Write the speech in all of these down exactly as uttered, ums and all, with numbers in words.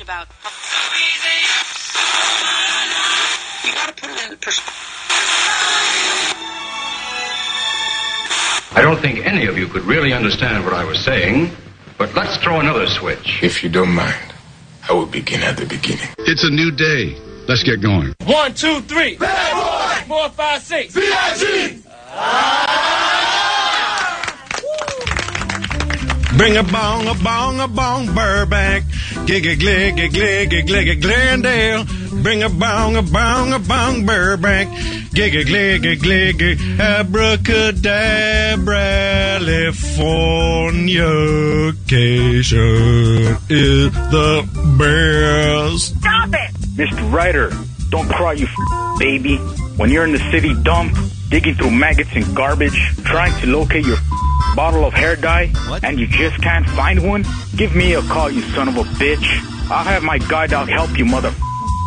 about. You gotta put it in perspective. I don't think any of you could really understand what I was saying, but let's throw another switch. If you don't mind, I will begin at the beginning. It's a new day. Let's get going. One, two, three. Bad boy. Four, five, six. B I G. Bring a bong, a bong, a bong, Burbank. Giggy, gliggy, gliggy, gliggy, Glendale. Bring a bong, a bong, a bong, Burbank. Giggy, gliggy, gliggy, abracadabra, Californication is the best. Stop it! Mister Ryder, don't cry, you f- baby. When you're in the city dump, digging through maggots and garbage, trying to locate your f- bottle of hair dye, what? And you just can't find one, give me a call, you son of a bitch. I'll have my guide dog help you, mother.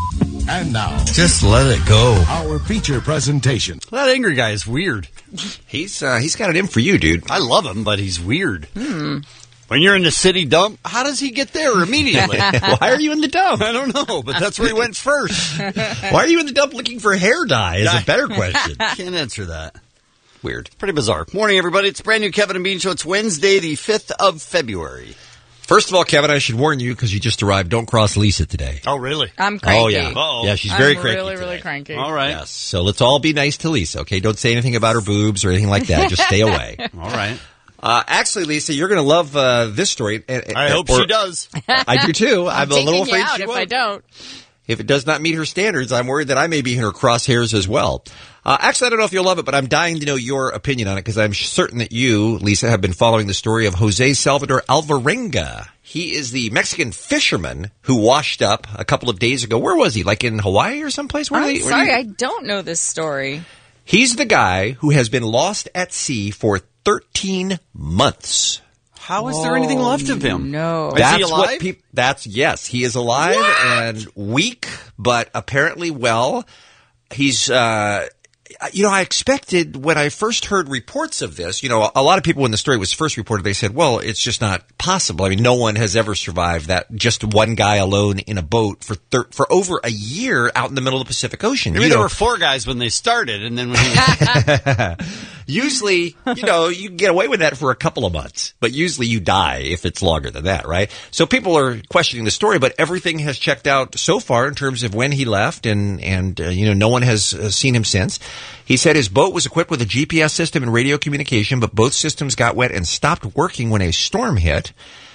And now, just let it go. Our feature presentation. That angry guy is weird. He's uh, he's got it in for you, dude. I love him, but he's weird. Hmm. When you're in the city dump, how does he get there immediately? Why are you in the dump? I don't know, but that's where he went first. Why are you in the dump looking for hair dye is a better question. Can't answer that. Weird. Pretty bizarre. Morning, everybody. It's a brand new Kevin and Bean Show. It's Wednesday, the fifth of February. First of all, Kevin, I should warn you because you just arrived. Don't cross Lisa today. Oh, really? I'm cranky. Oh, yeah. Uh-oh. Yeah, she's very I'm cranky really, today. really cranky. All right. Yes. So let's all be nice to Lisa, okay? Don't say anything about her boobs or anything like that. Just stay away. All right. Uh, actually, Lisa, you're going to love uh, this story. I hope or, she does. I do, too. I'm, I'm a little taking you afraid out she if won't. I don't. If it does not meet her standards, I'm worried that I may be in her crosshairs as well. Uh, actually, I don't know if you'll love it, but I'm dying to know your opinion on it because I'm certain that you, Lisa, have been following the story of Jose Salvador Alvarenga. He is the Mexican fisherman who washed up a couple of days ago. Where was he? Like in Hawaii or someplace? Where I'm they, where sorry, you... I don't know this story. He's the guy who has been lost at sea for thirteen months. How is there anything left of him? No. Is That's he alive? what peop- that's yes, he is alive What? and weak, but apparently well. He's uh you know, I expected when I first heard reports of this, you know, a lot of people when the story was first reported, they said, well, it's just not possible. I mean, no one has ever survived that, just one guy alone in a boat for thir- for over a year out in the middle of the Pacific Ocean. Maybe you there know, were four guys when they started, and then when he... Usually, you know, you can get away with that for a couple of months, but usually you die if it's longer than that, right? So people are questioning the story, but everything has checked out so far in terms of when he left, and, and uh, you know, no one has uh, seen him since. He said his boat was equipped with a G P S system and radio communication, but both systems got wet and stopped working when a storm hit.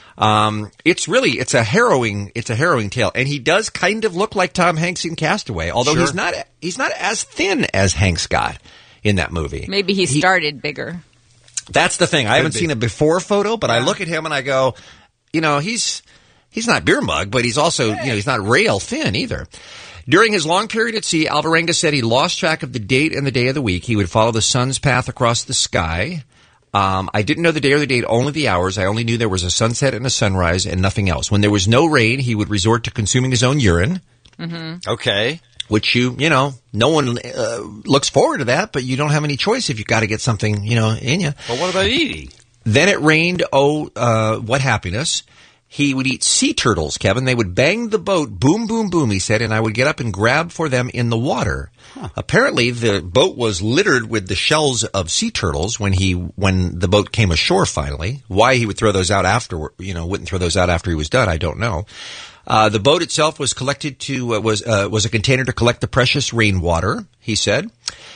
Um, it's really, it's a harrowing, it's a harrowing tale. And he does kind of look like Tom Hanks in Castaway, although Sure. he's not, he's not as thin as Hanks got in that movie. Maybe he started bigger. That's the thing. I haven't be. seen a before photo, but I look at him and I go, you know, he's, he's not beer mug, but he's also, you know, he's not rail thin either. During his long period at sea, Alvarenga said he lost track of the date and the day of the week. He would follow the sun's path across the sky. Um, I didn't know the day or the date, only the hours. I only knew there was a sunset and a sunrise and nothing else. When there was no rain, he would resort to consuming his own urine. Mm-hmm. Okay. Which you, you know, no one uh, looks forward to that, but you don't have any choice if you've got to get something, you know, in you. Well, what about eating? Then it rained, oh, uh, what happiness. He would eat sea turtles, Kevin. They would bang the boat, boom, boom, boom, he said, and I would get up and grab for them in the water. Huh. Apparently, the boat was littered with the shells of sea turtles when he, when the boat came ashore finally. Why he would throw those out after, you know, wouldn't throw those out after he was done, I don't know. Uh, the boat itself was collected to, uh, was, uh, was a container to collect the precious rainwater, he said.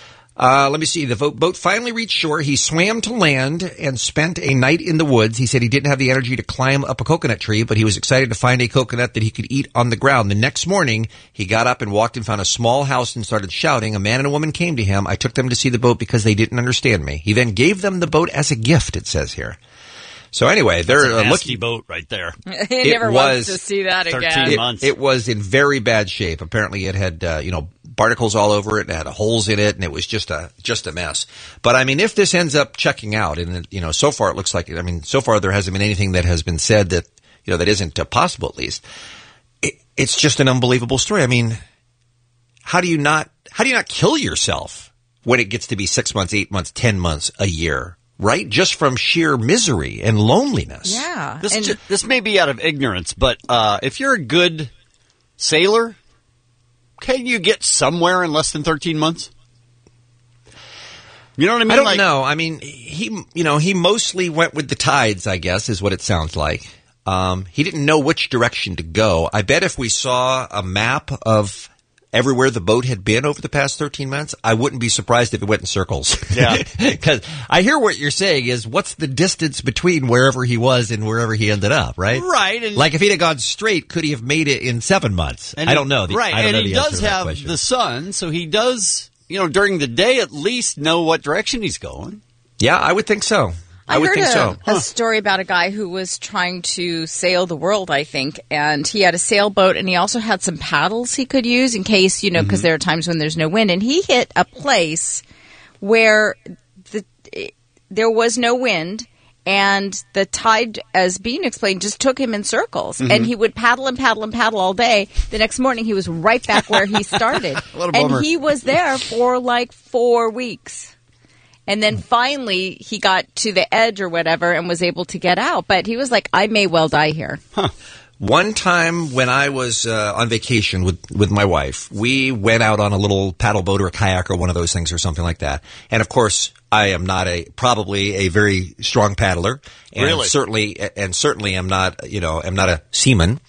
Uh, let me see. The boat finally reached shore. He swam to land and spent a night in the woods. He said he didn't have the energy to climb up a coconut tree, but he was excited to find a coconut that he could eat on the ground. The next morning, he got up and walked and found a small house and started shouting. A man and a woman came to him. I took them to see the boat because they didn't understand me. He then gave them the boat as a gift, it says here. So anyway, they're That's a uh, nasty looking. boat right there. He never was wants to see that again. thirteen It, months. it was in very bad shape. Apparently, it had uh, you know barnacles all over it, and it had holes in it, and it was just a just a mess. But I mean, if this ends up checking out, and you know, so far it looks like it. I mean, so far there hasn't been anything that has been said that you know that isn't uh, possible. At least, it, it's just an unbelievable story. I mean, how do you not how do you not kill yourself when it gets to be six months, eight months, ten months, a year? Right? Just from sheer misery and loneliness. Yeah. This, and ju- this may be out of ignorance, but uh, if you're a good sailor, can you get somewhere in less than thirteen months? You know what I mean? I don't like, know. I mean, he, you know, he mostly went with the tides, I guess, is what it sounds like. Um, he didn't know which direction to go. I bet if we saw a map of everywhere the boat had been over the past thirteen months, I wouldn't be surprised if it went in circles. Yeah. Because I hear what you're saying is, what's the distance between wherever he was and wherever he ended up, right? Right. And like if he'd have gone straight, could he have made it in seven months? And I he- don't know. The, right. I don't and know he the answer does to that have question. the sun, so he does, you know, during the day at least know what direction he's going. Yeah, I would think so. I, I would heard think a, so. a story about a guy who was trying to sail the world, I think, and he had a sailboat and he also had some paddles he could use in case, you know, because Mm-hmm. there are times when there's no wind. And he hit a place where the, there was no wind and the tide, as Bean explained, just took him in circles. Mm-hmm. And he would paddle and paddle and paddle all day. The next morning he was right back where he started. What a bummer. And he was there for like four weeks. And then finally, he got to the edge or whatever and was able to get out. But he was like, I may well die here. One time when I was uh, on vacation with, with my wife, we went out on a little paddle boat or a kayak or one of those things or something like that. And of course, I am not a probably a very strong paddler, and Really? certainly and certainly am not you know am not a seaman.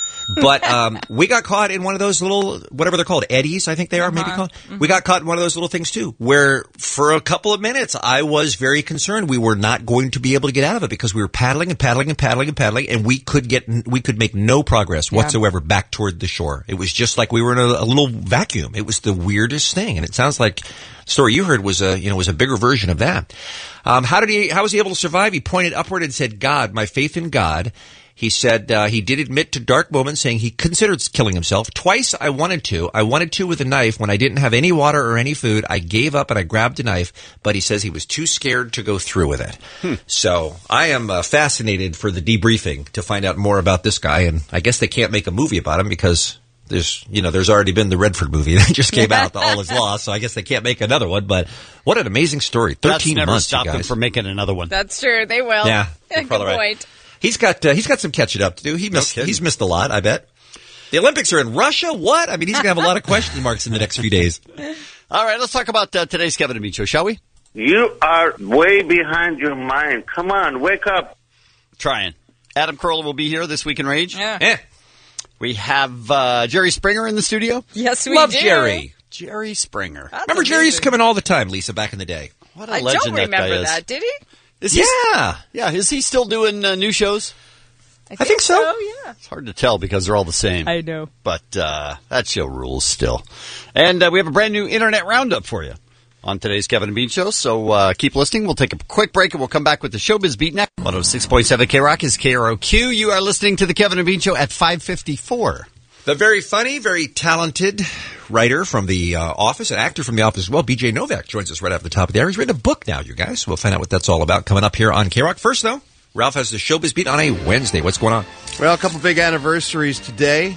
But um, we got caught in one of those little, whatever they're called, eddies, I think they are Uh-huh. maybe called. We got caught in one of those little things too, where for a couple of minutes I was very concerned we were not going to be able to get out of it because we were paddling and paddling and paddling and paddling, and we could get we could make no progress whatsoever back toward the shore. It was just like we were in a, a little vacuum. It was the weirdest thing, and it sounds like the story you heard was a you know was a bigger version of that. Um, how did he? How was he able to survive? He pointed upward and said, "God, my faith in God." He said uh, he did admit to dark moments, saying he considered killing himself. Twice I wanted to. I wanted to with a knife. When I didn't have any water or any food, I gave up and I grabbed a knife. But he says he was too scared to go through with it. Hmm. So I am uh, fascinated for the debriefing to find out more about this guy. And I guess they can't make a movie about him because there's, you know, there's already been the Redford movie that just came out, All Is Lost. So I guess they can't make another one. But what an amazing story. thirteen That's never months, stopped you them guys. from making another one. That's true. They will. Yeah, you're Good probably right. point. He's got uh, he's got some catching up to do. He missed kidding. he's missed a lot, I bet. The Olympics are in Russia. What? I mean, he's gonna have a lot of question marks in the next few days. All right, let's talk about uh, today's Kevin and Bean Show, shall we? You are way behind your mind. Come on, wake up. Trying. Adam Carolla will be here this week in Rage. Yeah. Eh. We have uh, Jerry Springer in the studio. Yes, we Love do. Jerry. Jerry Springer. That's Remember, Jerry used to amazing. come in all the time, Lisa, back in the day. What a I legend don't that guy remember is. that. Did he? Is he Yeah, yeah, is he still doing uh, new shows? I think so. yeah. It's hard to tell because they're all the same. I know. But uh, that show rules still. And uh, we have a brand new Internet Roundup for you on today's Kevin and Bean Show. So uh, keep listening. We'll take a quick break and we'll come back with the Showbiz Beat next. one oh six point seven K-Rock is K R O Q. You are listening to the Kevin and Bean Show at five fifty-four. The very funny, very talented writer from The uh, Office, an actor from The Office as well, B J Novak, joins us right off the top of the hour. He's written a book now, you guys. We'll find out what that's all about coming up here on K-Rock. First, though, Ralph has the Showbiz Beat on a Wednesday. What's going on? Well, a couple big anniversaries today.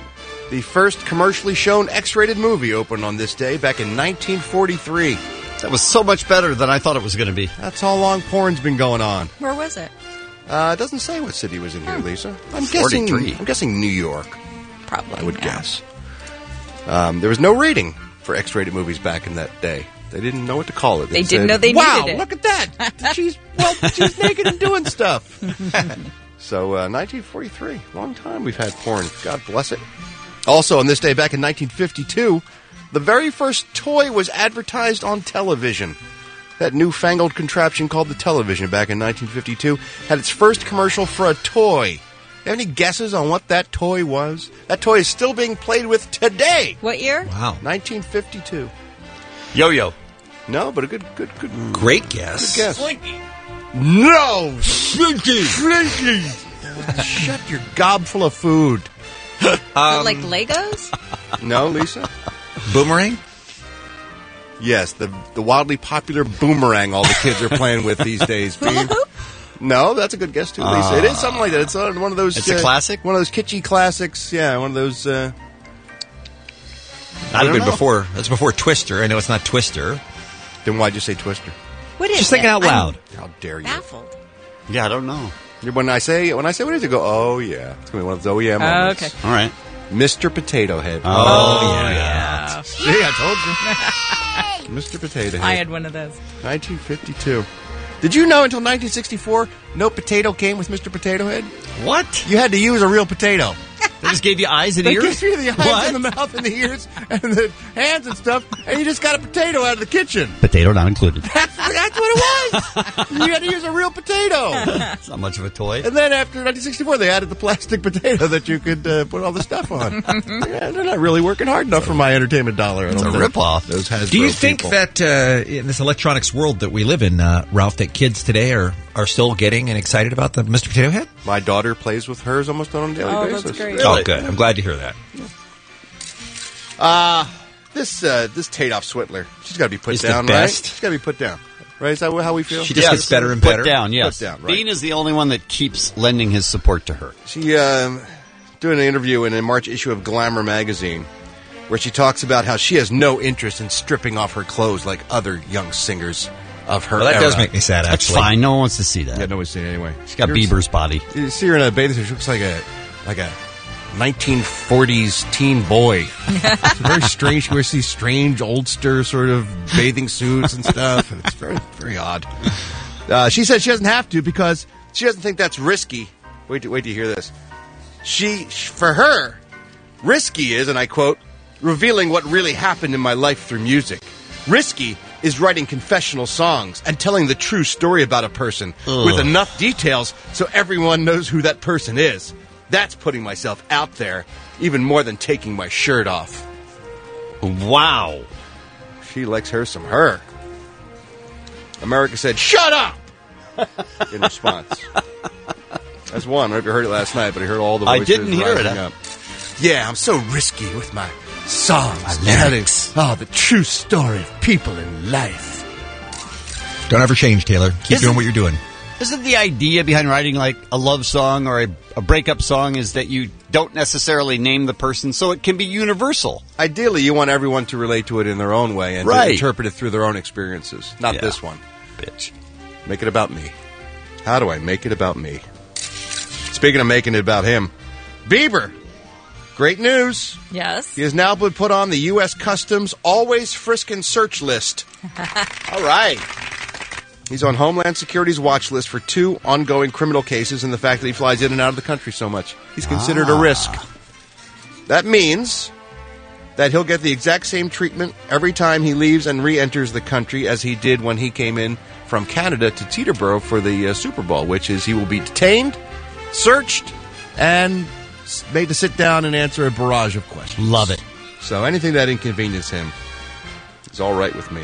The first commercially shown X-rated movie opened on this day back in nineteen forty-three. That was so much better than I thought it was going to be. That's how long porn's been going on. Where was it? Uh, it doesn't say what city was in here, Hmm. Lisa. I'm guessing. forty-three. I'm guessing New York. Probably. I would yeah. guess. Um, there was no rating for X-rated movies back in that day. They didn't know what to call it. They said, didn't know they wow, needed it. look at that! She's well, she's naked and doing stuff. So, uh, nineteen forty-three, long time we've had porn. God bless it. Also, on this day back in nineteen fifty-two, the very first toy was advertised on television. That newfangled contraption called the television back in nineteen fifty-two had its first commercial for a toy. Have any guesses on what that toy was? That toy is still being played with today. What year? Wow. nineteen fifty-two. Yo-yo. No, but a good, good, good, Great guess. good guess. Slinky. No, Slinky, Slinky. Shut your gob full of food. Um, like Legos? No, Lisa. Boomerang? Yes, the the wildly popular boomerang all the kids are playing with these days. Hula hoop? No, that's a good guess too, Lisa. Uh, it is something like that. It's uh, one of those. It's a classic? One of those kitschy classics. Yeah, one of those. Uh, I don't been know. before. That's before Twister. I know it's not Twister. then why'd you say Twister? What is Just it? thinking out loud. How dare you? Baffled. Yeah, I don't know. When I say when I say what is it, go. Oh yeah, it's gonna be one of those. Oh yeah Oh, moments. okay. All right. Mister Potato Head. Oh, yeah. See, I told you. Mister Potato Head. I had one of those. nineteen fifty-two. Did you know until nineteen sixty-four, no potato came with Mister Potato Head? What? You had to use a real potato. They just gave you eyes and They ears? gave you the eyes What? and the mouth and the ears and the hands and stuff, and you just got a potato out of the kitchen. Potato not included. That's, that's what it was. You had to use a real potato. It's not much of a toy. And then after nineteen sixty-four, they added the plastic potato that you could uh, put all the stuff on. Yeah, they're not really working hard enough for my entertainment dollar. I It's don't a think. ripoff. Those Hasbro Do you think people. that uh, in this electronics world that we live in, uh, Ralph, that kids today are, are still getting and excited about the Mister Potato Head? My daughter plays with hers almost on a daily Oh, basis. that's great. Oh, good. I'm glad to hear that. Uh, this uh, this Tadoff Switler, she's got to be put Is the down, best. right? She's got to be put down. Right? Is that how we feel? She just gets better and better. Put down, yes. Put down, right. Bean is the only one that keeps lending his support to her. She um, doing an interview in a March issue of Glamour magazine where she talks about how she has no interest in stripping off her clothes like other young singers of her Well, that era. does make me sad, That's actually. fine. No one wants to see that. Yeah, no one's seen it anyway. She's got Here's- Bieber's body. You see her in a bathing suit. She looks like a like a nineteen forties teen boy. It's very strange. She wears these strange oldster sort of bathing suits and stuff. It's very very odd. Uh, she said she doesn't have to because she doesn't think that's risky. Wait, till- wait till you hear this. She, for her, risky is, and I quote, revealing what really happened in my life through music. Risky is writing confessional songs and telling the true story about a person Ugh. with enough details so everyone knows who that person is. That's putting myself out there even more than taking my shirt off. Wow. She likes her some her. America said, shut up! In response. That's one. I don't know if you heard it last night, but I heard all the I voices didn't hear it. rising up. Yeah, I'm so risky with my songs. Telling, oh, the true story of people in life. Don't ever change, Taylor. Keep Isn't- doing what you're doing. Isn't the idea behind writing like a love song or a, a breakup song is that you don't necessarily name the person so it can be universal? Ideally, you want everyone to relate to it in their own way and to Right. interpret it through their own experiences. Not Yeah. this one. Bitch. Make it about me. How do I make it about me? Speaking of making it about him, Bieber. Great news. Yes. He has now been put on the U S Customs Always Frisk and Search list. All right. He's on Homeland Security's watch list for two ongoing criminal cases and the fact that he flies in and out of the country so much. He's considered a risk. That means that he'll get the exact same treatment every time he leaves and re-enters the country as he did when he came in from Canada to Teterboro for the uh, Super Bowl, which is he will be detained, searched, and s- made to sit down and answer a barrage of questions. Love it. So anything that inconveniences him is all right with me.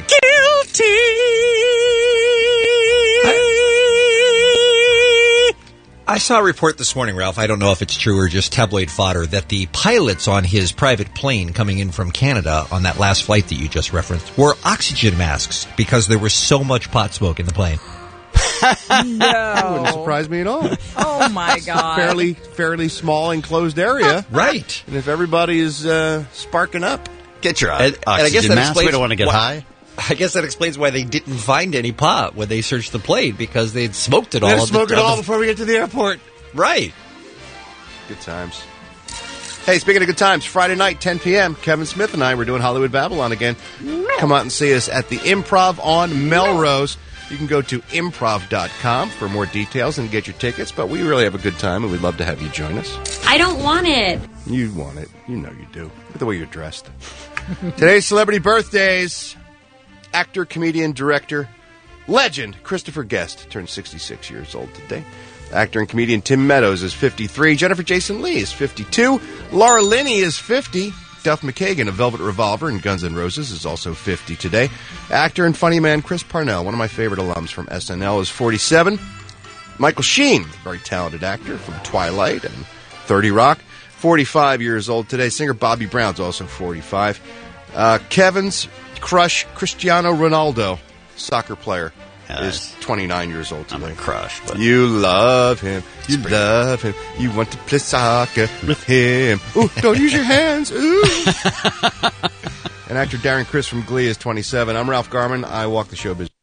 I saw a report this morning, Ralph. I don't know if it's true or just tabloid fodder, that the pilots on his private plane coming in from Canada on that last flight that you just referenced wore oxygen masks because there was so much pot smoke in the plane. That wouldn't surprise me at all. Oh my God. fairly fairly small enclosed area. Right. And if everybody is uh, sparking up, Get your And, and I oxygen guess that mask. We explains don't want to get why- high. I guess that explains why they didn't find any pot when they searched the plane, because they'd smoked it all. we had to on the- smoke it on all the- before we get to the airport. Right. Good times. Hey, speaking of good times, Friday night, ten p.m., Kevin Smith and I, we're doing Hollywood Babylon again. Come out and see us at the Improv on Melrose. You can go to improv dot com for more details and get your tickets, but we really have a good time, and we'd love to have you join us. I don't want it. You want it. You know you do. Look at the way you're dressed. Today's celebrity birthdays. Actor, comedian, director, legend Christopher Guest turned sixty-six years old today. Actor and comedian Tim Meadows is fifty-three. Jennifer Jason Leigh is fifty-two. Laura Linney is fifty. Duff McKagan of Velvet Revolver and Guns N' Roses is also fifty today. Actor and funny man Chris Parnell, one of my favorite alums from S N L, is forty-seven. Michael Sheen, very talented actor from Twilight and thirty Rock, forty-five years old today. Singer Bobby Brown's also forty-five. Uh, Kevin's crush, Cristiano Ronaldo, soccer player, is twenty-nine years old today. I'm a crush. But You love him. You love him. You want to play soccer with him. Ooh, don't use your hands. Ooh. And actor Darren Criss from Glee is twenty-seven. I'm Ralph Garman. I walk the showbiz.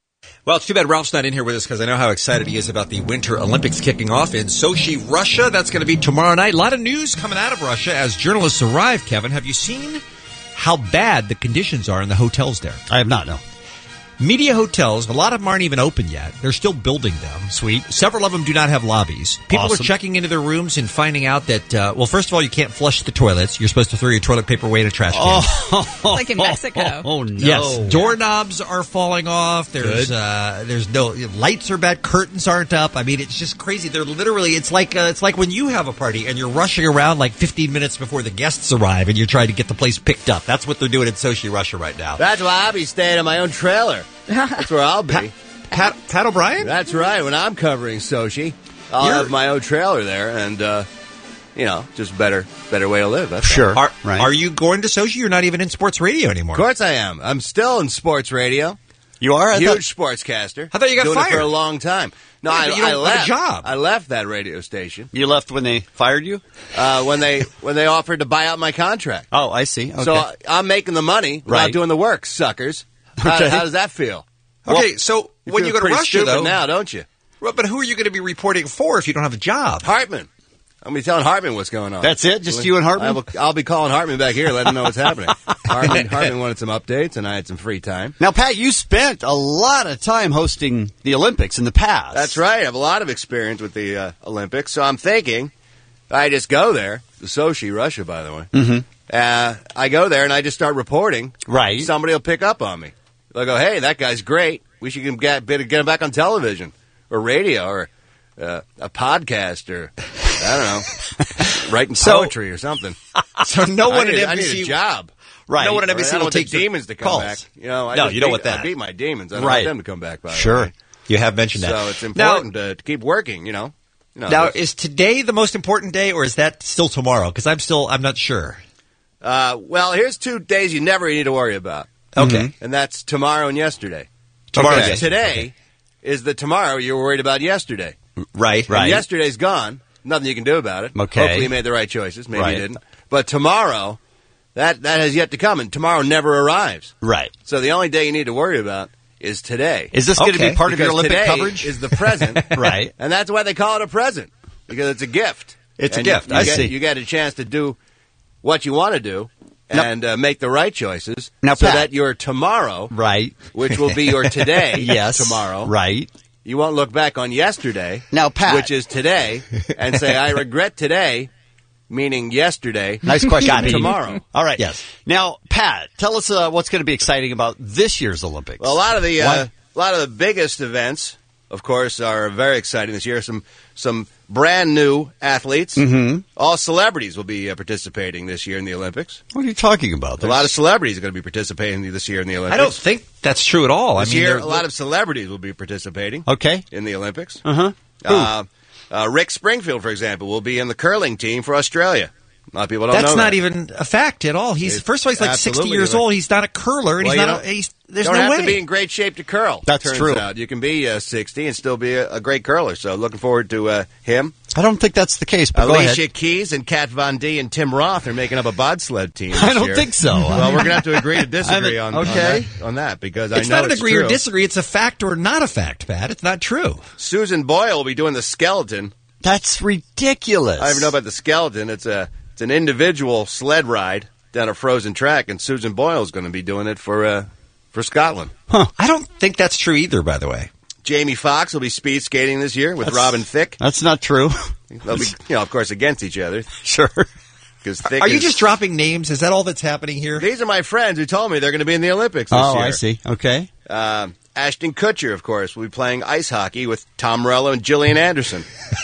Well, it's too bad Ralph's not in here with us because I know how excited he is about the Winter Olympics kicking off in Sochi, Russia. That's going to be tomorrow night. A lot of news coming out of Russia as journalists arrive, Kevin. Have you seen how bad the conditions are in the hotels there? I have not, no. Media hotels, a lot of them aren't even open yet. They're still building them. Sweet. Several of them do not have lobbies. People Awesome. are checking into their rooms and finding out that, uh, well, first of all, you can't flush the toilets. You're supposed to throw your toilet paper away in a trash can. Oh, Like in Mexico. Oh, no. Yes, doorknobs are falling off. There's Good. uh, there's no lights are bad. Curtains aren't up. I mean, it's just crazy. They're literally it's like uh, it's like when you have a party and you're rushing around like fifteen minutes before the guests arrive and you're trying to get the place picked up. That's what they're doing in Sochi, Russia, right now. That's why I'll be staying in my own trailer. That's where I'll be. Pat, Pat, Pat O'Brien? That's right. When I'm covering Sochi, I'll You're- have my own trailer there, and uh, you know, just better, better way to live. That's all. Sure. Are, Right. are you going to Sochi? You're not even in sports radio anymore. Of course I am. I'm still in sports radio. You are? I Huge thought- sportscaster. I thought you got Doing fired. it for a long time. No, Yeah, I, but you don't I have a left. job. I left that radio station You left when they fired you? uh, when they when they offered to buy out my contract. Oh, I see. Okay. So I, I'm making the money without Right. doing the work, suckers. How, Okay. how does that feel? Okay, so You when feel you go to pretty Russia, stupid though, now, don't you? Well, but who are you going to be reporting for if you don't have a job? Hartman. I'm going to be telling Hartman what's going on. That's it? Just you and Hartman? I will, I'll be calling Hartman back here, letting him know what's happening. Hartman, Hartman wanted some updates, and I had some free time. Now, Pat, you spent a lot of time hosting the Olympics in the past. That's right. I have a lot of experience with the uh, Olympics, so I'm thinking I just go there, to Sochi, Russia, by the way. Mm-hmm. Uh, I go there, and I just start reporting. Right. Somebody will pick up on me. They'll go, hey, that guy's great. We should get, get him back on television or radio or uh, a podcast or, I don't know, writing So- poetry or something. So no one I need, at I N B C need a job. Right. No one at N B I C don't will want the take the demons to come calls. back. You know, I No, just you don't beat, want that. I beat my demons. I don't Right. want them to come back. By the Sure. way. You have mentioned that. So it's Now- important to, to keep working. You know. You know Now, this- is today the most important day, or is that still tomorrow? Because I'm still, I'm not sure. uh, well, here's two days you never need to worry about, Okay. and that's tomorrow and yesterday. Tomorrow Because and today yesterday. is the tomorrow you were worried about yesterday. Right. And yesterday's gone. Nothing you can do about it. Okay. Hopefully you made the right choices. Maybe Right. you didn't. But tomorrow, that that has yet to come, and tomorrow never arrives. Right. So the only day you need to worry about is today. Is this going to Okay. be part of your Because Olympic today coverage? is the present. Right. And that's why they call it a present, because it's a gift. It's a And you- gift. You, I get, see. You get a chance to do what you want to do and uh, make the right choices Now, so Pat- that your tomorrow, Right. which will be your today Yes. tomorrow, Right. you won't look back on yesterday, Now, Pat. which is today, and say, I regret today, meaning yesterday. Nice question. Got Pete. tomorrow. All right. Yes. Now, Pat, tell us uh, what's going to be exciting about this year's Olympics. Well, a lot of the uh, What? a lot of the biggest events, of course, are very exciting this year. Some some brand new athletes, Mhm. all celebrities will be uh, participating this year in the Olympics. What are you talking about? A lot of celebrities are going to be participating this year in the Olympics. I don't think that's true at all. This I mean, year, they're- a lot of celebrities will be participating Okay. in the Olympics. Uh-huh. Uh, uh, Rick Springfield, for example, will be in the curling team for Australia. A lot of people don't That's know not that. even a fact at all. He's It's first of all, he's like sixty absolutely years right. old. He's not a curler, and Well, he's you not. A, don't- he's, there's don't no have way. to be in great shape to curl. That's turns true. Out. You can be uh, sixty and still be a, a great curler. So looking forward to uh, him. I don't think that's the case, but go Alicia ahead. Keys and Kat Von D and Tim Roth are making up a bobsled team. This I don't year. think so. Well, we're going to have to agree to disagree I on, haven't- on, okay. that, on that because it's I know not an it's agree true. or disagree. It's a fact or not a fact, Pat. It's not true. Susan Boyle will be doing the skeleton. That's ridiculous. I don't even know about the skeleton. It's a it's an individual sled ride down a frozen track, and Susan Boyle is going to be doing it for uh, for Scotland. Huh. I don't think that's true either, by the way. Jamie Foxx will be speed skating this year with That's- Robin Thicke. That's not true. They'll be, you know, of course, against each other. Sure. Because Thicke Are you is- just dropping names? Is that all that's happening here? These are my friends who told me they're going to be in the Olympics this Oh, year. I see. Okay. Um, Ashton Kutcher, of course, will be playing ice hockey with Tom Morello and Gillian Anderson.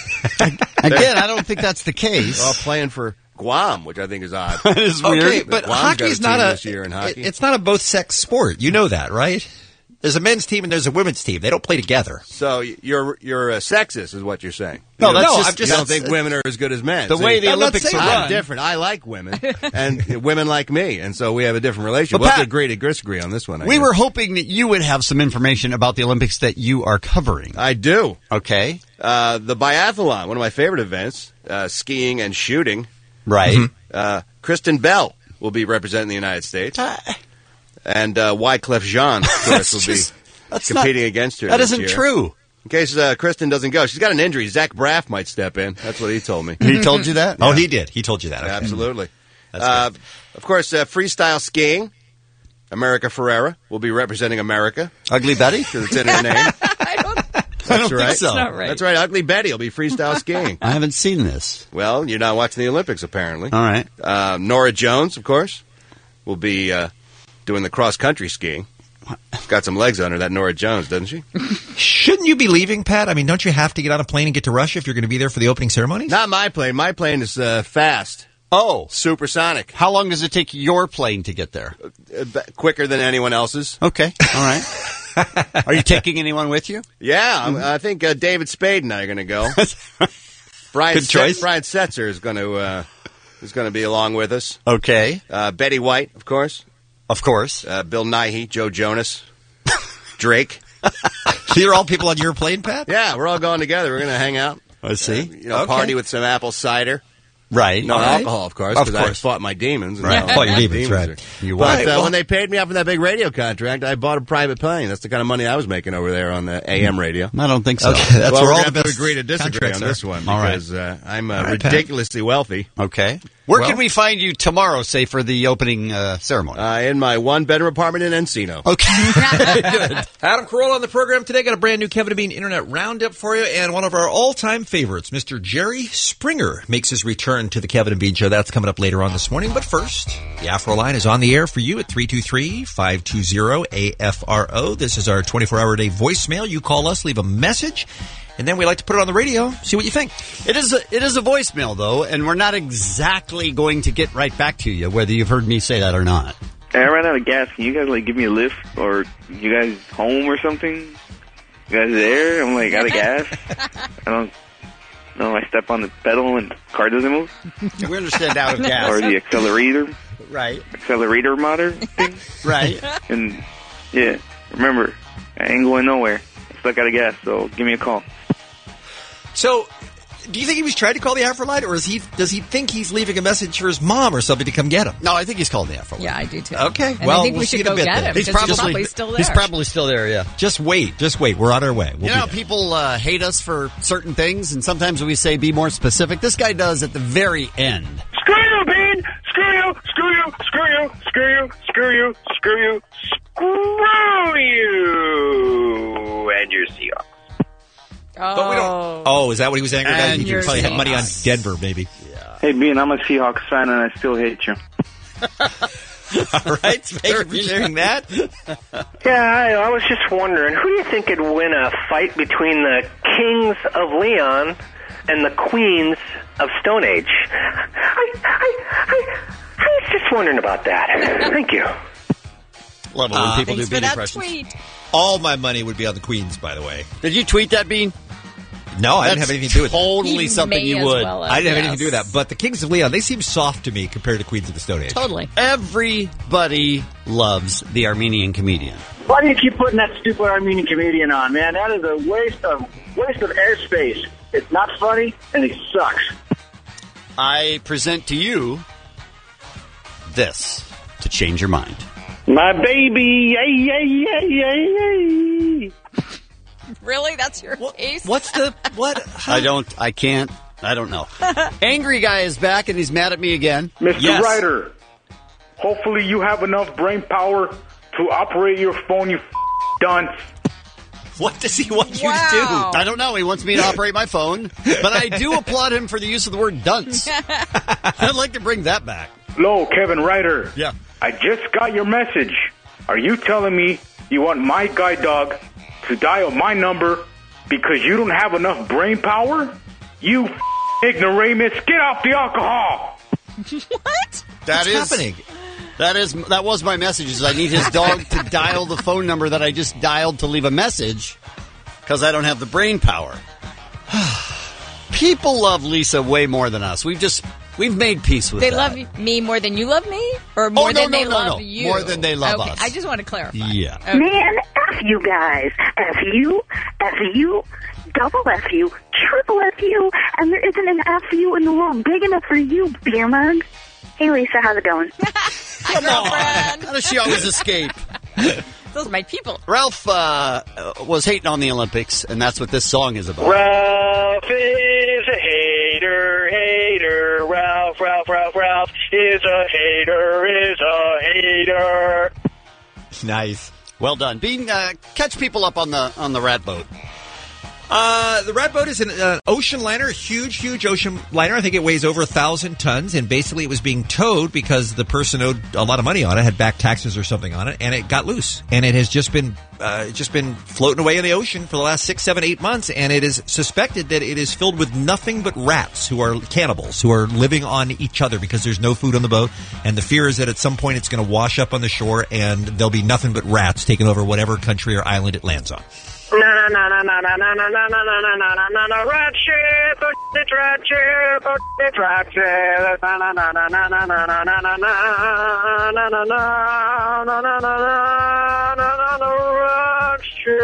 Again, I don't think that's the case. They're all playing for Guam, which I think is odd. That is weird. Okay, but Guam's hockey's got a not team a. this year in hockey. it- it's not a both sex sport. You know that, right? There's a men's team and there's a women's team. They don't play together. So you're you're uh, sexist, is what you're saying. No, You that's don't- just- you that's- don't think women are as good as men. The See, way the I'm not Olympics are saying run. I'm different. I like women, and women like me, and so we have a different relationship. But We'll have Pat- to agree to disagree on this one. I We guess. were hoping that you would have some information about the Olympics that you are covering. I do. Okay. Uh, the biathlon, one of my favorite events, uh, skiing and shooting. Right. Uh, Kristen Bell will be representing the United States. And uh, Wyclef Jean, of course, will be That's competing not, against her. That this isn't year. true. In case uh, Kristen doesn't go, she's got an injury. Zach Braff might step in. That's what he told me. He told you that? Yeah. Oh, he did. He told you that. Okay. Absolutely. That's uh, of course, uh, freestyle skiing. America Ferrera will be representing America. Ugly Betty? Because it's in her name. I don't, That's I don't right. think so. That's not right. That's right. Ugly Betty will be freestyle skiing. I haven't seen this. Well, you're not watching the Olympics, apparently. All right. Uh, Nora Jones, of course, will be uh, doing the cross-country skiing. Got some legs on her, that Nora Jones, doesn't she? Shouldn't you be leaving, Pat? I mean, don't you have to get on a plane and get to Russia if you're going to be there for the opening ceremonies? Not my plane. My plane is uh, fast. Oh. Supersonic. How long does it take your plane to get there? Uh, b- quicker than anyone else's. Okay. All right. Are you taking anyone with you? Yeah, mm-hmm. I think uh, David Spade and I are going to go. Brian Good choice. Set- Brian Setzer is going to uh, is going to be along with us. Okay. Uh, Betty White, of course. Of course. Uh, Bill Nighy, Joe Jonas, Drake. These are all people on your plane, Pat? Yeah, we're all going together. We're going to hang out. I see. Uh, you know, Okay. party with some apple cider. Right. No All right. alcohol, of course, Of because I course. fought my demons. And Right. now Fought your my demons, right. are- You But Right, uh, well- when they paid me off in that big radio contract, I bought a private plane. That's the kind of money I was making over there on the A M radio. I don't think so. Okay, that's well, where we're all gonna the have best to agree to disagree contracts on are. this one All right. because uh, I'm uh, All right, Pat. ridiculously wealthy. Okay. Where Well- can we find you tomorrow, say, for the opening uh, ceremony? Uh, in my one-bedroom apartment in Encino. Okay. Good. Adam Carolla on the program today. Got a brand new Kevin and Bean Internet Roundup for you. And one of our all-time favorites, Mister Jerry Springer, makes his return to the Kevin and Bean Show. That's coming up later on this morning. But first, the Afro line is on the air for you at three two three, five two zero, A F R O. This is our twenty-four hour a day voicemail. You call us, leave a message, and then we like to put it on the radio, see what you think. It is a, it is a voicemail, though, and we're not exactly going to get right back to you, whether you've heard me say that or not. Hey, I ran out of gas. Can you guys, like, give me a lift? Or you guys home or something? You guys there? I'm, like, out of gas. I don't know. I step on the pedal and the car doesn't move. We understand out of gas. Or the accelerator. Right. Accelerator motor thing. Right. And, yeah, remember, I ain't going nowhere. I'm stuck out of gas, so give me a call. So, do you think he was trying to call the Afro line, or is he? Does he think he's leaving a message for his mom or something to come get him? No, I think he's called the Afro line. Yeah, I do too. Okay, And well, I think we'll we see should in a go bit get then. him. He's because probably, he's probably still there. He's probably still there, yeah. Just wait, just wait. We're on our way. We'll You be know, how there. people uh, hate us for certain things, and sometimes we say be more specific. This guy does at the very end. Screw you, Bean! Screw you! Screw you! Screw you! Screw you! Screw you! Screw you! Screw you! And your Seahawks. Oh. But we don't. Oh, is that what he was angry about? And He your probably had money on Seahawks. Denver, maybe. Hey, Bean, I'm a Seahawks fan and I still hate you. All right, thank you for sharing that. Yeah, I, I was just wondering, who do you think could win a fight between the Kings of Leon and the Queens of Stone Age? I, I, I, I was just wondering about that. Thank you. Love it when Uh, people Thanks do for beat that impressions. tweet. All my money would be on the Queens, by the way. Did you tweet that, Bean? No, I didn't That's have anything to do with it. totally He something may you as would. well have, I didn't have yes. anything to do with that. But the Kings of Leon, they seem soft to me compared to Queens of the Stone Age. Totally. Everybody loves the Armenian comedian. Why do you keep putting that stupid Armenian comedian on, man? That is a waste of waste of airspace. It's not funny, and it sucks. I present to you this to change your mind. My baby, yay, yay, yay, yay, yay. Really? That's your case? What's the what? I don't. I can't. I don't know. Angry guy is back and he's mad at me again. Mister Yes. Ryder, hopefully you have enough brain power to operate your phone, you f- dunce. What does he want you Wow. I don't know. He wants me to operate my phone, but I do applaud him for the use of the word dunce. I'd like to bring that back. Hello, Kevin Ryder. Yeah. I just got your message. Are you telling me you want my guide dog to dial my number because you don't have enough brain power? You f- ignoramus, get off the alcohol! What? That What's is happening? That is that was my message. Is I need his dog to dial the phone number that I just dialed to leave a message because I don't have the brain power. People love Lisa way more than us. We've just we've made peace with They that. love you- me more than you love me? Or more Oh, no, than no, they no, love no. you? More than they love okay. us. I just want to clarify. Yeah. Okay. Man, F you guys. F you, F you, double F you, triple F you, and there isn't an F you in the world big enough for you, beer mug. Hey, Lisa, how's it going? Come on. How does she always escape? Those are my people. Ralph uh, was hating on the Olympics, and that's what this song is about. Ralph is a hater, hater. Ralph, Ralph, Ralph, Ralph is a hater, is a hater. Nice. Well done. Bean, uh, catch people up on the on the rat boat. Uh, the Rat Boat is an uh, ocean liner, a huge, huge ocean liner. I think it weighs over a thousand tons, and basically it was being towed because the person owed a lot of money on it, had back taxes or something on it, and it got loose. And it has just been uh, just been floating away in the ocean for the last six, seven, eight months, and it is suspected that it is filled with nothing but rats who are cannibals, who are living on each other because there's no food on the boat, and the fear is that at some point it's going to wash up on the shore, and there'll be nothing but rats taking over whatever country or island it lands on. Na na na na na na na na na na na na na na na rat ship, oh it's rat ship, oh it's rat ship, na na na na na na na na na na na na na na na na na na na rat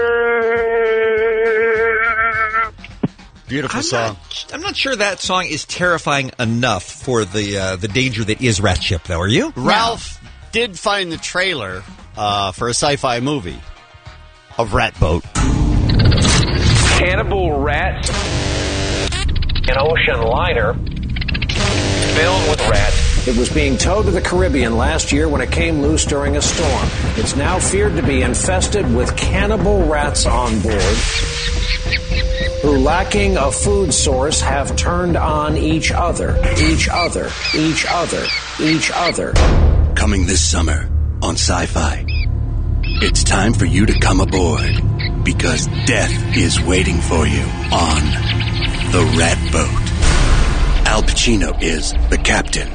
ship. Beautiful I'm song. Not, I'm not sure that song is terrifying enough for the uh, the danger that is Rat Ship, though. Are you? Ralph did find the trailer uh, for a sci-fi movie of Rat Boat. Cannibal rat, an ocean liner filled with rats. It was being towed to the Caribbean last year when it came loose during a storm. It's now feared to be infested with cannibal rats on board, who, lacking a food source, have turned on each other, each other, each other, each other. Coming this summer on Sci-Fi. It's time for you to come aboard, because death is waiting for you on the Rat Boat. Al Pacino is the captain.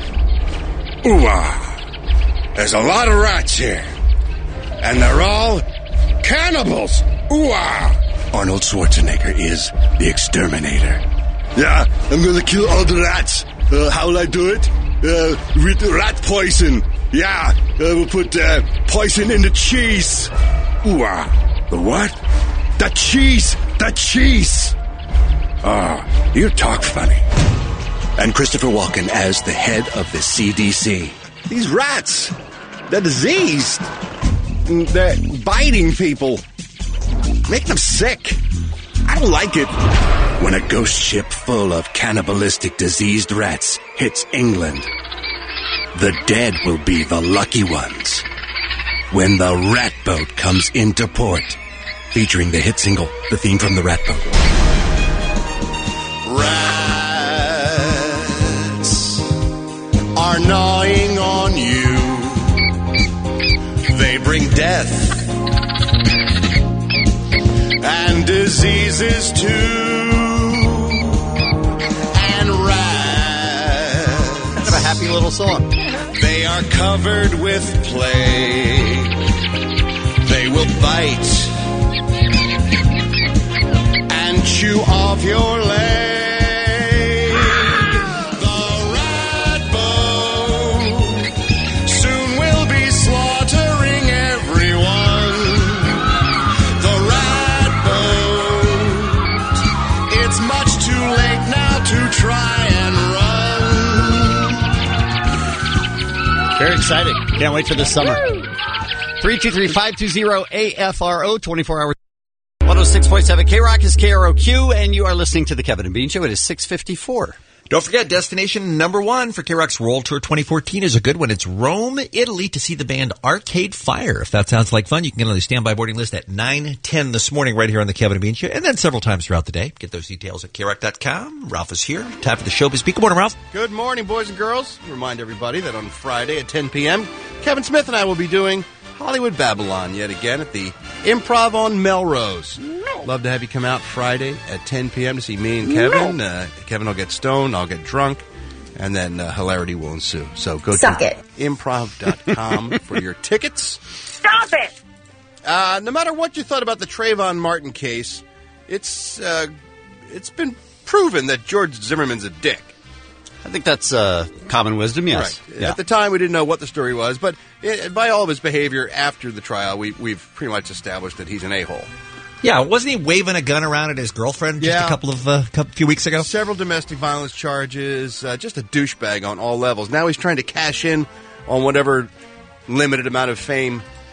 Ooh-ah. There's a lot of rats here. And they're all cannibals. Ooh-ah. Arnold Schwarzenegger is the exterminator. Yeah, I'm gonna kill all the rats. Uh, how will I do it? Uh, with rat poison. Yeah, uh, we'll put uh, poison in the cheese. Ooh-ah. The what? The cheese. The cheese. Ah, you talk funny. And Christopher Walken as the head of the C D C. These rats, they're diseased. They're biting people. Make them sick. I don't like it. When a ghost ship full of cannibalistic diseased rats hits England, the dead will be the lucky ones. When the Rat Boat comes into port, featuring the hit single, the theme from the Rat Boat. Rats are gnawing on you. They bring death and diseases too. And rats, kind of a happy little song. They are covered with plague. They will bite and chew off your leg. The Rat Boat soon will be slaughtering everyone. The Rat Boat, it's much too late now to try and run. Very exciting. Can't wait for this summer. three two three, five two zero, A F R O, twenty-four hours. one oh six point seven K-Rock is K R O Q, and you are listening to The Kevin and Bean Show. It is six fifty-four. Don't forget, destination number one for K-Rock's World Tour twenty fourteen is a good one. It's Rome, Italy, to see the band Arcade Fire. If that sounds like fun, you can get on the standby boarding list at nine ten this morning right here on the Kevin and Bean Show, and then several times throughout the day. Get those details at K rock dot com. Ralph is here. Time for the showbiz beat. Good morning, Ralph. Good morning, boys and girls. Remind everybody that on Friday at ten p.m., Kevin Smith and I will be doing Hollywood Babylon yet again at the Improv on Melrose. No. Love to have you come out Friday at ten p.m. to see me and Kevin. No. Uh, Kevin will get stoned, I'll get drunk, and then uh, hilarity will ensue. So go Suck to it. improv dot com for your tickets. Stop it! Uh, no matter what you thought about the Trayvon Martin case, it's uh, it's been proven that George Zimmerman's a dick. I think that's uh, common wisdom, yes. Right. Yeah. At the time, we didn't know what the story was, but it, by all of his behavior after the trial, we, we've pretty much established that he's an a-hole. Yeah, wasn't he waving a gun around at his girlfriend just Yeah. a couple of uh, couple, few weeks ago? Several domestic violence charges, uh, just a douchebag on all levels. Now he's trying to cash in on whatever limited amount of fame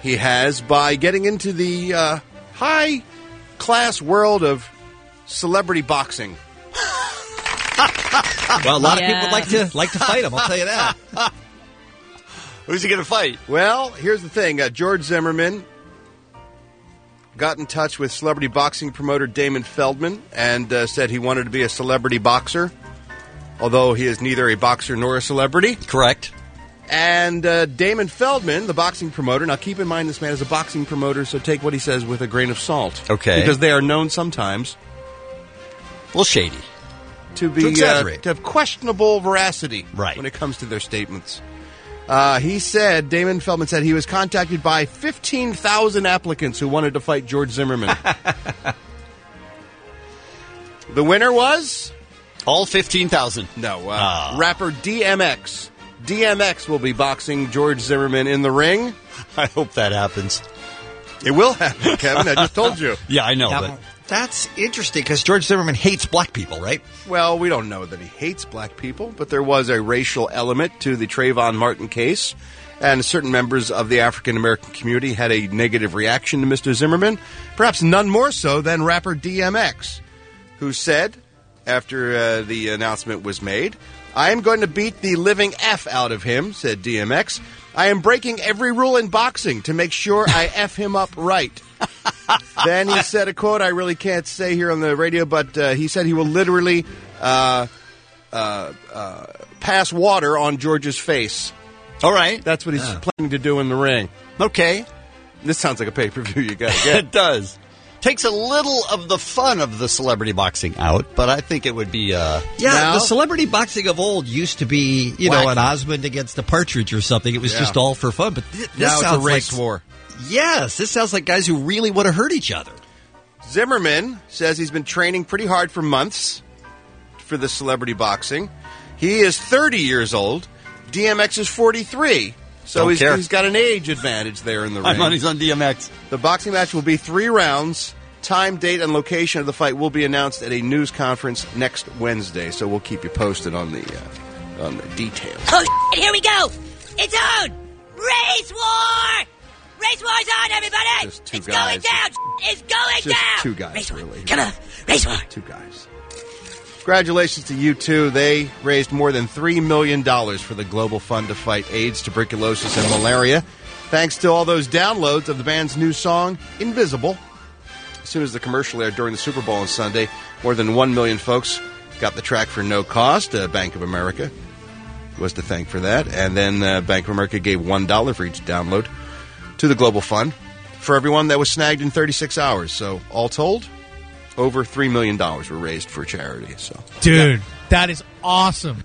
he has by getting into the uh, high-class world of celebrity boxing. Well, a lot Yeah. of people like to like to fight him. I'll tell you that. Who's he going to fight? Well, here's the thing. Uh, George Zimmerman got in touch with celebrity boxing promoter Damon Feldman and uh, said he wanted to be a celebrity boxer, although he is neither a boxer nor a celebrity. Correct. And uh, Damon Feldman, the boxing promoter, now keep in mind this man is a boxing promoter, so take what he says with a grain of salt. Okay. Because they are known sometimes A little shady. to be To uh, exaggerate. to have questionable veracity Right. when it comes to their statements. Uh, he said, Damon Feldman said he was contacted by fifteen thousand applicants who wanted to fight George Zimmerman. The winner was? All fifteen thousand. No, uh, Ah. rapper D M X. D M X will be boxing George Zimmerman in the ring. I hope that happens. It will happen, Kevin. I just told you. Yeah, I know, Now, but that's interesting because George Zimmerman hates black people, right? Well, we don't know that he hates black people, but there was a racial element to the Trayvon Martin case, and certain members of the African American community had a negative reaction to Mister Zimmerman, perhaps none more so than rapper D M X, who said, after uh, the announcement was made, "I am going to beat the living F out of him," said D M X. "I am breaking every rule in boxing to make sure I F him up right." Then he said a quote I really can't say here on the radio, but uh, he said he will literally uh, uh, uh, pass water on George's face. All right. That's what he's Yeah. planning to do in the ring. Okay. This sounds like a pay-per-view you got to get. It does. Takes a little of the fun of the celebrity boxing out, but I think it would be... Uh, Yeah, now- the celebrity boxing of old used to be, you know, Wacky. an Osmond against a partridge or something. It was Yeah. just all for fun. But th- this Now it's a sounds race like, war. Yes, this sounds like guys who really want to hurt each other. Zimmerman says he's been training pretty hard for months for the celebrity boxing. He is thirty years old. D M X is forty-three. So Don't he's, care. he's got an age advantage there in the My ring. money's on D M X. The boxing match will be three rounds. Time, date, and location of the fight will be announced at a news conference next Wednesday. So we'll keep you posted on the uh, on the details. Oh, shit, here we go. It's on. Race war. Race war's on, everybody. Just two it's guys. going down. It's going Just down. two guys, Race war. really. Come on. Race war. Two guys. Congratulations to you two. They raised more than three million dollars for the Global Fund to fight AIDS, tuberculosis, and malaria. Thanks to all those downloads of the band's new song, Invisible. As soon as the commercial aired during the Super Bowl on Sunday, more than one million folks got the track for no cost. Uh, Bank of America was to thank for that. And then uh, Bank of America gave one dollar for each download to the Global Fund for everyone that was snagged in thirty-six hours. So all told, over three million dollars were raised for charity. So, Dude, that is awesome.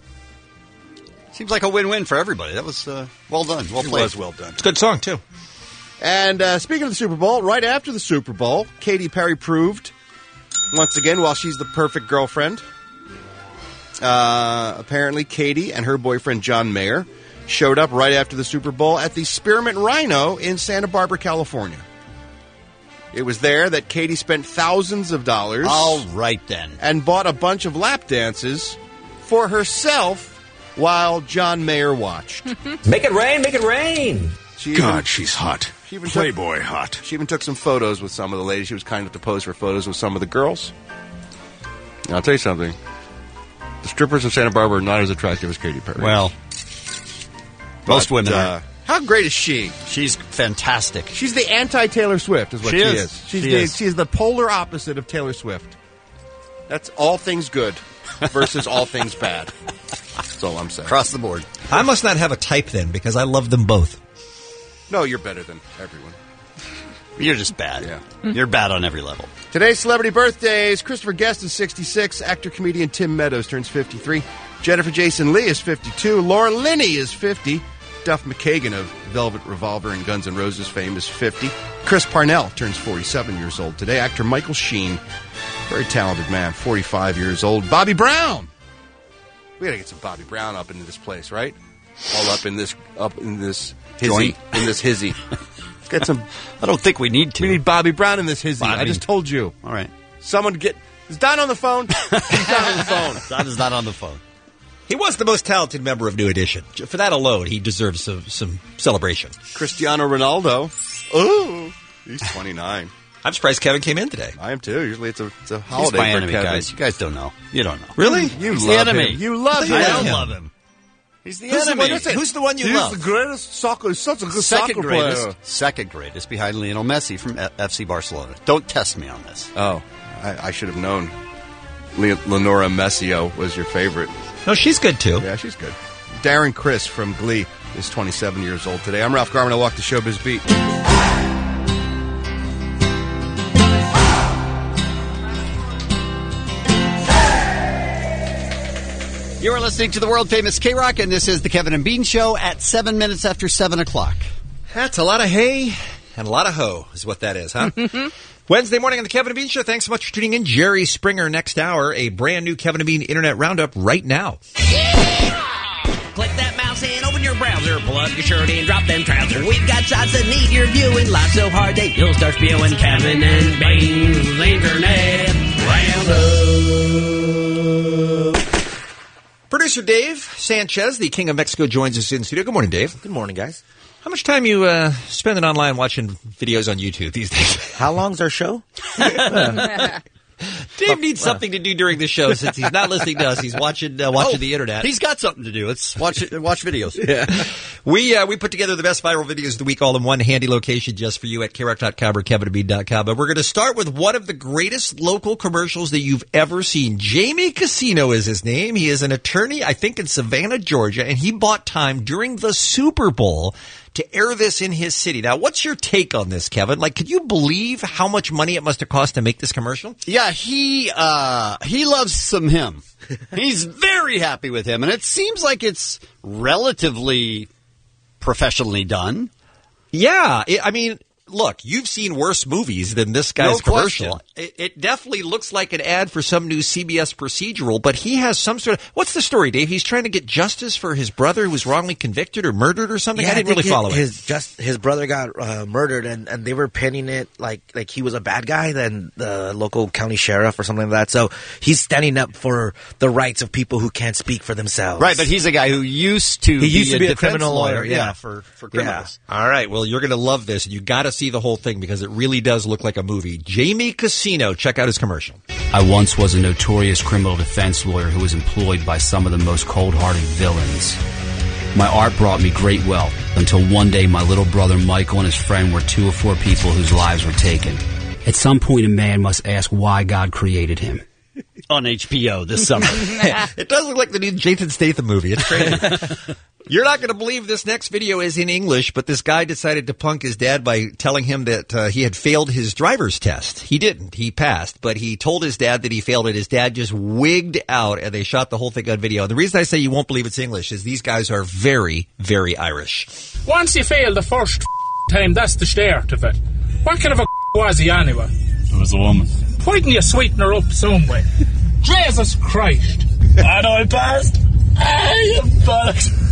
Seems like a win-win for everybody. That was uh, well done. Well It played. was well done. It's a good song, too. And uh, speaking of the Super Bowl, right after the Super Bowl, Katy Perry proved, once again, while she's the perfect girlfriend, uh, apparently Katy and her boyfriend John Mayer showed up right after the Super Bowl at the Spearmint Rhino in Santa Barbara, California. It was there that Katy spent thousands of dollars. All right, then. And bought a bunch of lap dances for herself while John Mayer watched. Make it rain, make it rain. She God, she's hot. She even Playboy took, hot. She even took some photos with some of the ladies. She was kind enough to pose for photos with some of the girls. And I'll tell you something. The strippers in Santa Barbara are not as attractive as Katy Perry. Well, most But, women uh, are. How great is she? She's fantastic. She's the anti-Taylor Swift is what She she, is. is. She's She the is. she's the polar opposite of Taylor Swift. That's all things good versus all things bad. That's all I'm saying. Across the board. I must not have a type then because I love them both. No, you're better than everyone. You're just bad. Yeah. You're bad on every level. Today's celebrity birthdays. Christopher Guest is sixty-six. Actor-comedian Tim Meadows turns fifty-three. Jennifer Jason Leigh is fifty-two. Lauren Linney is fifty. Duff McKagan of Velvet Revolver and Guns N' Roses fame is fifty. Chris Parnell turns forty-seven years old today. Actor Michael Sheen, very talented man, forty-five years old. Bobby Brown. We got to get some Bobby Brown up into this place, right? All up in this, up in this hizzy, Joint. in this hizzy. Get some. I don't think we need to. We need Bobby Brown in this hizzy. Bobby. I just told you. All right. Someone get. Is Don on the phone? He's not on the phone. Don is not on the phone. He was the most talented member of New Edition. For that alone, he deserves some, some celebration. Cristiano Ronaldo Ooh, he's twenty-nine. I'm surprised Kevin came in today. I am too. Usually it's a, it's a He's holiday my for enemy, Kevin. guys. You guys don't know. You don't know. Really? You He's love the enemy. him. You love him. I don't love him. He's the Who's the enemy. one- Who's the one you He's love? the greatest soccer. He's such a good Second soccer greatest. player. Second greatest behind Lionel Messi from F- FC Barcelona. Don't test me on this. Oh, I, I should have known. Le- Lenora Messio was your favorite. No, she's good too. Yeah, she's good. Darren Criss from Glee is twenty-seven years old today. I'm Ralph Garman. I walk the Showbiz Beat. You are listening to the world-famous K-Rock, and this is the Kevin and Bean Show at seven minutes after seven o'clock. That's a lot of hay and a lot of hoe is what that is, huh? Wednesday morning on the Kevin and Bean Show. Thanks so much for tuning in. Jerry Springer next hour. A brand new Kevin and Bean Internet Roundup right now. Click that mouse and open your browser. Pull up your shirt and drop them trousers. We've got shots that need your viewing. Live so hard that you'll start spewing. Kevin and Bean's Internet Roundup. Producer Dave Sanchez, the King of Mexico, joins us in studio. Good morning, Dave. Good morning, guys. How much time you uh, spending online watching videos on YouTube these days? How long's our show? Dave needs something to do during the show since he's not listening to us. He's watching uh, watching Oh, the internet. He's got something to do. Let's watch it, watch videos. Yeah. We uh, we put together the best viral videos of the week all in one handy location just for you at K rock dot com or kevin and bean dot com. But we're going to start with one of the greatest local commercials that you've ever seen. Jamie Casino is his name. He is an attorney, I think, in Savannah, Georgia, and he bought time during the Super Bowl to air this in his city. Now, what's your take on this, Kevin? Like, could you believe how much money it must have cost to make this commercial? Yeah, he uh, he loves some him. He's very happy with him, and it seems like it's relatively professionally done. Yeah, it, I mean, look, you've seen worse movies than this guy's No commercial. question. It, it definitely looks like an ad for some new C B S procedural, but he has some sort of... What's the story, Dave? He's trying to get justice for his brother who was wrongly convicted or murdered or something? Yeah, I didn't think really his, follow it. his, just, his brother got uh, murdered, and, and they were pinning it like like he was a bad guy, then the local county sheriff or something like that. So he's standing up for the rights of people who can't speak for themselves. Right, but he's a guy who used to He be used to be a defense criminal lawyer, yeah, yeah. for, for Yeah. criminals. All right, well, you're going to love this, and you got to see the whole thing because it really does look like a movie. Jamie Casino, check out his commercial. I once was a notorious criminal defense lawyer who was employed by some of the most cold-hearted villains. My art brought me great wealth until one day my little brother Michael and his friend were two of four people whose lives were taken. At some point, a man must ask why God created him. On H B O this summer. It does look like the new Jason Statham movie. It's crazy. You're not going to believe this next video is in English, but this guy decided to punk his dad by telling him that uh, he had failed his driver's test. He didn't. He passed, but he told his dad that he failed it. His dad just wigged out, and they shot the whole thing on video. And the reason I say you won't believe it's English is these guys are very, very Irish. Once you fail the first time, that's the start of it. What kind of a was he anyway? It was a woman. Why didn't you sweeten her up some way? Jesus Christ. I know I passed. Hey, you bollocks.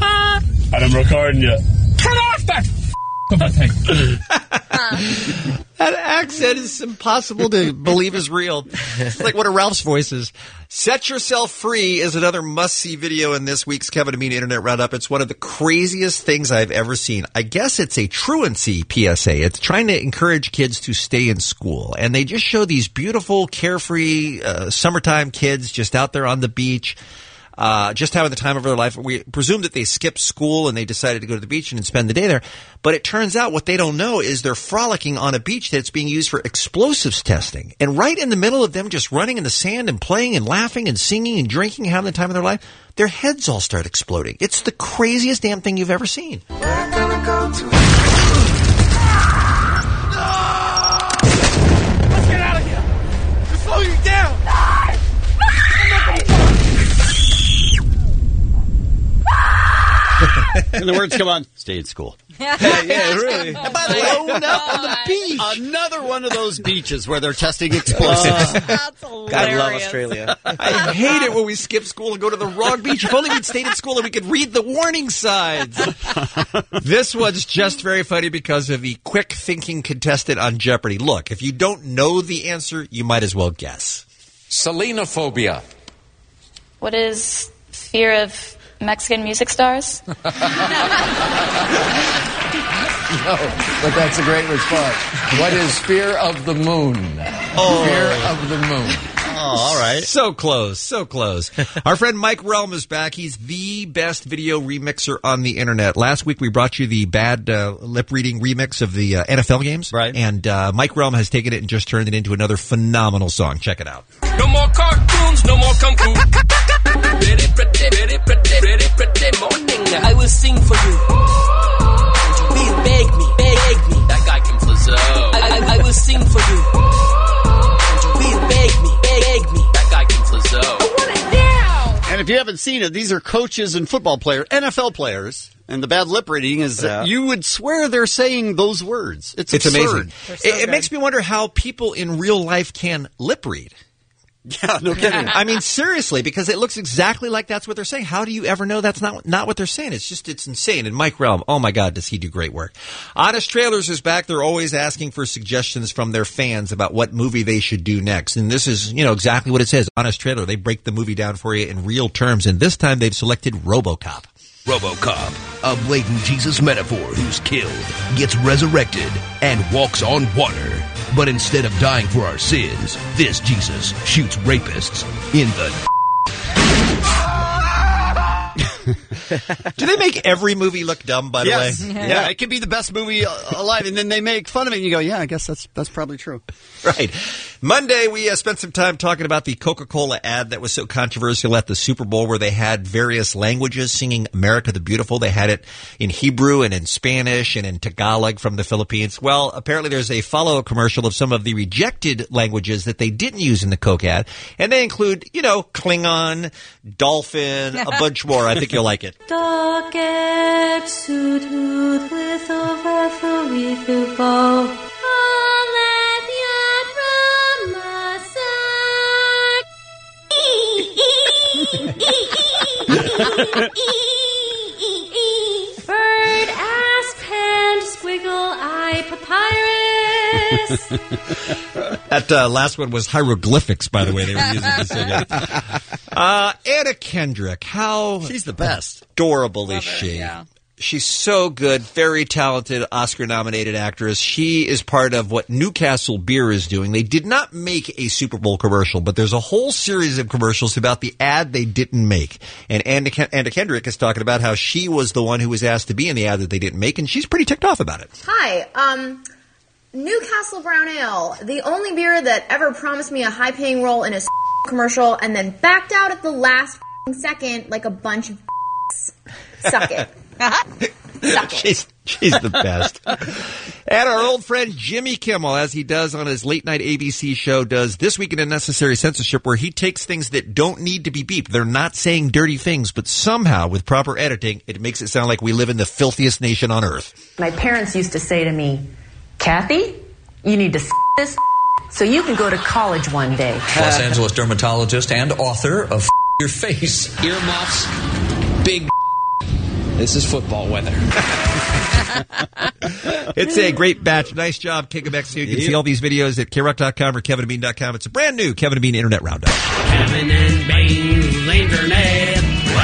And I'm recording you. Turn off that f- of a thing. That accent is impossible to believe is real. It's like one of Ralph's voices. Set Yourself Free is another must-see video in this week's Kevin and Bean Internet Roundup. It's one of the craziest things I've ever seen. I guess it's a truancy P S A. It's trying to encourage kids to stay in school. And they just show these beautiful, carefree, uh, summertime kids just out there on the beach. Uh, just having the time of their life. We presume that they skipped school and they decided to go to the beach and spend the day there. But it turns out what they don't know is they're frolicking on a beach that's being used for explosives testing. And right in the middle of them just running in the sand and playing and laughing and singing and drinking, having the time of their life, their heads all start exploding. It's the craziest damn thing you've ever seen. We're gonna go to... Let's get out of here. To slow you down. And the words come on. Stay in school. yeah, yeah, really. And by the way, Blown up on the beach. Another one of those beaches where they're testing explosives. That's God love hilarious. Australia. I hate it when we skip school and go to the wrong beach. If only we'd stayed in school and we could read the warning signs. This one's just very funny because of the quick thinking contestant on Jeopardy. Look, if you don't know the answer, you might as well guess. Selenophobia. What is fear of Mexican music stars? No, but that's a great response. What is fear of the moon? Oh. Fear of the moon. Oh, all right. So close, so close. Our friend Mike Relm is back. He's the best video remixer on the internet. Last week we brought you the bad uh, lip-reading remix of the uh, N F L games. Right. And uh, Mike Relm has taken it and just turned it into another phenomenal song. Check it out. No more cartoons, no more kung fu. Pretty, pretty, pretty, pretty, pretty, pretty morning. I will sing for you. Please beg me, beg me. That guy can flizzo. I, I, I will sing for you. Please beg me, beg me. That guy can flizzo. I want it now. And if you haven't seen it, these are coaches and football players, N F L players. And the bad lip reading is that Yeah. you would swear they're saying those words. It's, It's absurd. amazing. It, it makes me wonder how people in real life can lip read. Yeah, no kidding. I mean, seriously, because it looks exactly like that's what they're saying. How do you ever know that's not not what they're saying? It's just, it's insane. And Mike Relm, oh my God, does he do great work. Honest Trailers is back. They're always asking for suggestions from their fans about what movie they should do next. And this is, you know, exactly what it says. Honest Trailer, they break the movie down for you in real terms. And this time they've selected RoboCop. RoboCop, a blatant Jesus metaphor who's killed, gets resurrected, and walks on water. But instead of dying for our sins, this Jesus shoots rapists in the... Do they make every movie look dumb, by the yes. way? Yeah. yeah, it could be the best movie alive, and then they make fun of it, and you go, yeah, I guess that's that's probably true. Right. Monday, we uh, spent some time talking about the Coca-Cola ad that was so controversial at the Super Bowl, where they had various languages singing America the Beautiful. They had it in Hebrew and in Spanish and in Tagalog from the Philippines. Well, apparently there's a follow-up commercial of some of the rejected languages that they didn't use in the Coke ad, and they include, you know, Klingon, Dolphin, a bunch more. I think you'll like it. Bird, ass, pen, squiggle, eye, papyrus. That uh, last one was hieroglyphics, by the way, they were using to sing it. Uh, Anna Kendrick, how she's the best. Adorable is Love she? her, yeah. She's so good, very talented, Oscar-nominated actress. She is part of what Newcastle Beer is doing. They did not make a Super Bowl commercial, but there's a whole series of commercials about the ad they didn't make. And Anna, Ken- Anna Kendrick is talking about how she was the one who was asked to be in the ad that they didn't make, and she's pretty ticked off about it. Hi, um, Newcastle Brown Ale, the only beer that ever promised me a high-paying role in a commercial and then backed out at the last second like a bunch of suck it. she's she's the best. And our old friend Jimmy Kimmel, as he does on his late night A B C show, does This Week in Unnecessary Censorship, where he takes things that don't need to be beeped. They're not saying dirty things, but somehow with proper editing, it makes it sound like we live in the filthiest nation on earth. My parents used to say to me, Kathy, you need to s this so you can go to college one day. Los Angeles dermatologist and author of Your Face, Earmuffs, Big. This is football weather. It's a great batch. Nice job, King of Mexico. You can see all these videos at K rock dot com or Kevin and Bean dot com. It's a brand new Kevin and Bean Internet Roundup. Kevin and Bean's Internet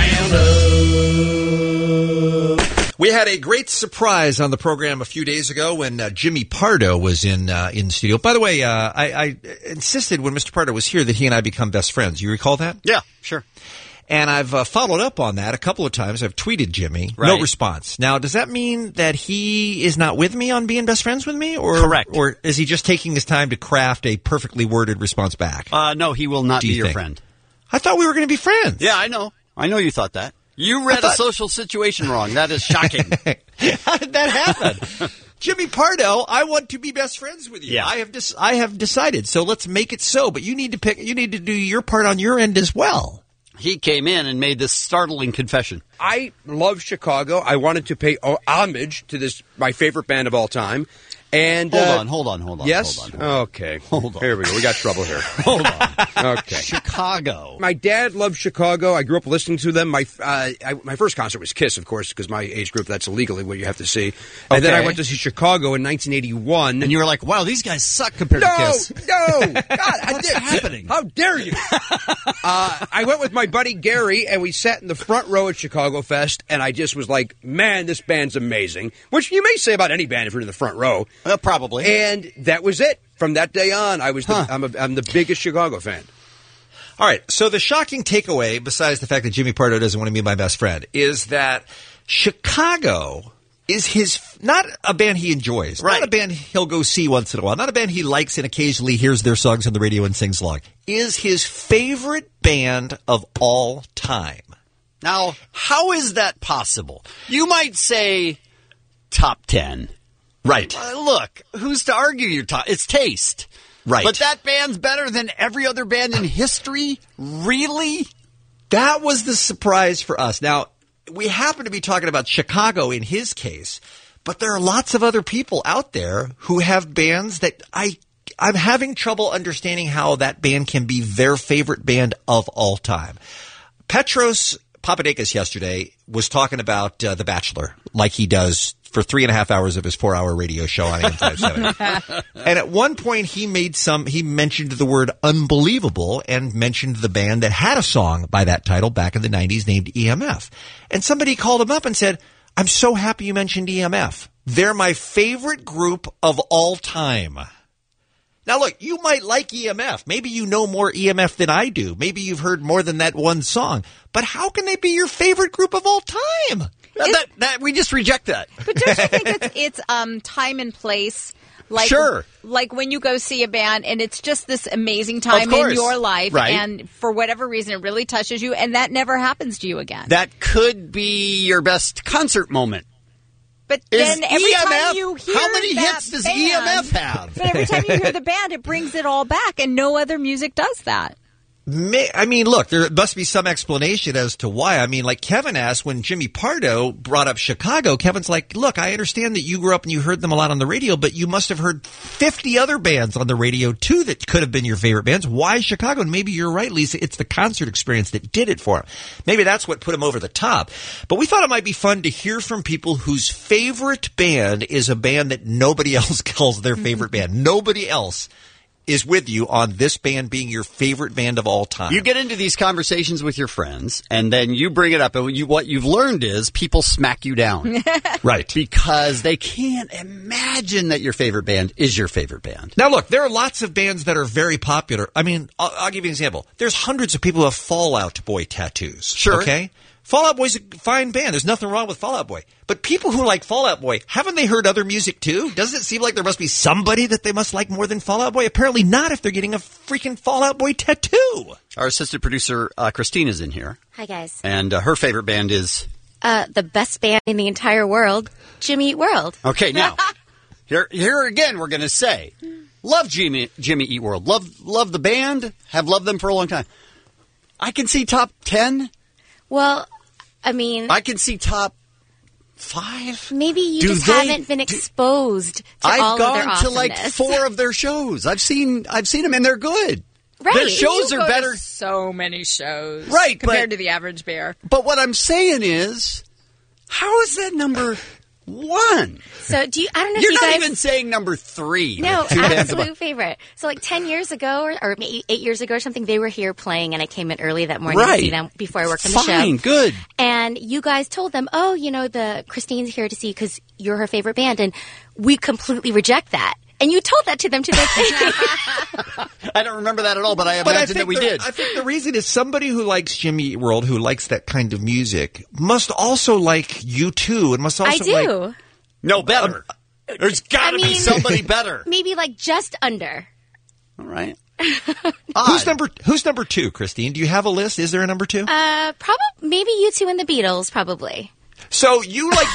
Roundup. We had a great surprise on the program a few days ago when uh, Jimmy Pardo was in uh, in the studio. By the way, uh, I, I insisted when Mister Pardo was here that he and I become best friends. You recall that? Yeah, sure. And I've uh, followed up on that a couple of times. I've tweeted Jimmy. Right. No response. Now, does that mean that he is not with me on being best friends with me? Or, Correct. Or is he just taking his time to craft a perfectly worded response back? Uh, no, he will not Do be you your think? friend. I thought we were going to be friends. Yeah, I know. I know you thought that. You read thought- a social situation wrong. That is shocking. How did that happen? Jimmy Pardo, I want to be best friends with you. Yeah. I have dis- I have decided. So let's make it so. But you need to pick. You need to do your part on your end as well. He came in and made this startling confession. I love Chicago. I wanted to pay homage to this, my favorite band of all time. And Hold uh, on, hold on, hold on. Yes? Hold on, hold on. Okay. Hold on. Here we go. We got trouble here. Hold on. Okay. Chicago. My dad loved Chicago. I grew up listening to them. My uh, I, my first concert was Kiss, of course, because my age group, that's illegally what you have to see. And then I Okay. went to see Chicago in nineteen eighty-one. And you were like, wow, these guys suck compared no, to Kiss. No, God, I What's did. happening? How dare you? uh, I went with my buddy Gary, and we sat in the front row at Chicago Fest, and I just was like, man, this band's amazing. Which you may say about any band if you're in the front row. Uh, probably. And that was it. From that day on, I was the, Huh. I'm, a, I'm the biggest Chicago fan. All right. So the shocking takeaway, besides the fact that Jimmy Pardo doesn't want to be my best friend, is that Chicago is his not a band he enjoys, Right. not a band he'll go see once in a while, not a band he likes and occasionally hears their songs on the radio and sings along. Is his favorite band of all time. Now, how is that possible? You might say top ten. Right. Uh, look, who's to argue your top? It's taste. Right. But that band's better than every other band in history? Really? That was the surprise for us. Now, we happen to be talking about Chicago in his case, but there are lots of other people out there who have bands that I, I'm having trouble understanding how that band can be their favorite band of all time. Petros Papadakis yesterday was talking about uh, The Bachelor, like he does for three and a half hours of his four-hour radio show on A M five seventy. And at one point, he made some. He mentioned the word "unbelievable" and mentioned the band that had a song by that title back in the nineties named E M F. And somebody called him up and said, "I'm so happy you mentioned E M F. They're my favorite group of all time." Now, look, you might like E M F. Maybe you know more E M F than I do. Maybe you've heard more than that one song. But how can they be your favorite group of all time? That, that, that we just reject that. But don't you think it's, it's um, time and place? Like, Sure. Like when you go see a band and it's just this amazing time in course. your life, Right. and for whatever reason it really touches you, and that never happens to you again. That could be your best concert moment. But Is then every E M F time you hear how many that hits does band, E M F have? But every time you hear the band, it brings it all back, and no other music does that. May, I mean, look, there must be some explanation as to why. I mean, like Kevin asked when Jimmy Pardo brought up Chicago, Kevin's like, look, I understand that you grew up and you heard them a lot on the radio, but you must have heard fifty other bands on the radio, too, that could have been your favorite bands. Why Chicago? And maybe you're right, Lisa. It's the concert experience that did it for him. Maybe that's what put him over the top. But we thought it might be fun to hear from people whose favorite band is a band that nobody else calls their favorite band. Nobody else is with you on this band being your favorite band of all time. You get into these conversations with your friends, and then you bring it up, and you, what you've learned is people smack you down. Right. Because they can't imagine that your favorite band is your favorite band. Now, look, there are lots of bands that are very popular. I mean, I'll, I'll give you an example. There's hundreds of people who have Fall Out Boy tattoos. Sure. Okay? Fall Out Boy's a fine band. There's nothing wrong with Fall Out Boy. But people who like Fall Out Boy, haven't they heard other music too? Doesn't it seem like there must be somebody that they must like more than Fall Out Boy? Apparently not if they're getting a freaking Fall Out Boy tattoo. Our assistant producer, uh, Christine, is in here. Hi, guys. And uh, her favorite band is... Uh, the best band in the entire world, Jimmy Eat World. Okay, now, here here again, we're going to say, love Jimmy, Jimmy Eat World. Love, love the band. Have loved them for a long time. I can see top ten. Well, I mean... I can see top five. Maybe you Do just they- haven't been exposed to I've all of their gone to like awesomeness. four of their shows. I've seen I've seen them, and they're good. Right. Their shows You are go to better. so many shows, Right, compared but- to the average bear. But what I'm saying is, how is that number one? So do you? I don't know You're if you not guys. even saying number three. No, Two bands absolute above. favorite. So like ten years ago, or, or maybe eight years ago or something, they were here playing, and I came in early that morning Right. to see them before I worked on the show. Fine, good. And you guys told them, oh, you know, the Christine's here to see because you're her favorite band, and we completely reject that. And you told that to them to their face. I don't remember that at all, but I But I imagine think that we the, did. I think the reason is somebody who likes Jimmy Eat World, who likes that kind of music, must also like you too, and must also I do. like... No, better. There's got to I be mean- somebody better. Maybe like just under. All right. Who's number Who's number two, Christine? Do you have a list? Is there a number two? Uh, probably maybe you two and the Beatles, probably. So you like...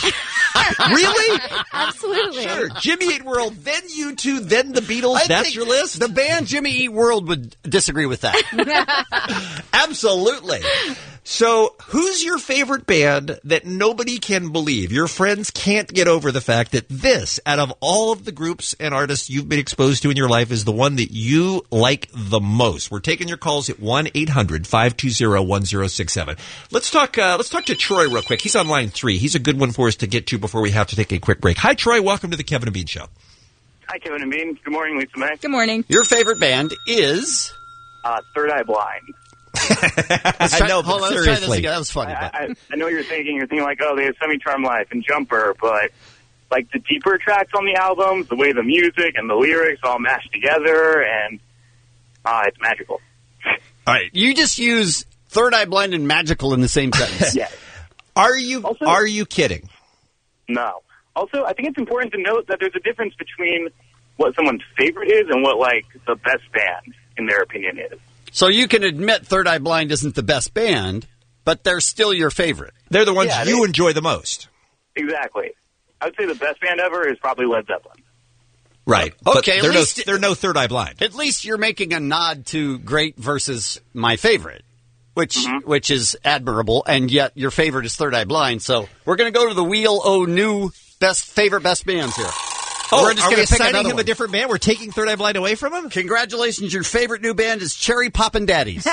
Really? Absolutely. Sure. Jimmy Eat World, then you two, then the Beatles. I That's think your list? The band Jimmy Eat World would disagree with that. Absolutely. So, who's your favorite band that nobody can believe? Your friends can't get over the fact that this, out of all of the groups and artists you've been exposed to in your life, is the one that you like the most. We're taking your calls at one eight hundred five two zero one zero six seven. Let's talk. Uh, let's talk to Troy real quick. He's on line three. He's a good one for us to get to before we have to take a quick break. Hi, Troy. Welcome to the Kevin and Bean Show. Hi, Kevin and Bean. Good morning, Lisa May. Good morning. Your favorite band is Uh, Third Eye Blind. I know, but hold on, let's try this seriously, again. that was funny. I, but- I, I know what you're thinking. You're thinking like, oh, they have Semi-Charm Life and Jumper, but like the deeper tracks on the albums, the way the music and the lyrics all mash together, and ah, it's magical. All right, you just use Third Eye Blind and magical in the same sentence. Yeah. Are you Also- are you kidding? No. Also, I think it's important to note that there's a difference between what someone's favorite is and what like the best band, in their opinion, is. So you can admit Third Eye Blind isn't the best band, but they're still your favorite. They're the ones Yeah, you they- enjoy the most. Exactly. I would say the best band ever is probably Led Zeppelin. Right. But Okay, at they're, least- no, they're no Third Eye Blind. At least you're making a nod to great versus my favorite, which which is admirable, and yet your favorite is Third Eye Blind. So we're going to go to the Wheel O New best favorite best bands here. Oh, we're just are we gonna pick assigning another him one. a different band? We're taking Third Eye Blind away from him? Congratulations, your favorite new band is Cherry Poppin' Daddies.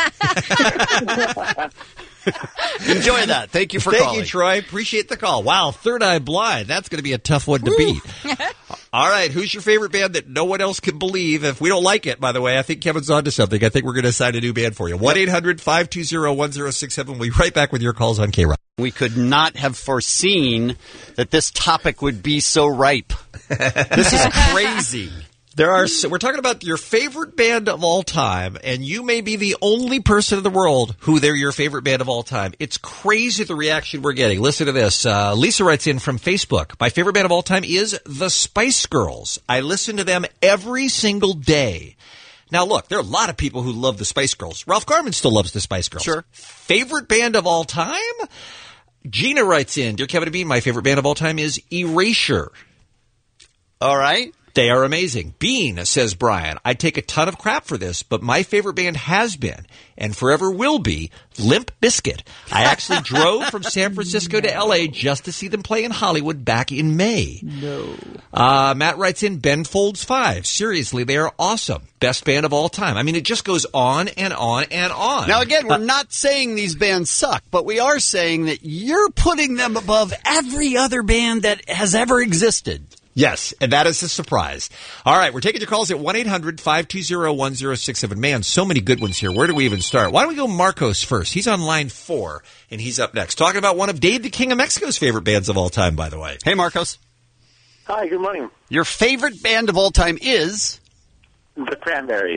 Enjoy that. Thank you for Thank calling. you, Troy. Appreciate the call. Wow, Third Eye Blind. That's going to be a tough one to beat. All right, who's your favorite band that no one else can believe? If we don't like it, by the way, I think Kevin's on to something. I think we're going to assign a new band for you. one eight hundred five two zero one zero six seven. We'll be right back with your calls on K-Rock. We could not have foreseen that this topic would be so ripe. This is crazy. There are. So we're talking about your favorite band of all time, and you may be the only person in the world who they're your favorite band of all time. It's crazy the reaction we're getting. Listen to this. Uh, Lisa writes in from Facebook. My favorite band of all time is the Spice Girls. I listen to them every single day. Now, look, there are a lot of people who love the Spice Girls. Ralph Garman still loves the Spice Girls. Sure. Favorite band of all time? Gina writes in, Dear Kevin and Bean, my favorite band of all time is Erasure. All right. They are amazing. Bean, says Brian, I take a ton of crap for this, but my favorite band has been, and forever will be, Limp Bizkit. I actually drove from San Francisco to L A just to see them play in Hollywood back in May. No. Uh, Matt writes in, Ben Folds five. Seriously, they are awesome. Best band of all time. I mean, it just goes on and on and on. Now, again, we're not saying these bands suck, but we are saying that you're putting them above every other band that has ever existed. Yes, and that is a surprise. All right, we're taking your calls at one eight hundred five two zero one zero six seven. Man, so many good ones here. Where do we even start? Why don't we go Marcos first? He's on line four, and he's up next. Talking about one of Dave the King of Mexico's favorite bands of all time, by the way. Hey, Marcos. Hi, good morning. Your favorite band of all time is? The Cranberries.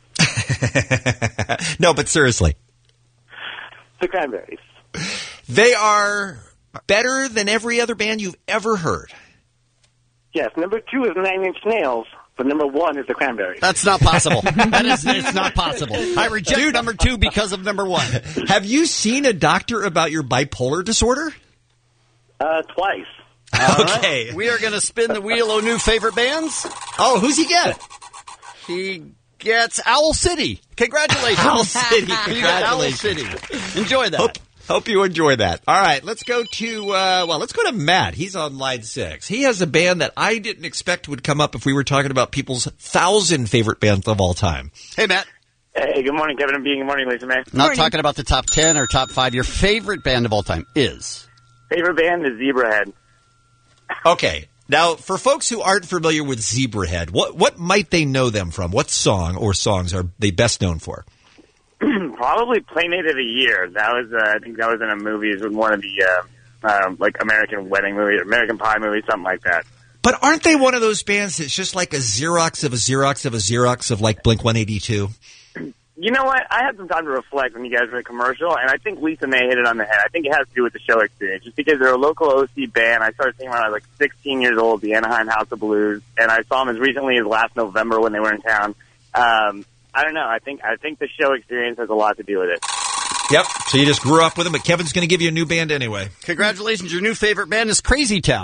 No, but seriously. The Cranberries. They are better than every other band you've ever heard. Yes, number two is Nine Inch Nails, but number one is the Cranberries. That's not possible. That is it's not possible. I reject Dude. number two because of number one. Have you seen a doctor about your bipolar disorder? Uh, twice. Okay. We are going to spin the wheel of new favorite bands. Oh, who's he get? He gets Owl City. Congratulations. Owl City. You get Congratulations. Owl City. Enjoy that. Hope, hope you enjoy that. All right, let's go to, uh, well, let's go to Matt. He's on line six. He has a band that I didn't expect would come up if we were talking about people's thousand favorite bands of all time. Hey, Matt. Hey, good morning, Kevin and Bean. Good morning, Lisa May. Not Morning. talking about the top ten or top five. Your favorite band of all time is? Favorite band is Zebrahead. Okay. Now, for folks who aren't familiar with Zebrahead, what what might they know them from? What song or songs are they best known for? Probably Playmate of the Year. That was, uh, I think that was in a movie. It was one of the, uh, um, like, American Wedding movie, American Pie movie, something like that. But aren't they one of those bands that's just like a Xerox of a Xerox of a Xerox of like Blink one eighty-two? You know what? I had some time to reflect when you guys were a commercial, and I think Lisa May hit it on the head. I think it has to do with the show experience. Just because they're a local O C band, I started seeing them when I was like sixteen years old, the Anaheim House of Blues, and I saw them as recently as last November when they were in town. Um, I don't know. I think I think the show experience has a lot to do with it. Yep. So you just grew up with them, but Kevin's going to give you a new band anyway. Congratulations. Your new favorite band is Crazy Town.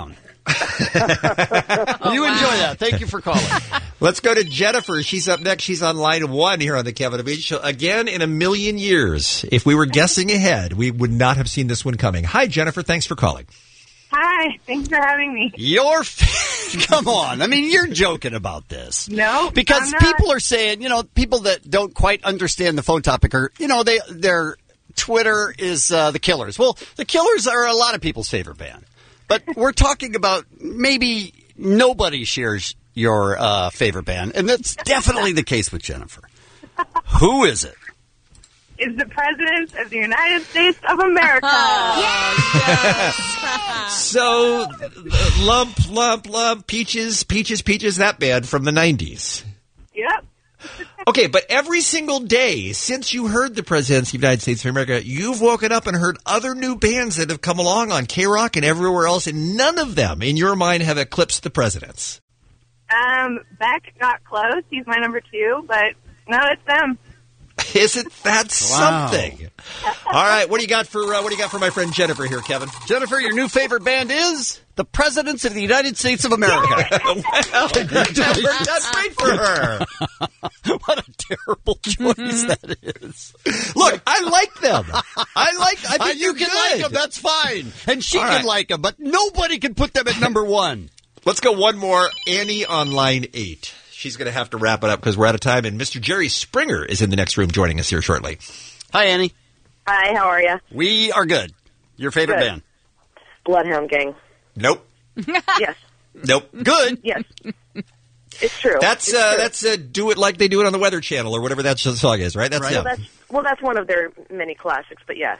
You enjoy that. Thank you for calling. Let's go to Jennifer. She's up next. She's on line one here on the Kevin and Bean Show. Again, in a million years, if we were guessing ahead, we would not have seen this one coming. Hi, Jennifer. Thanks for calling. Hi, thanks for having me. Your f- Come on. I mean, you're joking about this. No, Because I'm not. people are saying, you know, people that don't quite understand the phone topic are, you know, they their Twitter is uh, the Killers. Well, the Killers are a lot of people's favorite band. But we're talking about maybe nobody shares your uh, favorite band, and that's definitely the case with Jennifer. Who is it? Is the President of the United States of America. So, lump, lump, lump, peaches, peaches, peaches, that band from the nineties. Yep. Okay, but every single day since you heard the President of the United States of America, you've woken up and heard other new bands that have come along on K-Rock and everywhere else, and none of them, in your mind, have eclipsed the President's. Um, Beck got close. He's my number two, but no, it's them. Isn't that Wow. something? All right, what do you got for uh, what do you got for my friend Jennifer here, Kevin? Jennifer, your new favorite band is the Presidents of the United States of America. Well, congratulations. That's great for her. What a terrible choice that is. Look, I like them. I like. I Uh, think you they're can like good. them. That's fine, and she All can right. like them, but nobody can put them at number one. Let's go one more. Annie on line eight. She's going to have to wrap it up because we're out of time. And Mister Jerry Springer is in the next room joining us here shortly. Hi, Annie. Hi, how are you? We are good. Your favorite Good. band? Bloodhound Gang. Nope. Yes. Nope. Good. Yes. It's true. That's It's uh, true. that's uh, do it like they do it on the Weather Channel or whatever that song is, right? That's Well, them. that's well, that's one of their many classics, but yes.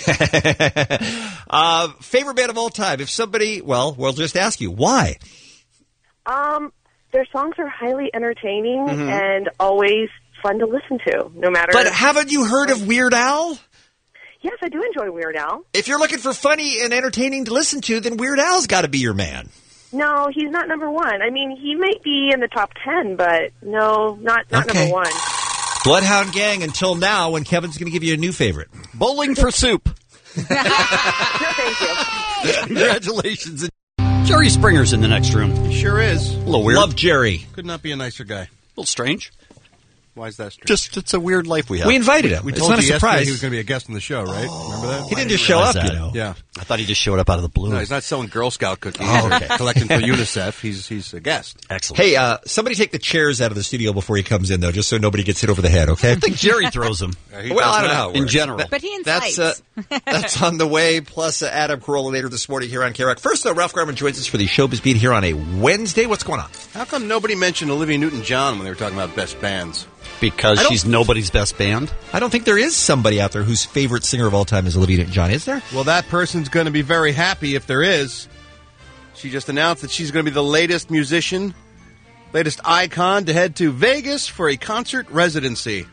uh, favorite band of all time. If somebody, well, we'll just ask you why. Um, their songs are highly entertaining Mhm. and always fun to listen to, no matter. But haven't you heard of Weird Al? Yes, I do enjoy Weird Al. If you're looking for funny and entertaining to listen to, then Weird Al's got to be your man. No, he's not number one. I mean, he might be in the top ten, but no, not not Okay. number one. Bloodhound Gang until now, when Kevin's going to give you a new favorite. Bowling for Soup. No, thank you. Congratulations. Jerry Springer's in the next room. He sure is. A little weird. Love Jerry. Could not be a nicer guy. A little strange. Why is that strange? Just, it's a weird life we have. We invited him. We It's told not a you yesterday surprise. he was going to be a guest on the show, right? Remember that? He didn't just show up, realize you that. know. Yeah. I thought he just showed up out of the blue. No, he's not selling Girl Scout cookies Oh, or okay. collecting for UNICEF. He's he's a guest. Excellent. Hey, uh, somebody take the chairs out of the studio before he comes in, though, just so nobody gets hit over the head, okay? I think Jerry throws them. he well, does I don't not. know how it In works. general. That- But he that's, incites. uh, that's on the way, plus uh, Adam Carolla later this morning here on K-Rock. First, though, Ralph Garman joins us for the Showbiz Beat here on a Wednesday. What's going on? How come nobody mentioned Olivia Newton-John when they were talking about best bands? Because I don't- she's nobody's best band. I don't think there is somebody out there whose favorite singer of all time is Olivia Newton-John, is there? Well, that person's going to be very happy if there is. She just announced that she's going to be the latest musician, latest icon to head to Vegas for a concert residency.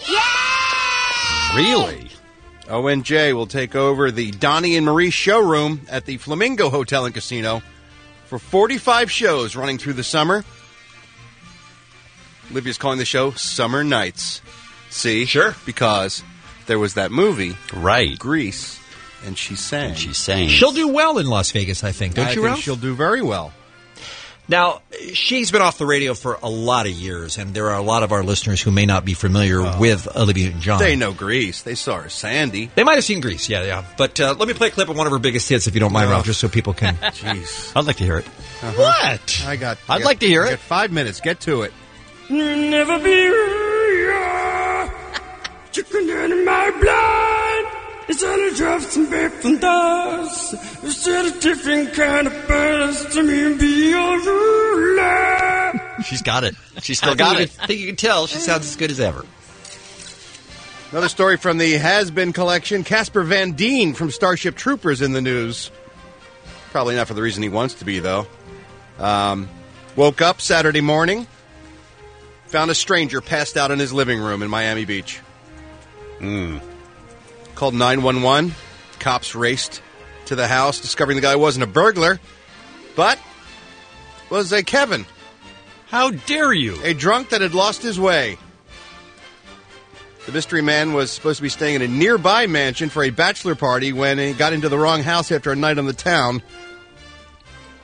Really? O N J will take over the Donnie and Marie showroom at the Flamingo Hotel and Casino for forty-five shows running through the summer. Olivia's calling the show Summer Nights. See? Sure. Because there was that movie, Right. Grease, and she sang. And she's saying. She'll do well in Las Vegas, I think, don't I you, think Ralph? she'll do very well. Now, she's been off the radio for a lot of years, and there are a lot of our listeners who may not be familiar with Olivia Newton-John. They know Grease. They saw her Sandy. They might have seen Grease, yeah, yeah. But uh, let me play a clip of one of her biggest hits, if you don't mind, No. Ralph, just so people can... Jeez. I'd like to hear it. Uh-huh. What? I got. I'd I got- like to hear I it. got five minutes. Get to it. Never be real. Chicken in my blood. It's only drops and beef and dust. It's just a different kind of buzz to me and be your ruler. She's got it. She's I still think got you it. can- I think you can tell she sounds as good as ever. Another story from the Has Been collection. Casper Van Dien from Starship Troopers in the news. Probably not for the reason he wants to be, though. Um, woke up Saturday morning. Found a stranger passed out in his living room in Miami Beach. Mm. Called nine one one. Cops raced to the house, discovering the guy wasn't a burglar, but was a Kevin. How dare you? A drunk that had lost his way. The mystery man was supposed to be staying in a nearby mansion for a bachelor party when he got into the wrong house after a night on the town.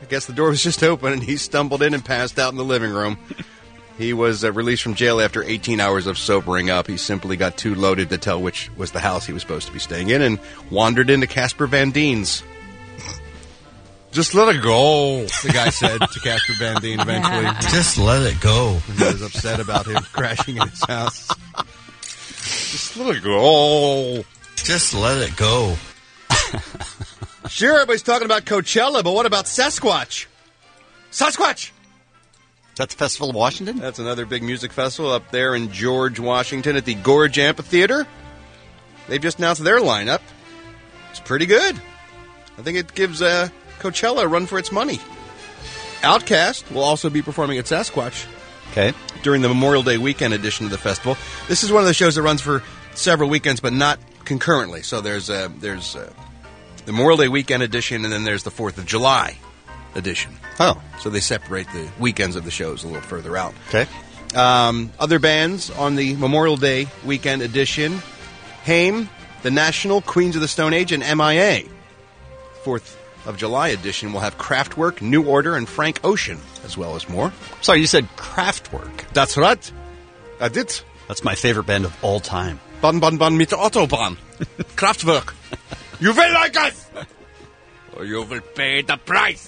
I guess the door was just open, and he stumbled in and passed out in the living room. He was uh, released from jail after eighteen hours of sobering up. He simply got too loaded to tell which was the house he was supposed to be staying in and wandered into Casper Van Dien's. Just let it go, the guy said to Casper Van Dien eventually. Just let it go. He was upset about him crashing in his house. Just let it go. Just let it go. Sure, everybody's talking about Coachella, but what about Sasquatch? Sasquatch! That's Festival of Washington? That's another big music festival up there in George, Washington at the Gorge Amphitheater. They've just announced their lineup. It's pretty good. I think it gives uh, Coachella a run for its money. Outkast will also be performing at Sasquatch. Okay. During the Memorial Day weekend edition of the festival. This is one of the shows that runs for several weekends, but not concurrently. So there's uh, there's uh, the Memorial Day weekend edition, and then there's the fourth of July edition. Oh. So they separate the weekends of the shows a little further out. Okay. Um, other bands on the Memorial Day weekend edition: Haim, The National, Queens of the Stone Age, and M I A. fourth of July edition will have Kraftwerk, New Order, and Frank Ocean, as well as more. Sorry, you said Kraftwerk. That's right. I did. That's my favorite band of all time. Ban, ban, ban mit Autobahn. Kraftwerk. You will like us, or you will pay the price.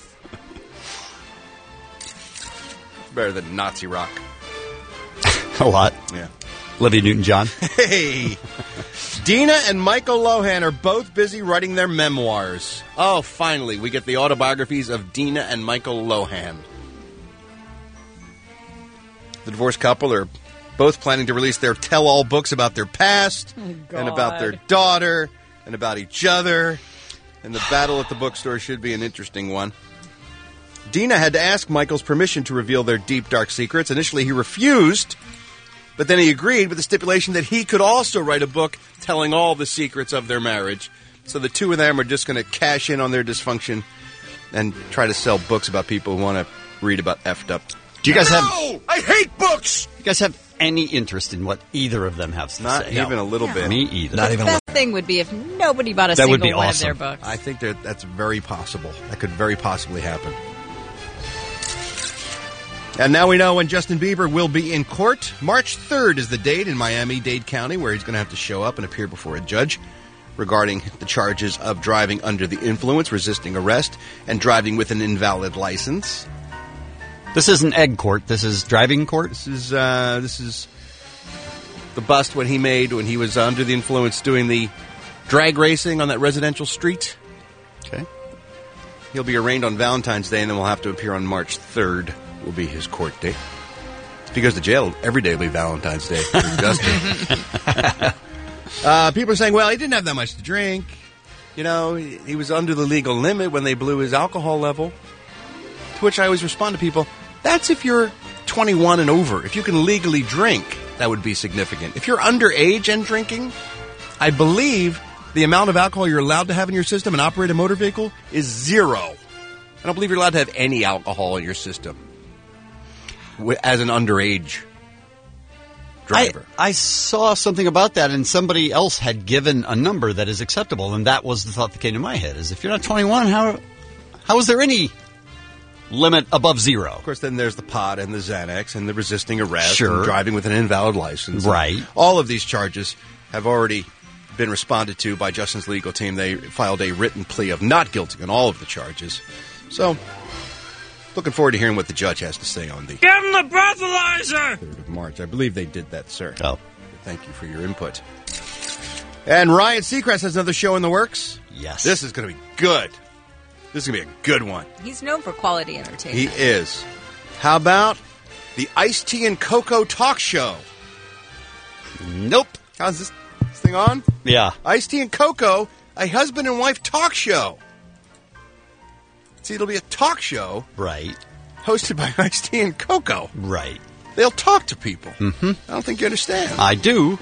Better than Nazi rock. A lot. Yeah. Olivia Newton-John. Hey. Dina and Michael Lohan are both busy writing their memoirs. Oh, finally, we get the autobiographies of Dina and Michael Lohan. The divorced couple are both planning to release their tell-all books about their past, Oh, and about their daughter, and about each other. And the battle at the bookstore should be an interesting one. Dina had to ask Michael's permission to reveal their deep, dark secrets. Initially, he refused, but then he agreed with the stipulation that he could also write a book telling all the secrets of their marriage. So the two of them are just going to cash in on their dysfunction and try to sell books about people who want to read about effed up. Do you guys have... No! I hate books! You guys have any interest in what either of them have to Not say? even a little bit. Me either. Not the even best a thing would be if nobody bought a That would single be one awesome. of their books. I think that that's very possible. That could very possibly happen. And now we know when Justin Bieber will be in court. March third is the date in Miami-Dade County where he's going to have to show up and appear before a judge regarding the charges of driving under the influence, resisting arrest, and driving with an invalid license. This isn't egg court. This is driving court? This is uh, this is the bust when he made when he was under the influence doing the drag racing on that residential street. Okay. He'll be arraigned on Valentine's Day, and then we'll have to appear on March third. Will be his court date. If he goes to jail, every day will be Valentine's Day for Justin. uh, people are saying, well, he didn't have that much to drink. You know, he, he was under the legal limit when they blew his alcohol level. To which I always respond to people, that's if you're twenty-one and over. If you can legally drink, that would be significant. If you're underage and drinking, I believe the amount of alcohol you're allowed to have in your system and operate a motor vehicle is zero. I don't believe you're allowed to have any alcohol in your system as an underage driver. I, I saw something about that, and somebody else had given a number that is acceptable, and that was the thought that came to my head, is if you're not twenty-one, how how is there any limit above zero? Of course, then there's the pot and the Xanax and the resisting arrest Sure. and driving with an invalid license. Right. All of these charges have already been responded to by Justin's legal team. They filed a written plea of not guilty on all of the charges. So, looking forward to hearing what the judge has to say on the Give him the breathalyzer! third of March. I believe they did that, sir. Oh. Thank you for your input. And Ryan Seacrest has another show in the works. Yes. This is going to be good. This is going to be a good one. He's known for quality entertainment. He is. How about the Ice-T and Coco talk show? Nope. How's this, this thing on? Yeah. Ice-T and Coco, a husband and wife talk show. See, it'll be a talk show. Right. Hosted by Ice-T and Coco. Right. They'll talk to people. Mm-hmm. I don't think you understand. I do.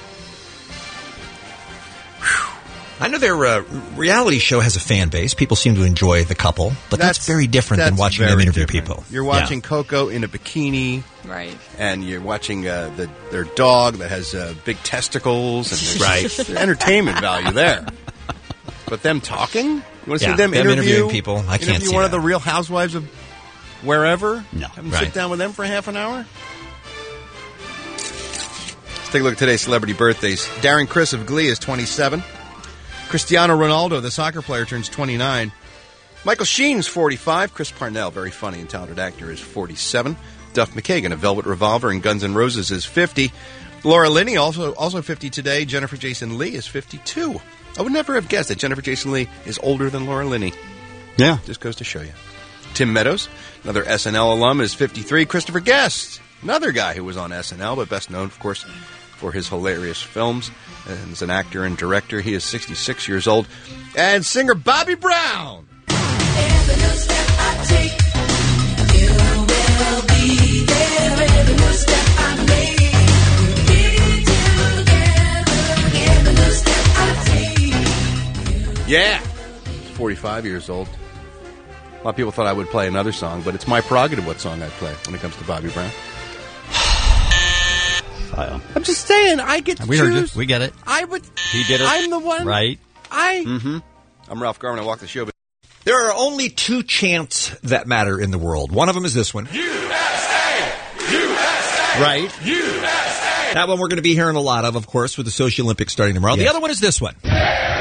I know their uh, reality show has a fan base. People seem to enjoy the couple, but that's, That's- very different than that's watching them very interview different. people. You're watching Yeah. Coco in a bikini. Right. And you're watching uh, the, their dog that has uh, big testicles. And there's Right. there's entertainment value there. But them talking? You want to Yeah, see them, them interview interviewing people? I can't interview see one of that. the Real Housewives of wherever? No. Have them Right. sit down with them for half an hour? Let's take a look at today's celebrity birthdays. Darren Criss of Glee is twenty-seven. Cristiano Ronaldo, the soccer player, turns twenty-nine. Michael Sheen's forty-five. Chris Parnell, very funny and talented actor, is forty-seven. Duff McKagan of Velvet Revolver and Guns N' Roses is fifty. Laura Linney, also also fifty today. Jennifer Jason Leigh is fifty-two. I would never have guessed that Jennifer Jason Leigh is older than Laura Linney. Yeah. Just goes to show you. Tim Meadows, another S N L alum, is fifty-three. Christopher Guest, another guy who was on S N L, but best known, of course, for his hilarious films. And as an actor and director, he is sixty-six years old. And singer Bobby Brown. Yeah. forty-five years old. A lot of people thought I would play another song, but it's my prerogative what song I play when it comes to Bobby Brown. I'm just saying, I get to We heard choose. you. We get it. I would. He did it. I'm the one. Right. I. Mm-hmm. I'm Ralph Garman. I walk the show. But There are only two chants that matter in the world. One of them is this one. U S A! U S A! Right. U S A! That one we're going to be hearing a lot of, of course, with the Sochi Olympics starting tomorrow. The Yes. other one is this one. And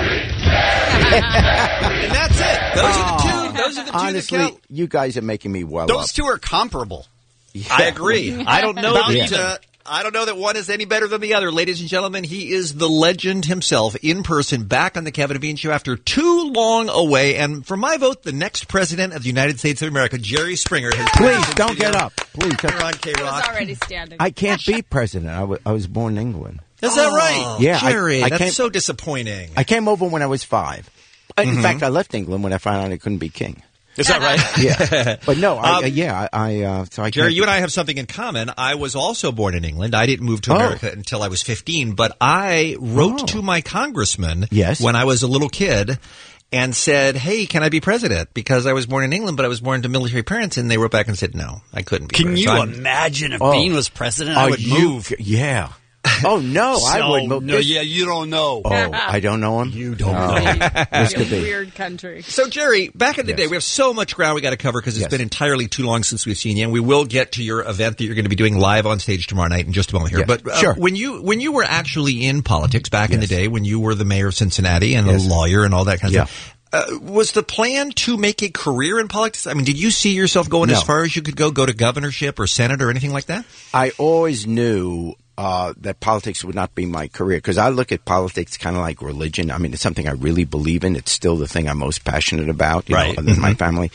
that's it. Those are the two. Those are the two Honestly, that count. you guys are making me well Those up. two are comparable. I agree. I don't know About that. even. Uh, I don't know that one is any better than the other. Ladies and gentlemen, he is the legend himself in person, back on the Kevin and Bean Show after too long away. And for my vote, the next president of the United States of America, Jerry Springer, has Please don't get up. Please. Here on K He was Rock. already standing. I can't be president. I wa- I was born in England. Is that right? Yeah, I- Jerry, I that's came- so disappointing. I came over when I was five. In Mhm. fact, I left England when I found out I couldn't be king. Is that right? Yeah. But no, I, Um, uh, yeah, I, I uh, so I Jerry, can't- you and I have something in common. I was also born in England. I didn't move to Oh. America until I was fifteen, but I wrote Oh. to my congressman Yes. when I was a little kid and said, hey, can I be president? Because I was born in England, but I was born to military parents, and they wrote back and said, no, I couldn't be Can president. you So I'm- imagine if Oh. Bean was president? I Oh, would you- move. Yeah. Oh no, I So, would move. No, This- yeah, you don't know. Oh, I don't know him. You don't Oh, know. This could be. Weird country. So, Jerry, back in the Yes. day, we have so much ground we got to cover because it's Yes. been entirely too long since we've seen you, and we will get to your event that you're going to be doing live on stage tomorrow night in just a moment here. Yes. But uh, Sure. when you when you were actually in politics back in the Yes. day, when you were the mayor of Cincinnati and Yes. a lawyer and all that kind of Yeah. stuff, uh, was the plan to make a career in politics? I mean, did you see yourself going No. as far as you could go, go to governorship or senate or anything like that? I always knew uh, that politics would not be my career because I look at politics kind of like religion. I mean, it's something I really believe in. It's still the thing I'm most passionate about, you Right. know, other than my Mhm. family.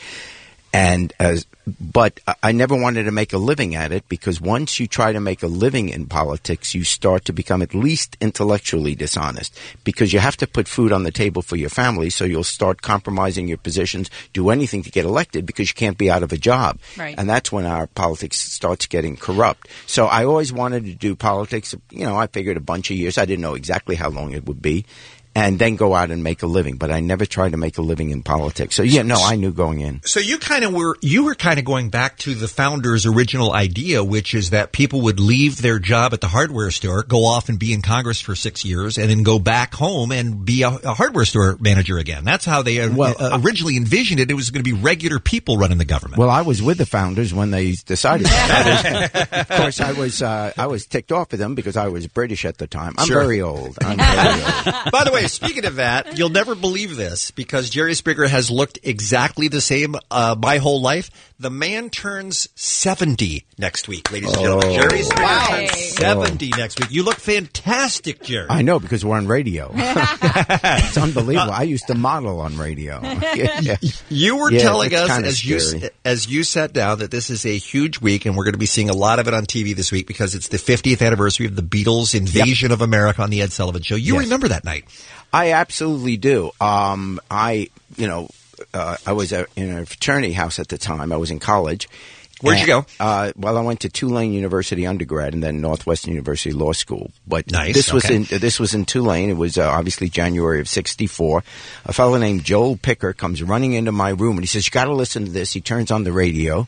And as, but I- I never wanted to make a living at it because once you try to make a living in politics, you start to become at least intellectually dishonest because you have to put food on the table for your family. So you'll start compromising your positions, do anything to get elected because you can't be out of a job. Right. And that's when our politics starts getting corrupt. So I always wanted to do politics. You know, I figured a bunch of years. I didn't know exactly how long it would be. And then go out and make a living. But I never tried to make a living in politics. So yeah, no, I knew going in. So you kind of were you were kind of going back to the founder's original idea, which is that people would leave their job at the hardware store, go off and be in Congress for six years, and then go back home and be a, a hardware store manager again. That's how they uh, Well, uh, originally envisioned it. It was going to be regular people running the government. Well, I was with the founders when they decided that. Of course, I was uh, I was ticked off with them because I was British at the time. I'm Sure. very old. I'm very old. By the way, speaking of that, you'll never believe this because Jerry Springer has looked exactly the same uh, my whole life. The man turns seventy next week, ladies and gentlemen. Oh. Jerry Springer Wow. turns seventy next week. You look fantastic, Jerry. I know because we're on radio. It's unbelievable. I used to model on radio. Yeah. You were Yeah, telling it's us kinda as you scary. as you sat down that this is a huge week, and we're going to be seeing a lot of it on T V this week because it's the fiftieth anniversary of the Beatles' invasion of America on the Ed Sullivan Show. You Yes. remember that night? I absolutely do. Um, I, you know, uh, I was a, in a fraternity house at the time. I was in college. Where'd you And, Uh, well, I went to Tulane University undergrad and then Northwestern University Law School. But Nice, this was okay. in this was in Tulane. It was uh, obviously January of sixty-four. A fellow named Joel Picker comes running into my room and he says, "You got to listen to this." He turns on the radio.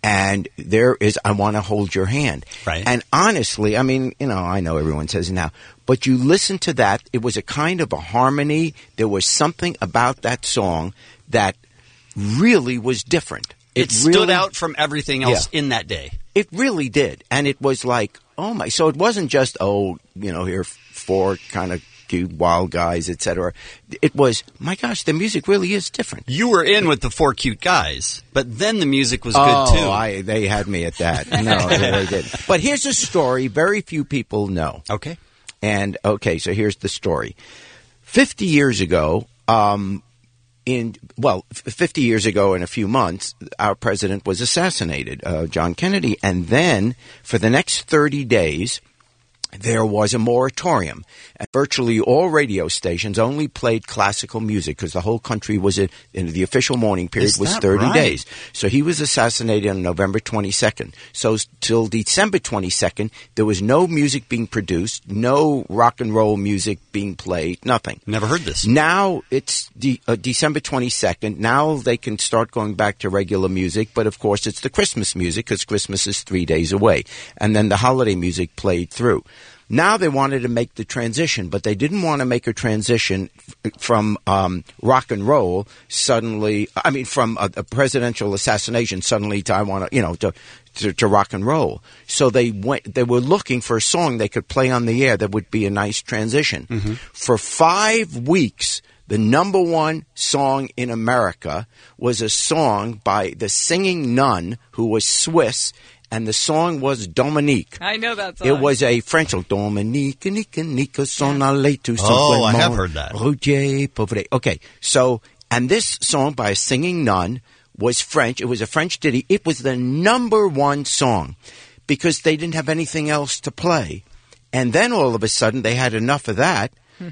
And there is, I want to hold your hand. Right. And honestly, I mean, you know, I know everyone says it now, but you listen to that, it was a kind of a harmony. There was something about that song that really was different. It, It stood really- out from everything else Yeah. in that day. It really did. And it was like, oh my, so it wasn't just, oh, you know, here four kind of cute wild guys, et cetera. It was, my gosh, the music really is different. You were in with the four cute guys, but then the music was oh, good too. I, they had me at that. No, they really did. But here's a story very few people know. Okay. And, okay, so here's the story. Fifty years ago, um, in, well, f- fifty years ago in a few months, our president was assassinated, uh, John Kennedy. And then, for the next thirty days, there was a moratorium. And virtually all radio stations only played classical music because the whole country was in, in the official mourning period Is was that thirty right? days. So he was assassinated on November twenty-second. So s- till December twenty-second, there was no music being produced, no rock and roll music being played, nothing. Never heard this. Now it's de- uh, December twenty-second. Now they can start going back to regular music, but of course it's the Christmas music because Christmas is three days away. And then the holiday music played through. Now they wanted to make the transition, but they didn't want to make a transition f- from um, rock and roll suddenly. I mean, from a, a presidential assassination suddenly to I want to, you know, to, to to rock and roll. So they went. They were looking for a song they could play on the air that would be a nice transition. For five weeks, the number one song in America was a song by the singing nun who was Swiss. And the song was Dominique. I know that song. It was a French song. Dominique, Nique, Nique, son allé tout Oh, I simplement. have heard that. Roger, pauvre. Okay, so, and this song by a singing nun was French. It was a French ditty. It was the number one song because they didn't have anything else to play. And then all of a sudden they had enough of that.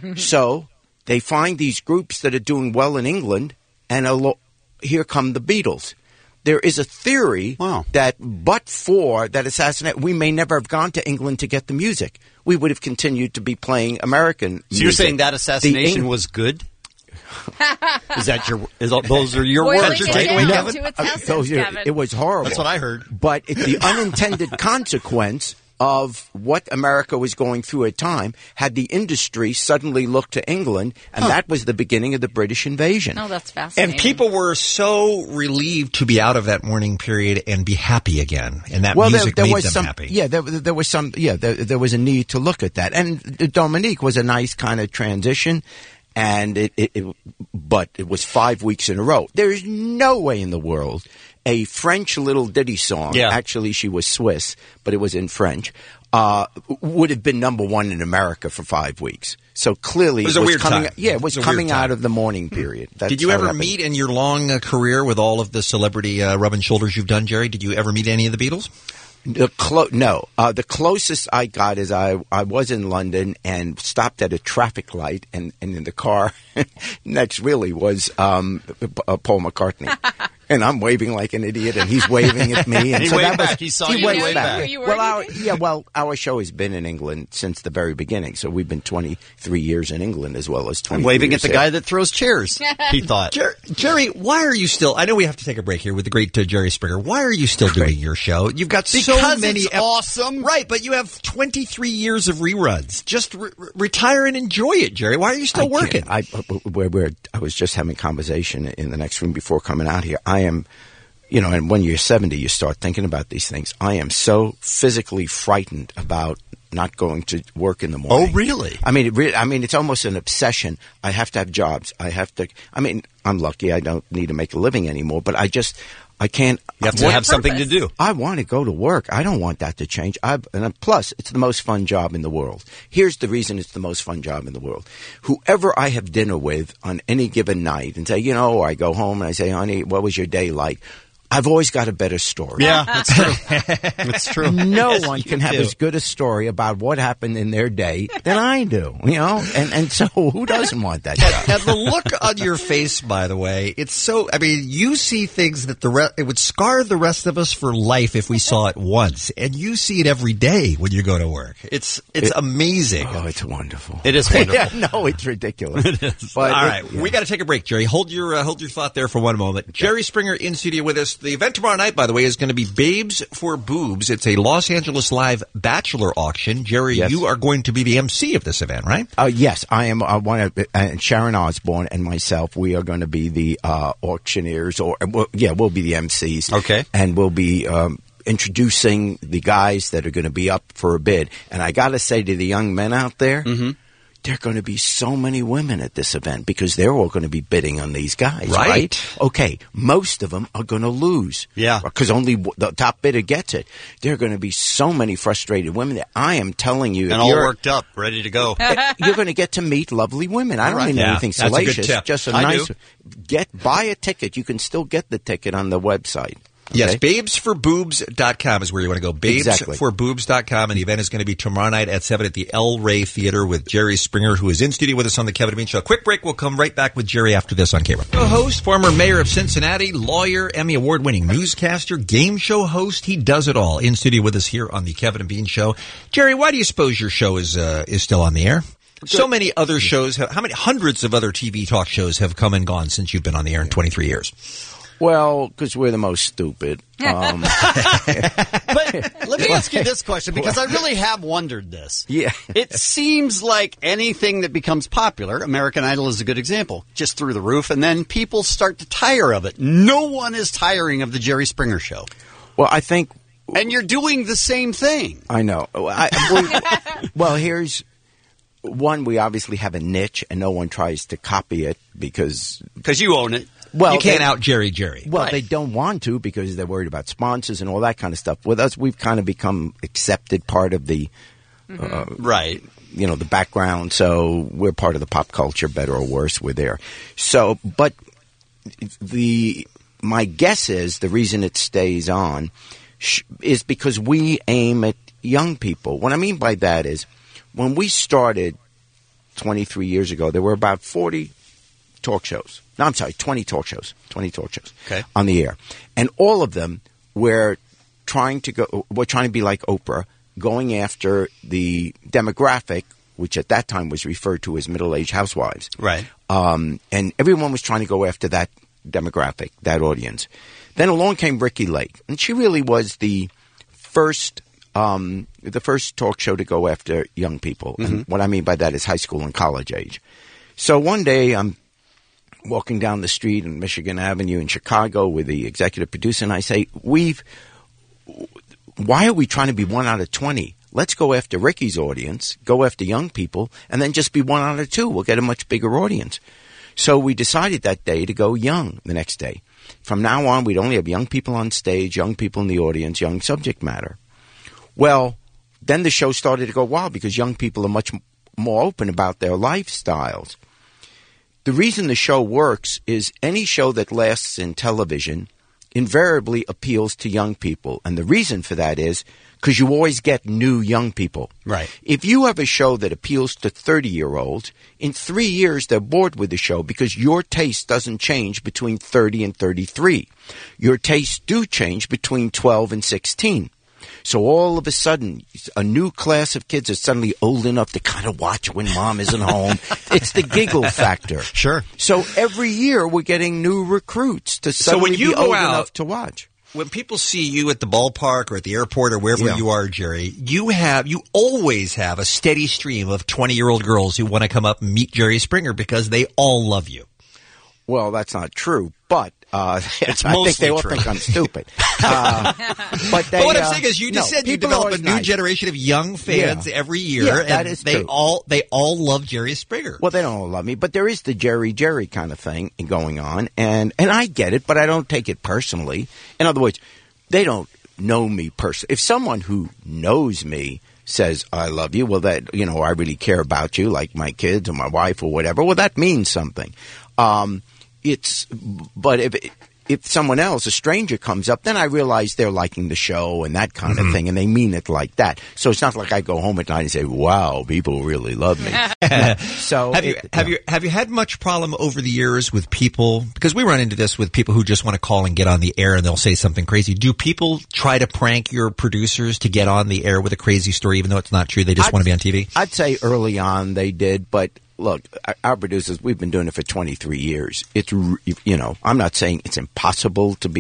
So they find these groups that are doing well in England, and a lo- here come the Beatles. There is a theory that but for that assassination, we may never have gone to England to get the music. We would have continued to be playing American So music. you're saying that The assassination Eng- was good? Is that your? Is all, those are your Boiling words? Your it takeaway, down Kevin? to its Uh, essence, those are- Kevin. it was horrible. That's what I heard. But it, the unintended consequence of what America was going through at time had the industry suddenly look to England, and that was the beginning of the British invasion. Oh, that's fascinating. And people were so relieved to be out of that mourning period and be happy again. And that well, music there, there made was them some, happy. Yeah, there, there was some. Yeah, there, there was a need to look at that, and Dominique was a nice kind of transition. And it, it, it, but it was five weeks in a row. There's no way in the world a French little ditty song. Yeah. Actually, she was Swiss, but it was in French. Uh, would have been number one in America for five weeks. So clearly, It was a weird coming. time. Yeah, it was It was a coming weird time. out of the mourning period. That's Did you how it ever happened. meet in your long uh, career with all of the celebrity uh, rubbing shoulders you've done, Jerry? Did you ever meet any of the Beatles? The clo- no, uh, the closest I got is I I was in London and stopped at a traffic light, and, and in the car next really was um, P- uh, Paul McCartney, and I'm waving like an idiot, and he's waving at me, and He so waved that was, back. He saw you waved wave back. back. Were you Well, our, working? yeah, well, our show has been in England since the very beginning, so we've been twenty-three years in England as well as twenty. I'm waving at the guy that throws chairs. He thought. Jer- Jerry, why are you still? I know we have to take a break here with the great uh, Jerry Springer. Why are you still doing your show? You've got so Because many. it's awesome. Right, but you have twenty-three years of reruns. Just re- re- retire and enjoy it, Jerry. Why are you still I can't- working? I, we're, we're, I was just having a conversation in the next room before coming out here. I am, you know, and when you're seventy, you start thinking about these things. I am so physically frightened about not going to work in the morning. Oh, really? I mean, it really, I mean, it's almost an obsession. I have to have jobs. I have to. I mean, I'm lucky. I don't need to make a living anymore. But I just, I can't. You have to What have something to purpose? do. I want to go to work. I don't want that to change. I've, and plus, it's the most fun job in the world. Here's the reason it's the most fun job in the world. Whoever I have dinner with on any given night and say, you know, or I go home and I say, honey, what was your day like? I've always got a better story. Yeah, that's true. That's true. No Yes, one you can have do. as good a story about what happened in their day than I do, you know? And and so who doesn't want that job? And the look on your face, by the way, it's so. I mean, you see things that the re- it would scar the rest of us for life if we saw it once, and you see it every day when you go to work. It's it's It- amazing. Oh, it's wonderful. It is wonderful. Yeah, no, it's ridiculous. It is. But All it- right, yeah. we got to take a break, Jerry. Hold your uh, hold your thought there for one moment. Jerry Springer in studio with us. The event tomorrow night, by the way, is going to be Babes for Boobs. It's a Los Angeles Live bachelor auction. Jerry, Yes. you are going to be the M C of this event, right? Uh, yes, I am. I want to. Uh, Sharon Osbourne and myself, we are going to be the uh, auctioneers, or well, yeah, we'll be the M Cs. Okay, and we'll be um, introducing the guys that are going to be up for a bid. And I got to say to the young men out there. Mm-hmm. There are going to be so many women at this event because they're all going to be bidding on these guys, Right. right? Okay, most of them are going to lose. Yeah. Because only w- the top bidder gets it. There are going to be so many frustrated women that I am telling you. if And all you're- worked up, ready to go. you're going to get to meet lovely women. I don't Right. mean Yeah, anything that's a good salacious. tip. Just a I nice do. get buy a ticket. You can still get the ticket on the website. Yes, okay? babes for boobs dot com is where you want to go. babes Exactly. for boobs dot com, and the event is going to be tomorrow night at seven at the El Rey Theater with Jerry Springer, who is in studio with us on the Kevin and Bean Show. Quick break. We'll come right back with Jerry after this on K-Rock. Host, former mayor of Cincinnati, lawyer, Emmy Award-winning newscaster, game show host. He does it all. In studio with us here on the Kevin and Bean Show. Jerry, why do you suppose your show is uh, is still on the air? So many other shows have, how many hundreds of other T V talk shows have come and gone since you've been on the air in twenty-three years? Well, because we're the most stupid. Um, But let me ask you this question, because I really have wondered this. Yeah. It seems like anything that becomes popular, American Idol is a good example, just through the roof, and then people start to tire of it. No one is tiring of the Jerry Springer Show. Well, I think... And you're doing the same thing. I know. I, we, well, here's... One, we obviously have a niche, and no one tries to copy it because... Because you own it. Well, you can't they- out Jerry Jerry. Well, Right. they don't want to because they're worried about sponsors and all that kind of stuff. With us, we've kind of become accepted part of the, uh, right? You know, the background. So we're part of the pop culture, better or worse. We're there. So, but the my guess is the reason it stays on sh- is because we aim at young people. What I mean by that is when we started twenty-three years ago, there were about forty talk shows. No, I'm sorry, twenty talk shows. twenty talk shows Okay. on the air. And all of them were trying to go, were trying to be like Oprah, going after the demographic, which at that time was referred to as middle-aged housewives. Right. Um, and everyone was trying to go after that demographic, that audience. Then along came Ricki Lake, and she really was the first um, the first talk show to go after young people. And what I mean by that is high school and college age. So one day I'm walking down the street in Michigan Avenue in Chicago with the executive producer, and I say, "We've why are we trying to be one out of twenty? Let's go after Ricky's audience, go after young people, and then just be one out of two. We'll get a much bigger audience." So we decided that day to go young the next day. From now on, we'd only have young people on stage, young people in the audience, young subject matter. Well, then the show started to go wild because young people are much m- more open about their lifestyles. The reason the show works is any show that lasts in television invariably appeals to young people. And the reason for that is because you always get new young people. Right. If you have a show that appeals to thirty-year-olds, in three years they're bored with the show because your taste doesn't change between thirty and thirty-three. Your tastes do change between twelve and sixteen. So all of a sudden, a new class of kids are suddenly old enough to kind of watch when mom isn't home. It's the giggle factor. Sure. So every year we're getting new recruits to So suddenly when you be go old out- enough to watch. When people see you at the ballpark or at the airport or wherever Yeah. you are, Jerry, you have you always have a steady stream of twenty-year-old girls who want to come up and meet Jerry Springer because they all love you. Well, that's not true, but uh, It's I think mostly they all true. think I'm stupid. Uh, but, they, But what I'm uh, saying is, you just no, said you people are develop a always new nice. generation of young fans Yeah. every year, Yeah, and that is they true. all they all love Jerry Springer. Well, they don't all love me, but there is the Jerry Jerry kind of thing going on, and and I get it, but I don't take it personally. In other words, they don't know me personally. If someone who knows me says I love you, well, that you know I really care about you, like my kids or my wife or whatever. Well, that means something. Um, it's but if. If someone else, a stranger, comes up, then I realize they're liking the show and that kind Mm-hmm. of thing, and they mean it like that. So it's not like I go home at night and say, "Wow, people really love me." So have you it- have you have you had much problem over the years with people? Because we run into this with people who just want to call and get on the air, and they'll say something crazy. Do people try to prank your producers to get on the air with a crazy story, even though it's not true? They just I'd- want to be on T V. I'd say early on they did, but look, our- our producers, we've been doing it for twenty-three years. It's, r- you know, I'm not saying it's impossible to be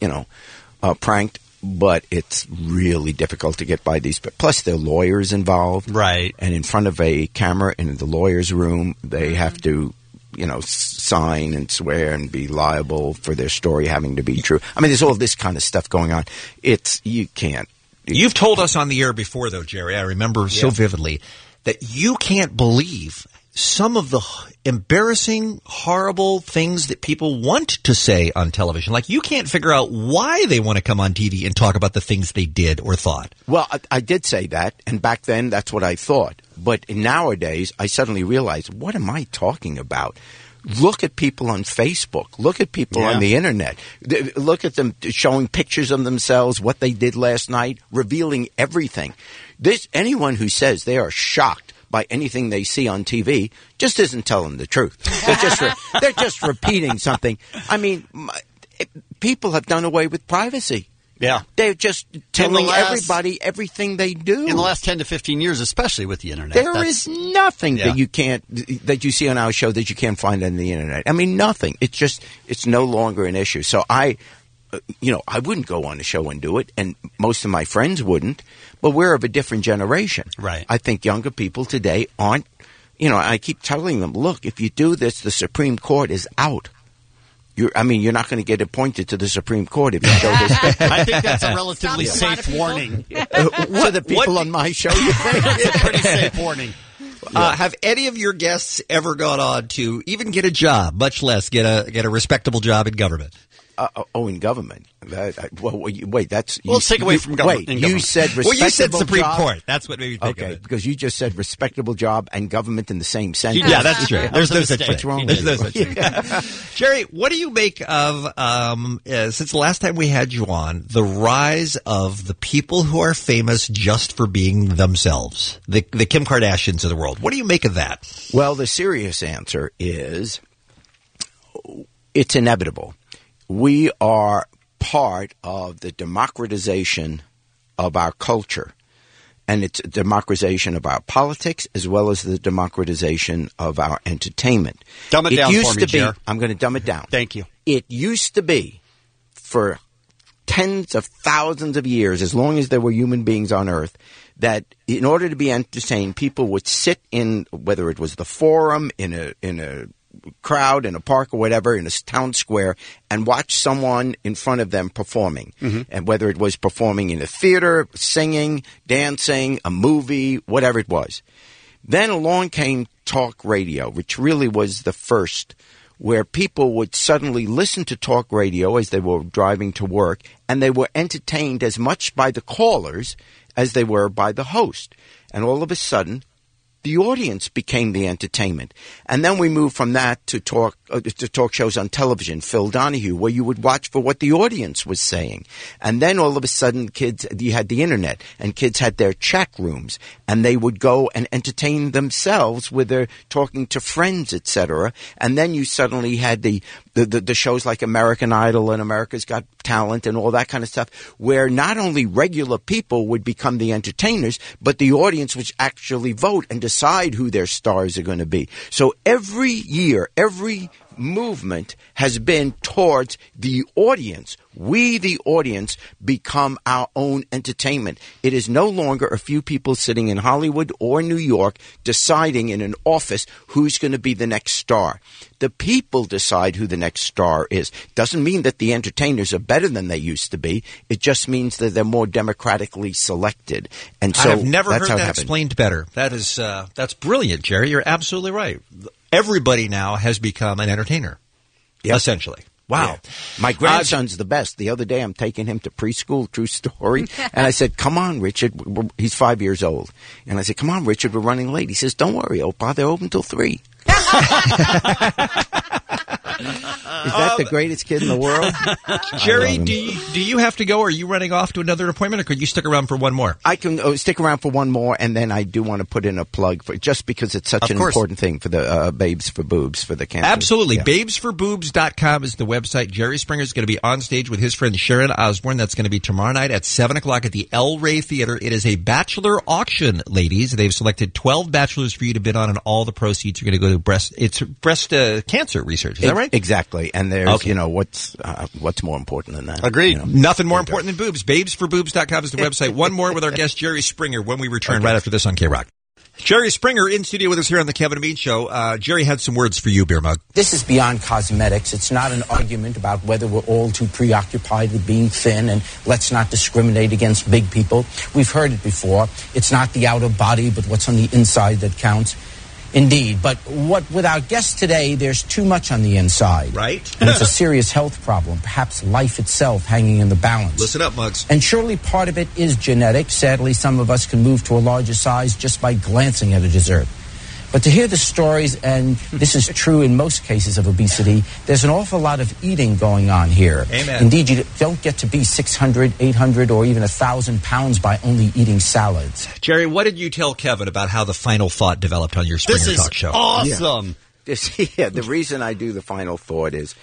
you know, uh, pranked. But it's really difficult to get by these. Plus, there are lawyers involved. Right. And in front of a camera in the lawyer's room, they have to, you know, s- sign and swear and be liable for their story having to be true. I mean, there's all this kind of stuff going on. It's, you can't. You've told us on the air before, though, Jerry, I remember so Yeah. vividly, that you can't believe some of the h- embarrassing, horrible things that people want to say on television. Like, you can't figure out why they want to come on T V and talk about the things they did or thought. Well, I, I did say that, and back then that's what I thought. But nowadays, I suddenly realized, what am I talking about? Look at people on Facebook. Look at people Yeah. on the Internet. Th- Look at them showing pictures of themselves, what they did last night, revealing everything. This anyone who says they are shocked by anything they see on T V just isn't telling the truth. They're just re- they're just repeating something. I mean, my, it, people have done away with privacy. Yeah. They're just telling last- everybody everything they do. In the last ten to fifteen years, especially with the Internet. There that's- is nothing Yeah. that you can't that you see on our show that you can't find on the Internet. I mean, nothing. It's just it's no longer an issue. So I, uh, you know, I wouldn't go on the show and do it, and most of my friends wouldn't. But we're of a different generation. Right. I think younger people today aren't. You know, I keep telling them, look, if you do this, the Supreme Court is out. You're, I mean, you're not going to get appointed to the Supreme Court if you show this. I think that's a relatively safe warning. Uh, to the people on my show, you think? It's a pretty safe warning. Uh, have any of your guests ever gone on to even get a job, much less get a get a respectable job in government? Uh, oh, in government. That, I, well, wait, wait, that's... Well, let's take away from government- Wait, in you government. said respectable Well, you said Supreme job. Court. That's what made me think Okay, of it. because you just said respectable job and government in the same sentence. Yeah, that's true. There's no such What's thing. wrong There's with no you? such thing. Jerry, what do you make of, um, uh, since the last time we had you on, the rise of the people who are famous just for being themselves? The, the Kim Kardashians of the world. What do you make of that? Well, the serious answer is it's inevitable. We are part of the democratization of our culture. And it's a democratization of our politics as well as the democratization of our entertainment. Dumb it down used for me, to be, Jer. I'm going to dumb it down. Thank you. It used to be for tens of thousands of years, as long as there were human beings on Earth, that in order to be entertained, people would sit in, whether it was the forum, in a in a crowd, in a park or whatever, in a town square, and watch someone in front of them performing. Mm-hmm. And whether it was performing in a theater, singing, dancing, a movie, whatever it was. Then along came talk radio, which really was the first, where people would suddenly listen to talk radio as they were driving to work, and they were entertained as much by the callers as they were by the host. And all of a sudden, the audience became the entertainment. And then we moved from that to talk uh, to talk shows on television, Phil Donahue, where you would watch for what the audience was saying. And then all of a sudden, kids, you had the internet, and kids had their chat rooms, and they would go and entertain themselves with their talking to friends, et cetera. And then you suddenly had the, the, the, the shows like American Idol and America's Got Talent and all that kind of stuff, where not only regular people would become the entertainers, but the audience would actually vote and decide who their stars are going to be. So every year, every movement has been towards the audience. We, the audience, become our own entertainment. It is no longer a few people sitting in Hollywood or New York deciding in an office who's going to be the next star. The people decide who the next star is. Doesn't mean that the entertainers are better than they used to be. It just means that they're more democratically selected. And so I've never that's heard how it that happened. explained better. That is uh, that's brilliant, Jerry. You're absolutely right. Everybody now has become an entertainer, Yep. essentially. Wow. Yeah. My grandson's the best. The other day I'm taking him to preschool, true story. And I said, come on, Richard. We're- He's five years old. And I said, come on, Richard, we're running late. He says, don't worry, Opa, they're open till three. Is that the greatest kid in the world? Jerry, do you, do you have to go? Or are you running off to another appointment, or could you stick around for one more? I can uh, stick around for one more, and then I do want to put in a plug for just because it's such Of an course. important thing for the uh, Babes for Boobs for the cancer. Absolutely. Yeah. babes for boobs dot com is the website. Jerry Springer is going to be on stage with his friend Sharon Osbourne. That's going to be tomorrow night at seven o'clock at the El Rey Theater. It is a bachelor auction, ladies. They've selected twelve bachelors for you to bid on, and all the proceeds are going to go to breast. It's breast uh, cancer research. Is that right? Exactly. And there's, Okay. you know, what's uh, what's more important than that? Agreed. You know? Nothing more important than boobs. babes for boobs dot com is the website. One more with our guest, Jerry Springer, when we return Okay. right after this on K-Rock. Jerry Springer in studio with us here on the Kevin and Bean Show. Uh, Jerry had some words for you, Beer Mug. This is beyond cosmetics. It's not an argument about whether we're all too preoccupied with being thin and let's not discriminate against big people. We've heard it before. It's not the outer body, but what's on the inside that counts. Indeed. But what with our guest today, there's too much on the inside. Right. And it's a serious health problem, perhaps life itself hanging in the balance. Listen up, Mugs. And surely part of it is genetic. Sadly, some of us can move to a larger size just by glancing at a dessert. But to hear the stories, and this is true in most cases of obesity, there's an awful lot of eating going on here. Amen. Indeed, you don't get to be six hundred, eight hundred, or even one thousand pounds by only eating salads. Jerry, what did you tell Kevin about how the final thought developed on your Springer This is Talk show? awesome. Yeah. This, yeah, the reason I do the final thought is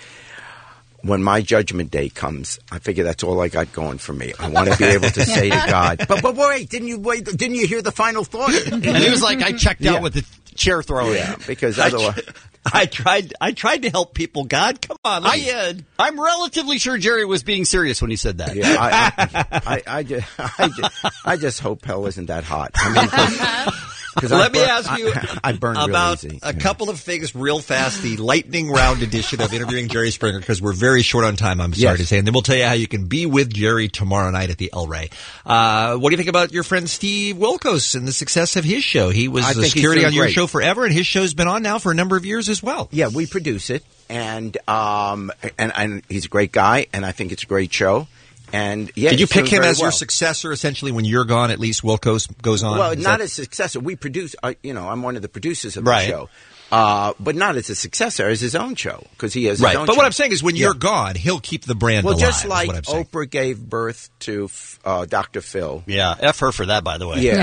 when my judgment day comes, I figure that's all I got going for me. I want to be able to say to God, but but wait, didn't you wait? Didn't you hear the final thought? And he was like, I checked out Yeah. with the chair throwing. Yeah, because I otherwise, I tried. I tried to help people. God, come on, let me I, I'm relatively sure Jerry was being serious when he said that. yeah, I, I, I, I, just, I, just, I just hope hell isn't that hot. I mean, 'cause- 'cause I Let me burn- ask you I, I burn real about easy. a couple of things real fast. The lightning round edition of Interviewing Jerry Springer, because we're very short on time, I'm sorry Yes. to say. And then we'll tell you how you can be with Jerry tomorrow night at the El Rey. Uh, what do you think about your friend Steve Wilkos and the success of his show? He was I the think he's security doing on your great. show forever, and his show's been on now for a number of years as well. Yeah, we produce it, and um, and and he's a great guy, and I think it's a great show. And yeah, Did you he's pick doing him very as your well. successor, essentially, when you're gone? At least Wilkos goes on. Well, Is not that- as a successor. We produce, uh, you know, I'm one of the producers of Right. the show, uh, but not as a successor, as his own show because he has right. his own But show. what I'm saying is, when Yeah. you're gone, he'll keep the brand well, alive. just is like what I'm saying. Oprah gave birth to uh, Doctor Phil. Yeah, F her for that, by the way. Yeah.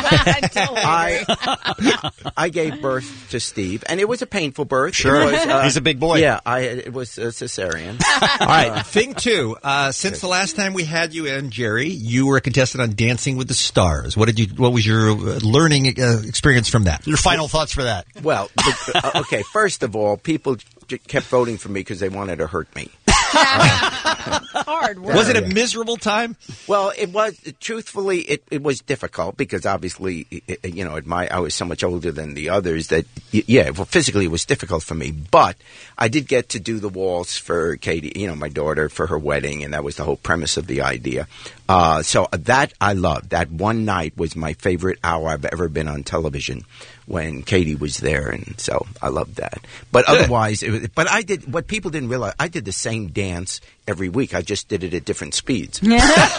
I I gave birth to Steve, and it was a painful birth. Sure. It was, uh, He's a big boy. Yeah, I, it was a cesarean. All right, thing two. Uh, since the last time we had you in, Jerry, you were a contestant on Dancing with the Stars. What did you? What was your uh, learning uh, experience from that? Your final thoughts for that? Well, the, uh, okay. First of all, people j- kept voting for me because they wanted to hurt me. Hard work. Was it a miserable time? Well, it was. Truthfully, it, it was difficult because obviously, it, it- you know, at my I was so much older than the others that y- yeah, well, physically it was difficult for me. But I did get to do the waltz for Katie, you know, my daughter for her wedding, and that was the whole premise of the idea. Uh, so that I loved. That one night was my favorite hour I've ever been on television when Katie was there, and so I loved that. But otherwise, it was, but I did what people didn't realize. I did the same dance every week. I just did it at different speeds. uh,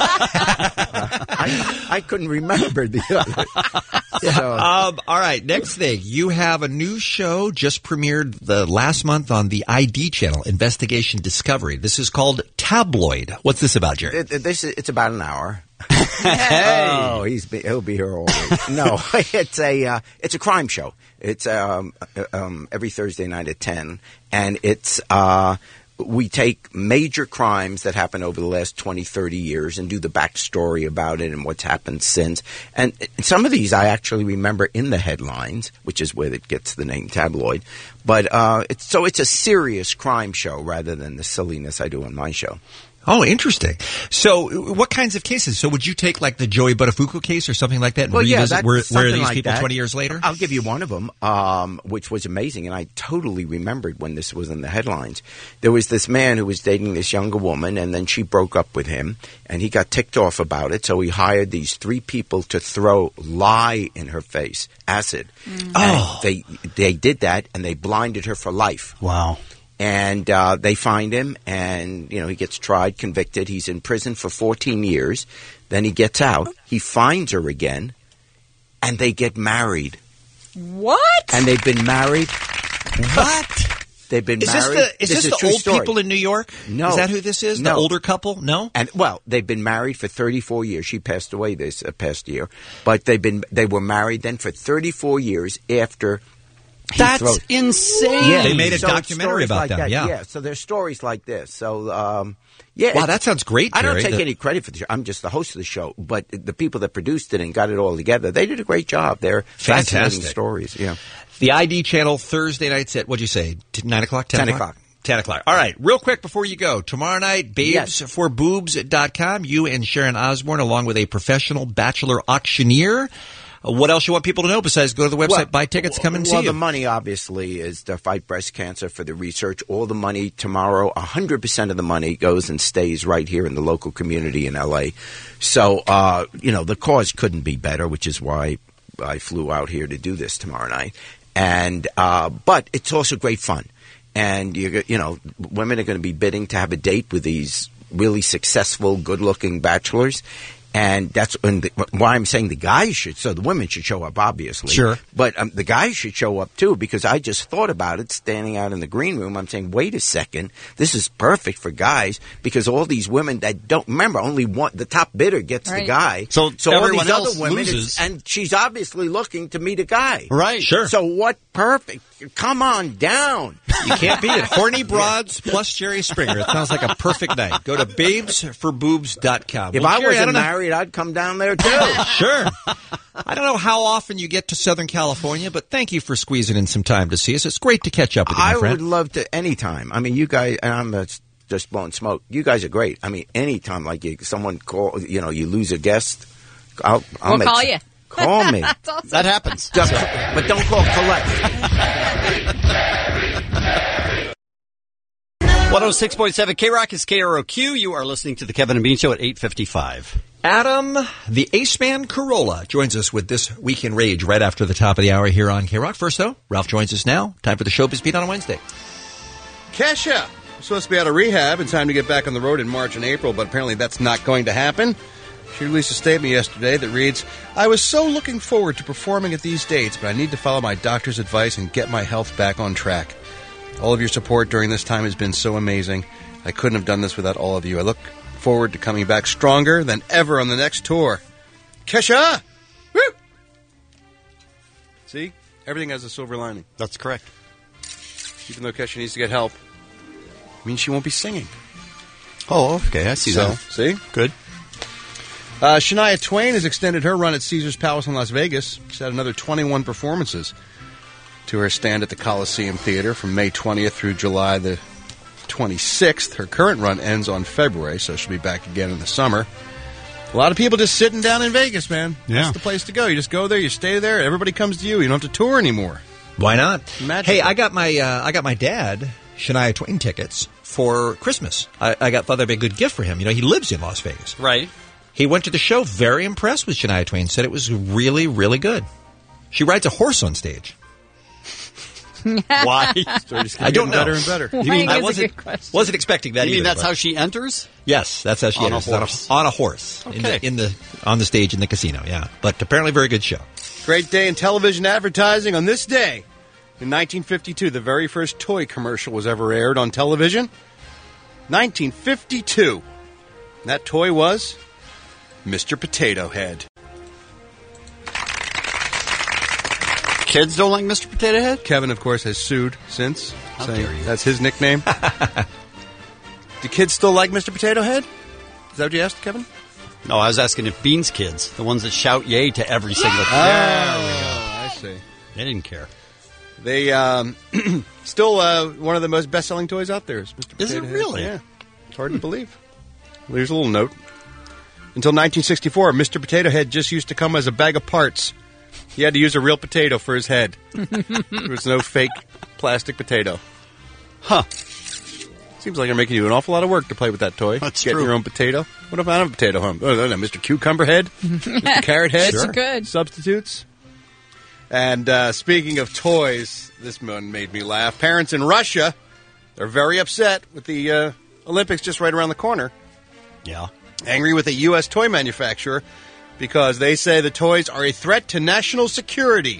I, I couldn't remember the other. So, Um, all right, next thing. You have a new show just premiered the last month on the I D channel, Investigation Discovery. This is called Tabloid. What's this about, Jerry? it, it- this is, it's about an hour. Oh, he's be, he'll be here always. No, it's a uh, it's a crime show. It's um, uh, um, every Thursday night at ten, and it's uh, we take major crimes that happen over the last twenty, thirty years and do the backstory about it and what's happened since. And some of these I actually remember in the headlines, which is where it gets the name tabloid. But uh, it's, so it's a serious crime show rather than the silliness I do on my show. Oh, interesting. So, what kinds of cases? So, would you take like the Joey Buttafuoco case or something like that and Well, yeah, revisit that's where, where are something these like people that. twenty years later? I'll give you one of them, um, which was amazing, and I totally remembered when this was in the headlines. There was this man who was dating this younger woman, and then she broke up with him, and he got ticked off about it, so he hired these three people to throw lye in her face, acid. Mm. Oh. And they they did that, and they blinded her for life. Wow. And uh, they find him, and you know he gets tried, convicted. He's in prison for fourteen years. Then he gets out. He finds her again, and they get married. What? And they've been married. What? They've been Is this married. the is this, the true old story. people in New York? No. Is that who this is? The No. older couple? No. And well, they've been married for thirty-four years. She passed away this uh, past year, but they've been they were married then for thirty-four years after. He That's throws- insane. Yeah, They made a so it's documentary stories about like them, that. yeah. yeah. So there's stories like this. So um, yeah, Wow, it's- that sounds great, I don't Jerry. take The- any credit for the show. I'm just the host of the show, but the people that produced it and got it all together, they did a great job. They're fascinating Fantastic. stories. Yeah, The I D channel Thursday nights at what'd you say? T- Nine o'clock? Ten, ten o'clock. ten o'clock. All right, real quick before you go. Tomorrow night, babes Yes. for boobs dot com. You and Sharon Osbourne, along with a professional bachelor auctioneer. Uh, What else you want people to know besides go to the website, Well, buy tickets, come and well, see you? the money obviously is to fight breast cancer for the research. All the money tomorrow, one hundred percent of the money goes and stays right here in the local community in L A. So, uh, you know, the cause couldn't be better, which is why I flew out here to do this tomorrow night. And uh, but it's also great fun. And, you you know, women are going to be bidding to have a date with these really successful, good-looking bachelors. And that's and the, why I'm saying the guys should, so the women should show up, obviously. Sure. But um, the guys should show up, too, because I just thought about it standing out in the green room. I'm saying, wait a second, this is perfect for guys because all these women that don't, remember, only one, the top bidder gets Right. the guy. So so all everyone these else other women, loses. it's, and she's obviously looking to meet a guy. Right. Sure. So what perfect, come on down. You can't beat it. Horny broads plus Jerry Springer. It sounds like a perfect night. Go to babes for boobs dot com. If Well, I Jerry, wasn't don't know- married, I'd come down there, too. Sure. I don't know how often you get to Southern California, but thank you for squeezing in some time to see us. It's great to catch up with you, my I friend. would love to anytime. I mean, you guys, and I'm uh, just blowing smoke. You guys are great. I mean, anytime, like you, someone call, you know, you lose a guest, I'll, I'll We'll make call some- you. Call me. That's awesome. That happens. Just- but don't call Colette. one oh six point seven K Rock is K R O Q. You are listening to the Kevin and Bean Show at eight fifty-five. Adam, the Ace Man Corolla, joins us with this Week in Rage right after the top of the hour here on K Rock. First, though, Ralph joins us now. Time for the Showbiz Beat on a Wednesday. Kesha was supposed to be out of rehab in time to get back on the road in March and April, but apparently that's not going to happen. She released a statement yesterday that reads, I was so looking forward to performing at these dates, but I need to follow my doctor's advice and get my health back on track. All of your support during this time has been so amazing. I couldn't have done this without all of you. I look forward to coming back stronger than ever on the next tour. Kesha! Woo! See? Everything has a silver lining. That's correct. Even though Kesha needs to get help, means she won't be singing. Oh, okay. I see So, that. See? Good. Uh, Shania Twain has extended her run at Caesars Palace in Las Vegas. She's had another twenty-one performances to her stand at the Coliseum Theater from May twentieth through July the twenty-sixth. Her current run ends on February, so she'll be back again in the summer. A lot of people just sitting down in Vegas, man. Yeah. That's the place to go. You just go there, you stay there, everybody comes to you. You don't have to tour anymore. Why not? Magical. Hey, I got my uh, I got my dad Shania Twain tickets for Christmas. I, I got thought that'd be a good gift for him. You know, he lives in Las Vegas. Right. He went to the show, very impressed with Shania Twain. Said it was really, really good. She rides a horse on stage. Why? I don't know. Better and better. You mean Why I is a wasn't good question. wasn't expecting that. You mean either, that's but- how she enters? Yes, that's how she On a enters. horse. On a, on a horse. In, Okay. the, in the on the stage in the casino. Yeah, but apparently very good show. Great day in television advertising. On this day, in nineteen fifty-two, the very first toy commercial was ever aired on television. nineteen fifty-two. That toy was Mister Potato Head. Kids don't like Mister Potato Head? Kevin, of course, has sued since, How saying dare you. that's his nickname. Do kids still like Mister Potato Head? Is that what you asked, Kevin? No, I was asking if Bean's kids, the ones that shout yay to every single thing. Oh, I see. They didn't care. They um, still uh, one of the most best-selling toys out there is Mister Is it Potato Head. really? Yeah, it's hard to believe. Well, here's a little note. Until nineteen sixty-four, Mister Potato Head just used to come as a bag of parts. He had to use a real potato for his head. There was no fake plastic potato. Huh. Seems like you're making you an awful lot of work to play with that toy. That's Getting true. your own potato. What if I have a potato home? Oh, no, no, Mister Cucumber Head? Mister Carrot Head? Sure. Good. Substitutes? And uh, speaking of toys, this one made me laugh. Parents in Russia, they're very upset with the uh, Olympics just right around the corner. Yeah. Angry with a U S toy manufacturer because they say the toys are a threat to national security.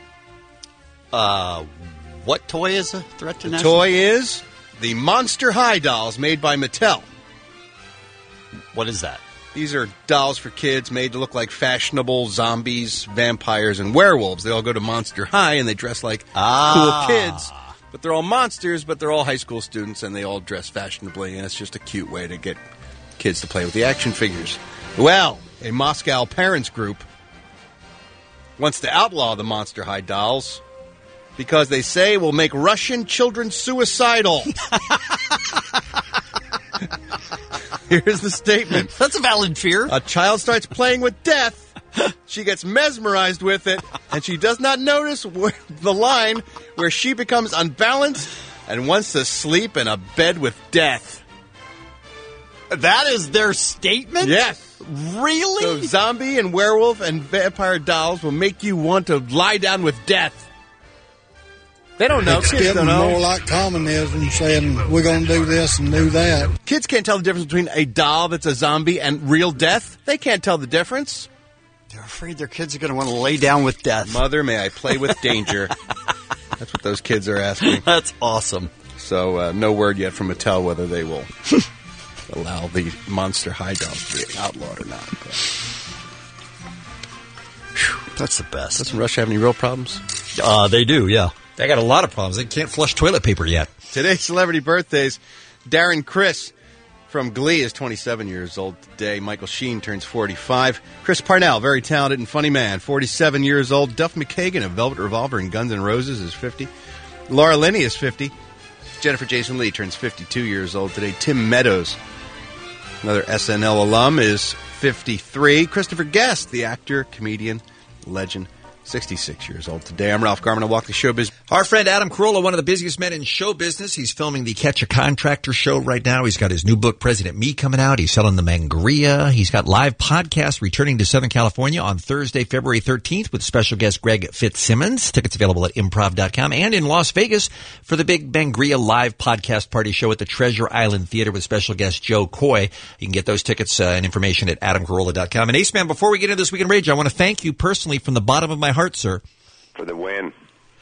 Uh, what toy is a threat to The national? toy is the Monster High dolls made by Mattel. What is that? These are dolls for kids made to look like fashionable zombies, vampires, and werewolves. They all go to Monster High and they dress like Ah. cool kids. But they're all monsters, but they're all high school students and they all dress fashionably. And it's just a cute way to get kids to play with the action figures. Well, a Moscow parents group wants to outlaw the Monster High dolls because they say will make Russian children suicidal. Here's the statement. That's a valid fear. A child starts playing with death. She gets mesmerized with it, and she does not notice where, the line where she becomes unbalanced and wants to sleep in a bed with death. That is their statement? Yes. Really? So zombie and werewolf and vampire dolls will make you want to lie down with death. They don't know. It's Kids getting don't know. more like communism, saying we're going to do this and do that. Kids can't tell the difference between a doll that's a zombie and real death. They can't tell the difference. They're afraid their kids are going to want to lay down with death. Mother, may I play with danger? That's what those kids are asking. That's awesome. So uh, no word yet from Mattel whether they will allow the Monster High dolls to be outlawed or not. But... That's the best. Doesn't Russia have any real problems? Uh, they do, yeah. They got a lot of problems. They can't flush toilet paper yet. Today's celebrity birthdays. Darren Criss from Glee is twenty-seven years old today. Michael Sheen turns forty-five. Chris Parnell, very talented and funny man, forty-seven years old. Duff McKagan of Velvet Revolver and Guns N' Roses is fifty. Laura Linney is fifty. Jennifer Jason Leigh turns fifty-two years old today. Tim Meadows, another S N L alum, is fifty-three. Christopher Guest, the actor, comedian, legend, sixty-six years old today. I'm Ralph Garman. I walk the showbiz. Our friend Adam Carolla, one of the busiest men in show business. He's filming the Catch a Contractor show right now. He's got his new book, President Me, coming out. He's selling the Mangria. He's got live podcasts returning to Southern California on Thursday, February thirteenth with special guest Greg Fitzsimmons. Tickets available at improv dot com and in Las Vegas for the big Mangria live podcast party show at the Treasure Island Theater with special guest Joe Coy. You can get those tickets uh, and information at adam carolla dot com. And Ace Man, before we get into this Week in Rage, I want to thank you personally from the bottom of my heart, sir. For the win.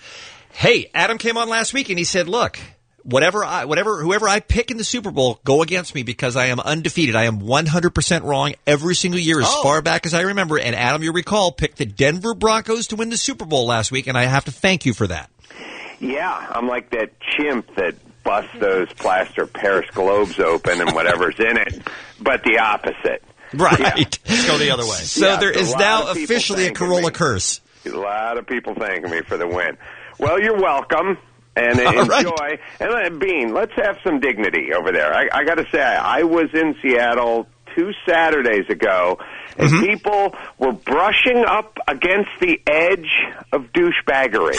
Hey, Adam came on last week and he said, look, whatever I, whatever, whoever I pick in the Super Bowl, go against me because I am undefeated. I am one hundred percent wrong every single year as Oh. far back as I remember. And Adam, you recall, picked the Denver Broncos to win the Super Bowl last week, and I have to thank you for that. Yeah, I'm like that chimp that busts those plaster Paris globes open and whatever's in it, but the opposite. Right. Yeah. Let's go the other way. So Yeah, there a is lot now of people officially a thanking Carolla me. curse. A lot of people thanking me for the win. Well, you're welcome, and All enjoy. right. And uh, Bean, let's have some dignity over there. I, I got to say, I was in Seattle two Saturdays ago, and Mm-hmm. people were brushing up against the edge of douchebaggery.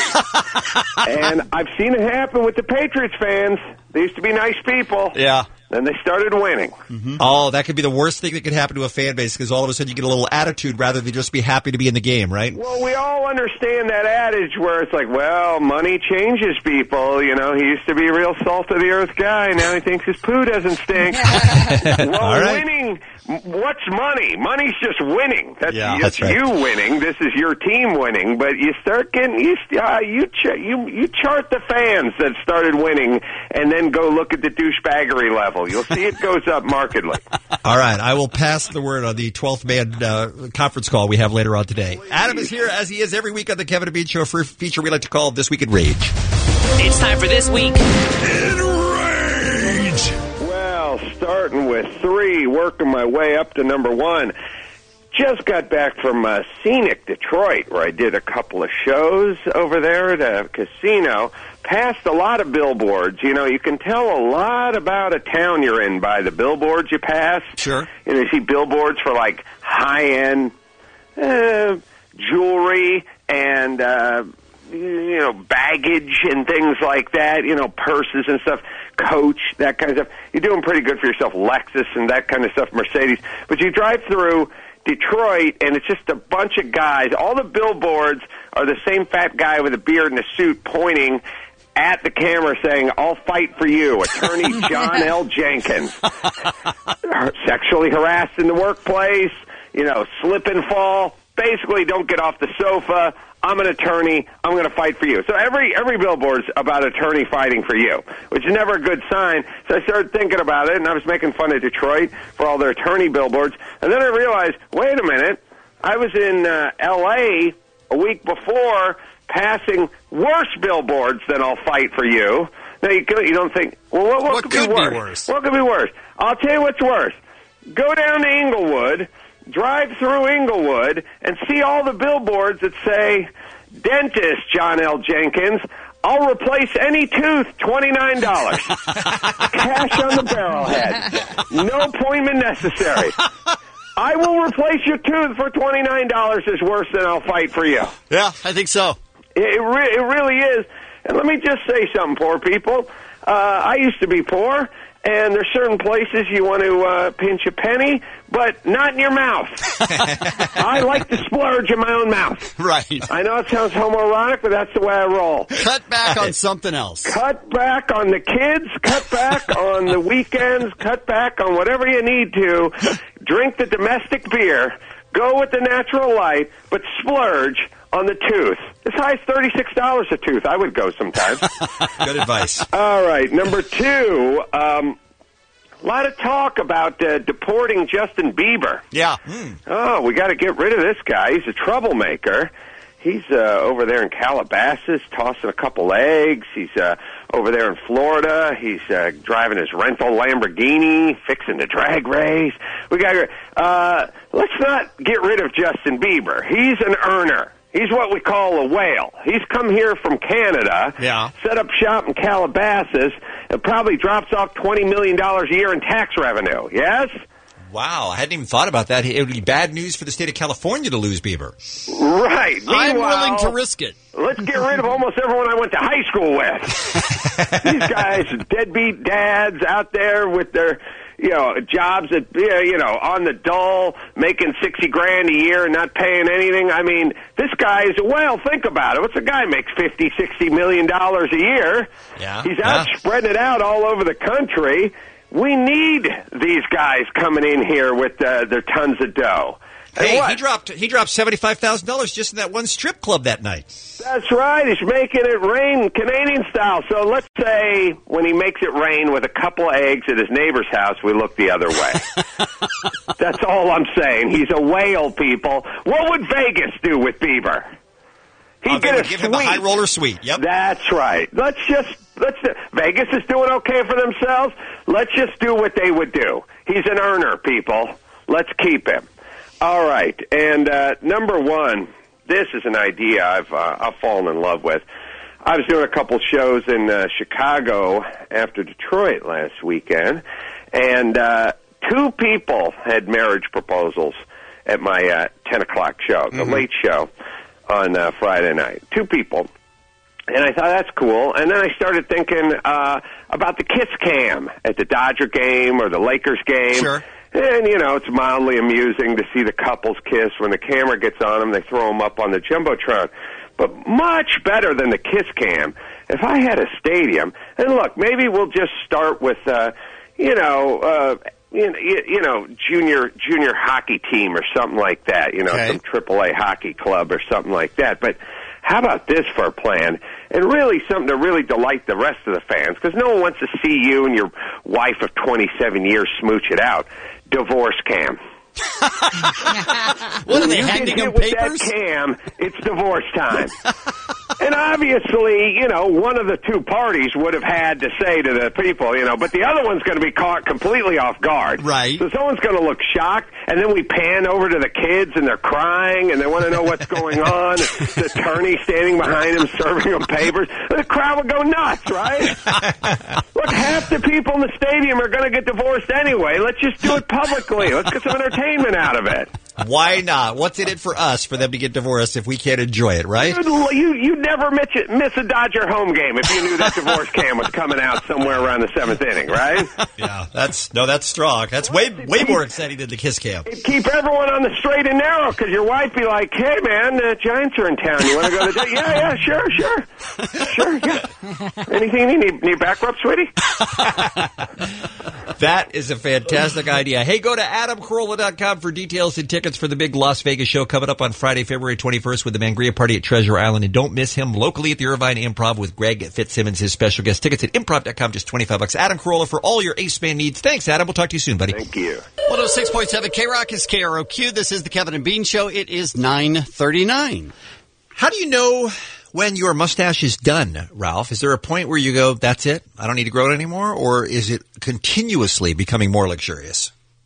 And I've seen it happen with the Patriots fans. They used to be nice people. Yeah. Then they started winning. Oh, that could be the worst thing that could happen to a fan base because all of a sudden you get a little attitude rather than just be happy to be in the game, right? Well, we all understand that adage where it's like, well, money changes people. You know, he used to be a real salt-of-the-earth guy. Now he thinks his poo doesn't stink. Well, All right. winning, what's money? Money's just winning. That's, Yeah, that's that's right. you winning. This is your team winning. But you start getting, you, uh, you, ch- you, you chart the fans that started winning and then go look at the douchebaggery level. You'll see it goes up markedly. All right, I will pass the word on the twelfth man uh, conference call we have later on today. Adam is here, as he is every week on the Kevin and Bean Show, for a feature we like to call This Week in Rage. It's time for This Week in Rage. Well, starting with three, working my way up to number one. Just got back from uh, scenic Detroit, where I did a couple of shows over there at a casino. Passed a lot of billboards. You know, you can tell a lot about a town you're in by the billboards you pass. Sure. You know, you see billboards for, like, high-end uh, jewelry and, uh, you know, baggage and things like that. You know, purses and stuff. Coach, that kind of stuff. You're doing pretty good for yourself. Lexus and that kind of stuff. Mercedes. But you drive through Detroit, and it's just a bunch of guys. All the billboards are the same fat guy with a beard and a suit pointing at the camera saying, I'll fight for you, Attorney John L. Jenkins. Sexually harassed in the workplace, you know, slip and fall. Basically, don't get off the sofa. I'm an attorney. I'm going to fight for you. So every every billboard's about attorney fighting for you, which is never a good sign. So I started thinking about it, and I was making fun of Detroit for all their attorney billboards. And then I realized, wait a minute, I was in uh, L A a week before passing worse billboards than I'll fight for you. Now, you, go- you don't think, well, what, what, What could, could be, be worse? worse? What could be worse? I'll tell you what's worse. Go down to Inglewood, drive through Inglewood, and see all the billboards that say, Dentist John L. Jenkins, I'll replace any tooth, twenty-nine dollars. Cash on the barrelhead. No appointment necessary. I will replace your tooth for twenty-nine dollars is worse than I'll fight for you. Yeah, I think so. It, it, re- it really is. And let me just say something, poor people. Uh, I used to be poor, and there's certain places you want to uh, pinch a penny, but not in your mouth. I like to splurge in my own mouth. Right. I know it sounds homoerotic, but that's the way I roll. Cut back on something else. Cut back on the kids, cut back on the weekends, cut back on whatever you need to. Drink the domestic beer, go with the natural light, but splurge on the tooth. As high as thirty-six dollars a tooth, I would go sometimes. Good advice. All right, number two, um, a lot of talk about uh, deporting Justin Bieber. Yeah. Mm. Oh, we got to get rid of this guy. He's a troublemaker. He's uh, over there in Calabasas tossing a couple eggs. He's uh, over there in Florida. He's uh, driving his rental Lamborghini, fixing the drag race. We got. Uh, let's not get rid of Justin Bieber. He's an earner. He's what we call a whale. He's come here from Canada, yeah. set up shop in Calabasas, and probably drops off twenty million dollars a year in tax revenue. Yes? Wow, I hadn't even thought about that. It would be bad news for the state of California to lose Bieber. Right. I'm Meanwhile, willing to risk it. Let's get rid of almost everyone I went to high school with. These guys, deadbeat dads out there with their, you know, jobs that, you know, on the dole, making sixty grand a year and not paying anything. I mean, this guy is a whale. Think about it. What's a guy makes fifty, sixty million dollars a year? Yeah. He's out yeah. spreading it out all over the country. We need these guys coming in here with uh, their tons of dough. And Hey, what? he dropped he dropped seventy five thousand dollars just in that one strip club that night. That's right. He's making it rain Canadian style. So let's say when he makes it rain with a couple of eggs at his neighbor's house, we look the other way. That's all I'm saying. He's a whale, people. What would Vegas do with Bieber? He'd Oh, they get would a give suite. him a high roller suite. Yep. That's right. Let's just let's. Vegas is doing okay for themselves. Let's just do what they would do. He's an earner, people. Let's keep him. All right. And uh, number one, this is an idea I've uh, I've fallen in love with. I was doing a couple shows in uh, Chicago after Detroit last weekend, and uh, two people had marriage proposals at my uh, ten o'clock show, the Mm-hmm. late show on uh, Friday night. Two people. And I thought, that's cool. And then I started thinking uh, about the kiss cam at the Dodger game or the Lakers game. Sure. And, you know, it's mildly amusing to see the couples kiss. When the camera gets on them, they throw them up on the Jumbotron. But much better than the kiss cam, if I had a stadium, and look, maybe we'll just start with, uh, you know, uh, you, you know, junior junior hockey team or something like that, you know, Okay. some triple A hockey club or something like that. But how about this for a plan? And really something to really delight the rest of the fans, because no one wants to see you and your wife of twenty-seven years smooch it out. Divorce cam. What are they you handing get him hit with papers? that cam, it's divorce time. And obviously, you know, one of the two parties would have had to say to the people, you know, but the other one's going to be caught completely off guard. Right. So someone's going to look shocked, and then we pan over to the kids, and they're crying, and they want to know what's going on. The attorney standing behind them, serving them papers. The crowd would go nuts, right? Look, half the people in the stadium are going to get divorced anyway. Let's just do it publicly. Let's get some entertainment out of it. Why not? What's in it for us for them to get divorced if we can't enjoy it, right? You'd, you, you'd never miss, it, miss a Dodger home game if you knew that divorce cam was coming out somewhere around the seventh inning, right? Yeah, that's no, that's strong. That's way way more exciting than the kiss cam. It'd keep everyone on the straight and narrow, because your wife be like, hey, man, the Giants are in town. You want to go to the Giants? Yeah, yeah, sure, sure. Sure, yeah. Anything you need? Need back rub, sweetie? That is a fantastic idea. Hey, go to adam carolla dot com for details and tickets for the big Las Vegas show coming up on Friday, February twenty-first with the Mangria Party at Treasure Island. And don't miss him locally at the Irvine Improv with Greg Fitzsimmons, his special guest. Tickets at improv dot com, just twenty-five bucks. Adam Carolla for all your Ace Man needs. Thanks, Adam. We'll talk to you soon, buddy. Thank you. one oh six point seven K-Rock is K R O Q. This is the Kevin and Bean Show. It is nine thirty-nine. How do you know when your mustache is done, Ralph? Is there a point where you go, that's it, I don't need to grow it anymore? Or is it continuously becoming more luxurious?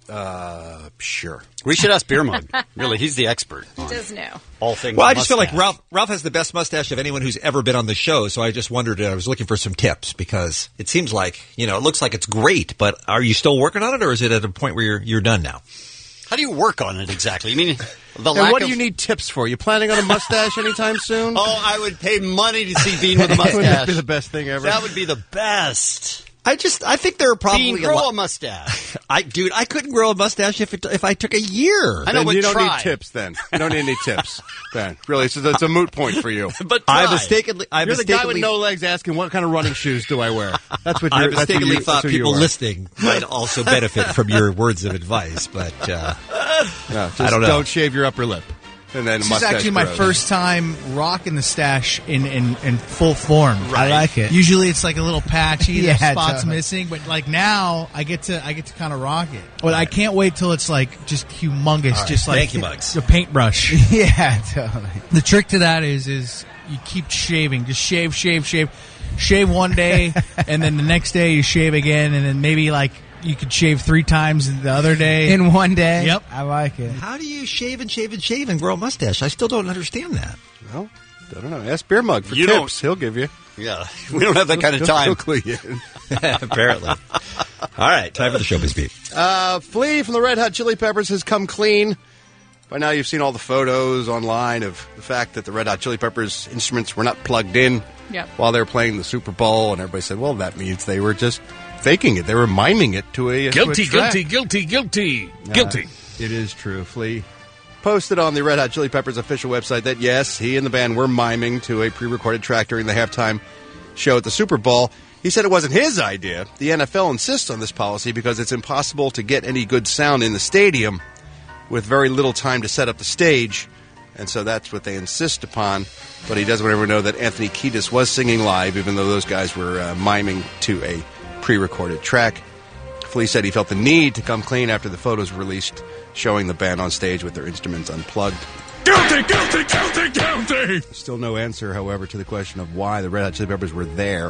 Uh, sure. We should ask Beer Mug. Really, he's the expert. He does know. All things. Well, I just feel like mustache. Ralph Ralph has the best mustache of anyone who's ever been on the show. So I just wondered. I was looking for some tips because it seems like you know it looks like it's great, but are you still working on it, or is it at a point where you're you're done now? How do you work on it exactly? You mean the And lack what of... do you need tips for? You planning on a mustache anytime soon? Oh, I would pay money to see Bean with a mustache. Wouldn't that be the best thing ever? That would be the best. I just I think there are probably Bean, a grow lot- a mustache. I dude, I couldn't grow a mustache if it if I took a year. I know, Then but you don't try. need tips. Then you don't need any tips. Ben, really, it's, it's a moot point for you. But I try. mistakenly I You're the guy with mistakenly no legs asking what kind of running shoes do I wear. That's what I you're. that's who mistakenly you, thought that's who you people are. listening might also benefit from your words of advice, but uh, No, just I don't know. Don't shave your upper lip, and then This is mustache actually my grows. first time rocking the stash in, in, in full form. I like it. Usually it's like a little patchy, Yeah, there's spots totally. missing, but like now I get to I get to kind of rock it. But I can't wait till it's like just humongous, right. just like Thank you, Mugs. a paintbrush. Yeah, totally. The trick to that is is you keep shaving, just shave, shave, shave, shave one day, and then the next day you shave again, and then maybe like you could shave three times the other day In one day? Yep. I like it. how do you shave and shave and shave and grow a mustache? I still don't understand that. Well, I don't know. Ask Beer Mug for You tips. He'll give you. Yeah, we don't have that kind of He'll- time. he'll clue you in. Apparently. All right, time for the showbiz beat. Uh, Flea from the Red Hot Chili Peppers has come clean. By now, you've seen all the photos online of the fact that the Red Hot Chili Peppers instruments were not plugged in Yep. while they were playing the Super Bowl, and everybody said, "Well, that means they were just faking it. They were miming it to a Guilty, to a track." guilty, guilty, guilty, guilty. Uh, it is true. Flea posted on the Red Hot Chili Peppers official website that yes, he and the band were miming to a pre-recorded track during the halftime show at the Super Bowl. He said it wasn't his idea. The N F L insists on this policy because it's impossible to get any good sound in the stadium with very little time to set up the stage, and so that's what they insist upon. But he doesn't want everyone to know that Anthony Kiedis was singing live, even though those guys were uh, miming to a pre-recorded track. Flea said he felt the need to come clean after the photos were released showing the band on stage with their instruments unplugged. Guilty, guilty, guilty, guilty. Still no answer, however, to the question of why the Red Hot Chili Peppers were there.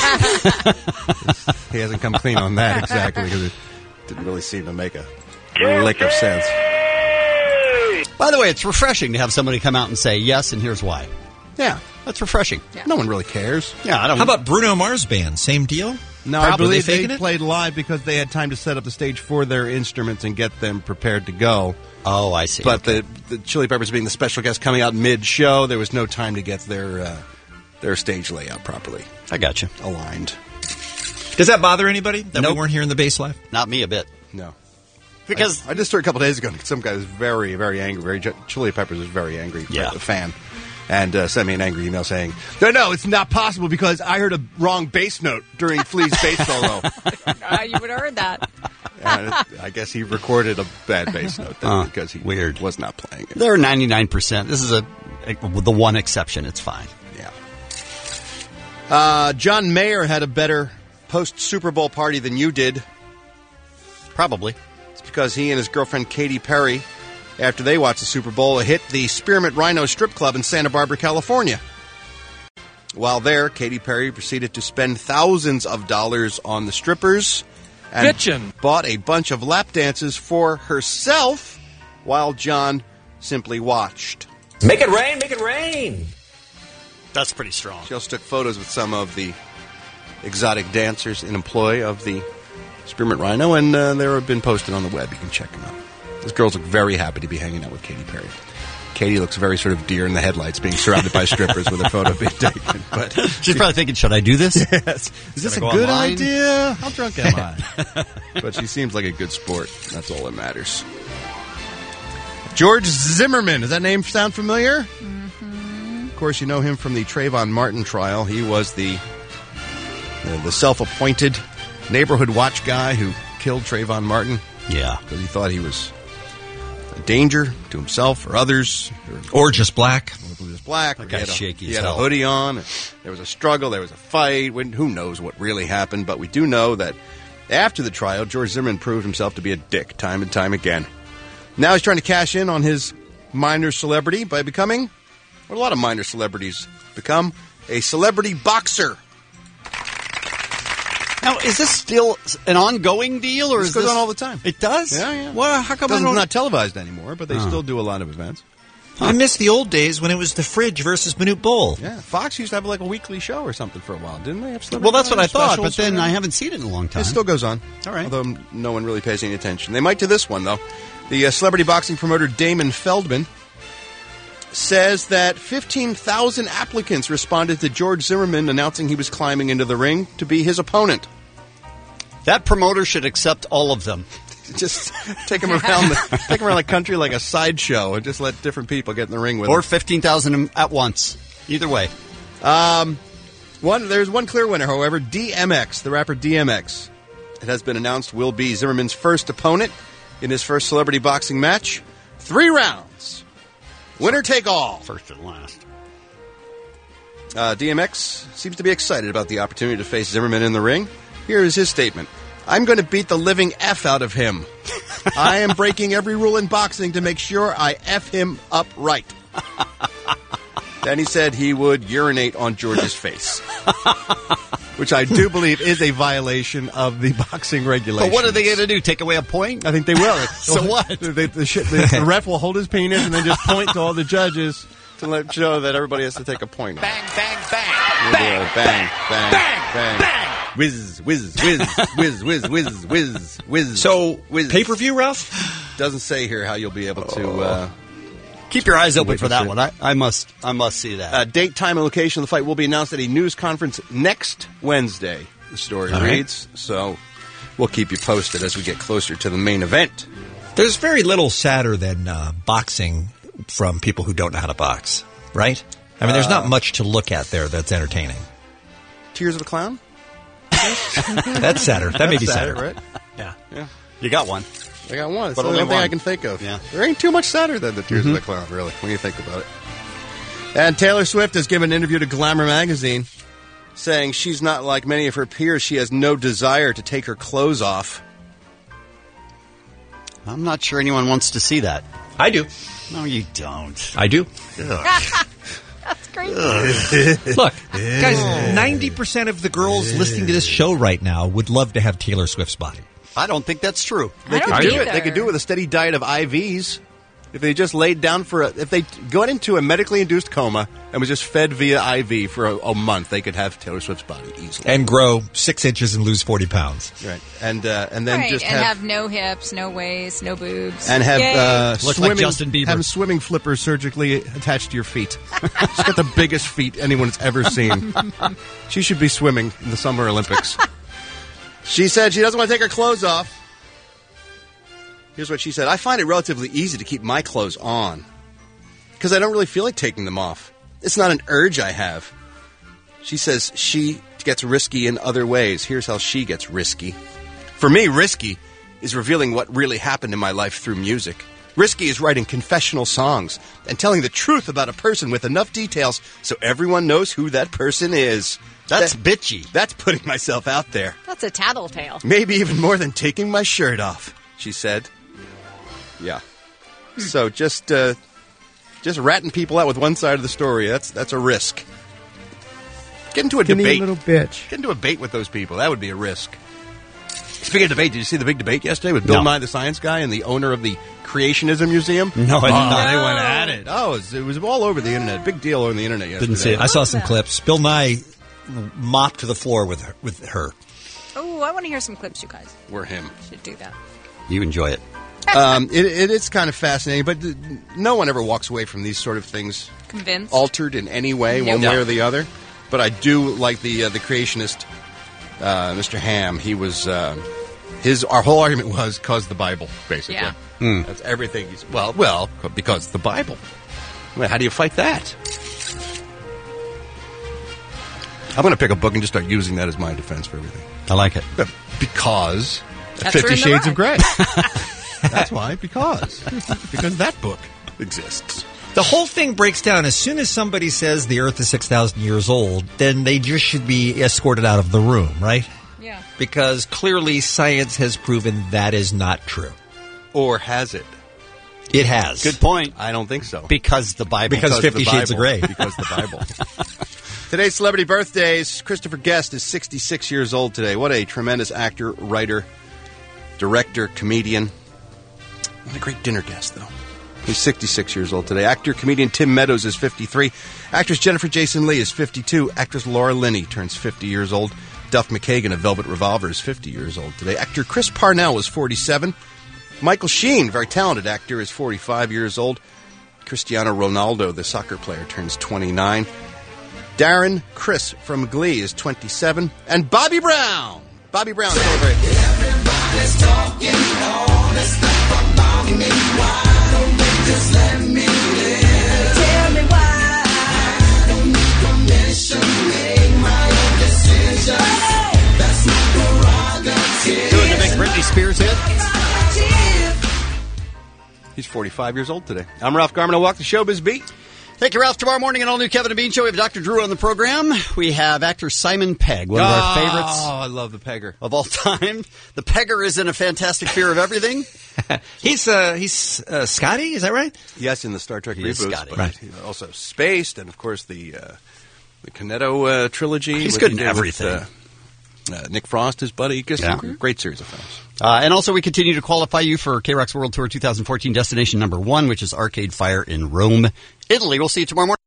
He hasn't come clean on that exactly because it didn't really seem to make a lick of sense. By the way, it's refreshing to have somebody come out and say yes, and here's why. Yeah, that's refreshing. No one really cares. Yeah, I don't. How about Bruno Mars band? Same deal? No, Probably. I believe They they, faking it? played live because they had time to set up the stage for their instruments and get them prepared to go. Oh, I see. But the, the Chili Peppers being the special guest coming out mid-show, there was no time to get their uh, their stage layout properly. I got you. Aligned. Does that bother anybody that Nope. we weren't here in the bass live? Not me a bit. No. Because I, I just heard a couple days ago some guy was very, very angry. Very Ch- Chili Peppers was very angry. Yeah. A fan. And uh, sent me an angry email saying, no, no, it's not possible because I heard a wrong bass note during Flea's bass solo. Uh, you would have heard that. And it, I guess he recorded a bad bass note then Uh, because he weird. was not playing it. they're ninety-nine percent. This is a, a the one exception. It's fine. Yeah. Uh, John Mayer had a better post-Super Bowl party than you did. Probably. It's because he and his girlfriend Katy Perry, after they watched the Super Bowl, hit the Spearmint Rhino Strip Club in Santa Barbara, California. While there, Katy Perry proceeded to spend thousands of dollars on the strippers and Bitchin'. bought a bunch of lap dances for herself while John simply watched. Make it rain, make it rain. That's pretty strong. She also took photos with some of the exotic dancers in employ of the Spearmint Rhino, and uh, they have been posted on the web. You can check them out. These girls look very happy to be hanging out with Katy Perry. Katy looks very sort of deer in the headlights, being surrounded by strippers with a photo being taken. But she's probably thinking, "Should I do this? Yes. Is this a Gonna go good online? idea? How drunk am I?" But she seems like a good sport. That's all that matters. George Zimmerman. Does that name sound familiar? Mm-hmm. Of course, you know him from the Trayvon Martin trial. He was the the, the self-appointed neighborhood watch guy who killed Trayvon Martin. Yeah, because he thought he was a danger to himself or others, or just black. Or just black. That or he guy's had a- shaky He as had a hell. hoodie on. And there was a struggle. There was a fight. When, who knows what really happened? But we do know that after the trial, George Zimmerman proved himself to be a dick time and time again. Now he's trying to cash in on his minor celebrity by becoming what a lot of minor celebrities become, a celebrity boxer. Now, is this still an ongoing deal, or This is goes this on all the time. It does. Yeah, yeah. Well, how come I Doesn't- don't? not televised anymore, but they Oh. still do a lot of events. I miss the old days when it was the Fridge versus Minute Bowl. Yeah, Fox used to have like a weekly show or something for a while, didn't they? Have celebrity Well, that's what I thought, specials but then or- I haven't seen it in a long time. It still goes on. All right. Although no one really pays any attention. They might to this one, though. The uh, celebrity boxing promoter Damon Feldman says that fifteen thousand applicants responded to George Zimmerman announcing he was climbing into the ring to be his opponent. That promoter should accept all of them. Just take him around the, take him around the country like a sideshow and just let different people get in the ring with Or him. fifteen thousand at once. Either way. Um, one there's one clear winner, however. D M X, the rapper D M X, it has been announced will be Zimmerman's first opponent in his first celebrity boxing match. Three rounds, winner take all. First and last. Uh, D M X seems to be excited about the opportunity to face Zimmerman in the ring. Here is his statement. I'm going to beat the living F out of him. I am breaking every rule in boxing to make sure I F him up right. Then he said he would urinate on George's face, which I do believe is a violation of the boxing regulations. But what are they going to do? Take away a point? I think they will. So what? The, the, the, shit- the, the ref will hold his penis and then just point to all the judges to let show that everybody has to take a point. Bang, bang, bang. Bang, bang, bang, bang, bang. Whiz, whiz, whiz, whiz, whiz, whiz, whiz, whiz. So, whiz. pay-per-view, Ralph? Doesn't say here how you'll be able to... Uh, Keep your eyes open wait for that it. one. I, I must I must see that. Uh, date, time, and location of the fight will be announced at a news conference next Wednesday, the story All right. reads. So we'll keep you posted as we get closer to the main event. There's very little sadder than uh, boxing from people who don't know how to box, right? I mean, there's not Uh, much to look at there that's entertaining. Tears of a Clown? That's sadder. That may be That's sadder. right? Yeah. Yeah. You got one. I got one. It's But the only only thing one. I can think of. Yeah. There ain't too much sadder than the Tears Mhm. of the Clown, really, when you think about it. And Taylor Swift has given an interview to Glamour magazine saying she's not like many of her peers. She has no desire to take her clothes off. I'm not sure anyone wants to see that. I do. No, you don't. I do. That's crazy. Look, guys, ninety percent of the girls listening to this show right now would love to have Taylor Swift's body. I don't think that's true. They I could don't do either. it. They could do it with a steady diet of I Vs. If they just laid down for a, if they got into a medically induced coma and was just fed via I V for a, a month, they could have Taylor Swift's body easily. And grow six inches and lose forty pounds. Right, and uh, and then right, just and have, have, no hips, no waist, no boobs. and have Yay. uh, Look like swimming, Justin Bieber. have swimming flippers surgically attached to your feet. She's got the biggest feet anyone's ever seen. She should be swimming in the Summer Olympics. She said she doesn't want to take her clothes off. Here's what she said. I find it relatively easy to keep my clothes on because I don't really feel like taking them off. It's not an urge I have. She says she gets risky in other ways. Here's how she gets risky. For me, risky is revealing what really happened in my life through music. Risky is writing confessional songs and telling the truth about a person with enough details so everyone knows who that person is. That's That- bitchy. That's putting myself out there. That's a tattletale. Maybe even more than taking my shirt off, she said. Yeah. So just uh, just ratting people out with one side of the story, that's that's a risk. Get into a Skinny debate. little bitch. Get into a debate with those people. That would be a risk. Speaking of debate, did you see the big debate yesterday with Bill No. Nye the Science Guy and the owner of the Creationism Museum? No, I did oh, not. They went at it. Oh, it was, it was all over the internet. Big deal on the internet yesterday. Didn't see it. I saw some clips. Bill Nye mopped the floor with her. With her. Oh, I want to hear some clips, you guys. We're him. Should do that. You enjoy it. um, it, it is kind of fascinating, but th- no one ever walks away from these sort of things Convinced? altered in any way, one Nope. way or the other. But I do like the uh, the creationist, uh, Mister Ham. He was uh, his. Our whole argument was because the Bible, basically. Yeah. Hmm. That's everything. He's, well, well, because the Bible. Well, how do you fight that? I'm going to pick a book and just start using that as my defense for everything. I like it. But because That's Fifty earned the Shades of right. Grey. That's why. Because because that book exists. The whole thing breaks down as soon as somebody says the Earth is six thousand years old. Then they just should be escorted out of the room, right? Yeah. Because clearly science has proven that is not true. Or has it? It has. Good point. I don't think so. Because the Bible. Because the Fifty Shades of Bible. Grey. Because the Bible. Today's celebrity birthdays. Christopher Guest is sixty-six years old today. What a tremendous actor, writer, director, comedian. What a great dinner guest, though. He's sixty-six years old today. Actor, comedian Tim Meadows is fifty-three. Actress Jennifer Jason Leigh is fifty-two. Actress Laura Linney turns fifty years old. Duff McKagan of Velvet Revolver is fifty years old today. Actor Chris Parnell is forty-seven. Michael Sheen, very talented actor, is forty-five years old. Cristiano Ronaldo, the soccer player, turns twenty-nine. Darren Criss from Glee is twenty-seven. And Bobby Brown. Bobby Brown celebrates. Everybody's talking all this stuff about me. Why don't they just let me live? Tell me why. I don't need permission. Make my own decisions. That's my prerogative. Doing the big Britney Spears hit. He's forty-five years old today. I'm Ralph Garman. I walk the showbiz beat. Thank you, Ralph. Tomorrow morning, an all-new Kevin and Bean Show. We have Doctor Drew on the program. We have actor Simon Pegg, one of our favorites. Oh, I love the Pegger. Of all time. The Pegger is in A Fantastic Fear of Everything. he's uh, he's uh, Scotty, is that right? Yes, in the Star Trek He is reboots. Scotty. But Right. he's also Spaced, and of course the uh, the Cornetto uh, trilogy. He's what good he in did with, everything. Uh, uh, Nick Frost, his buddy. Just Yeah. a great series of films. Uh, and also, we continue to qualify you for K-Rock's World Tour twenty fourteen destination number one, which is Arcade Fire in Rome, Italy. We'll see you tomorrow morning.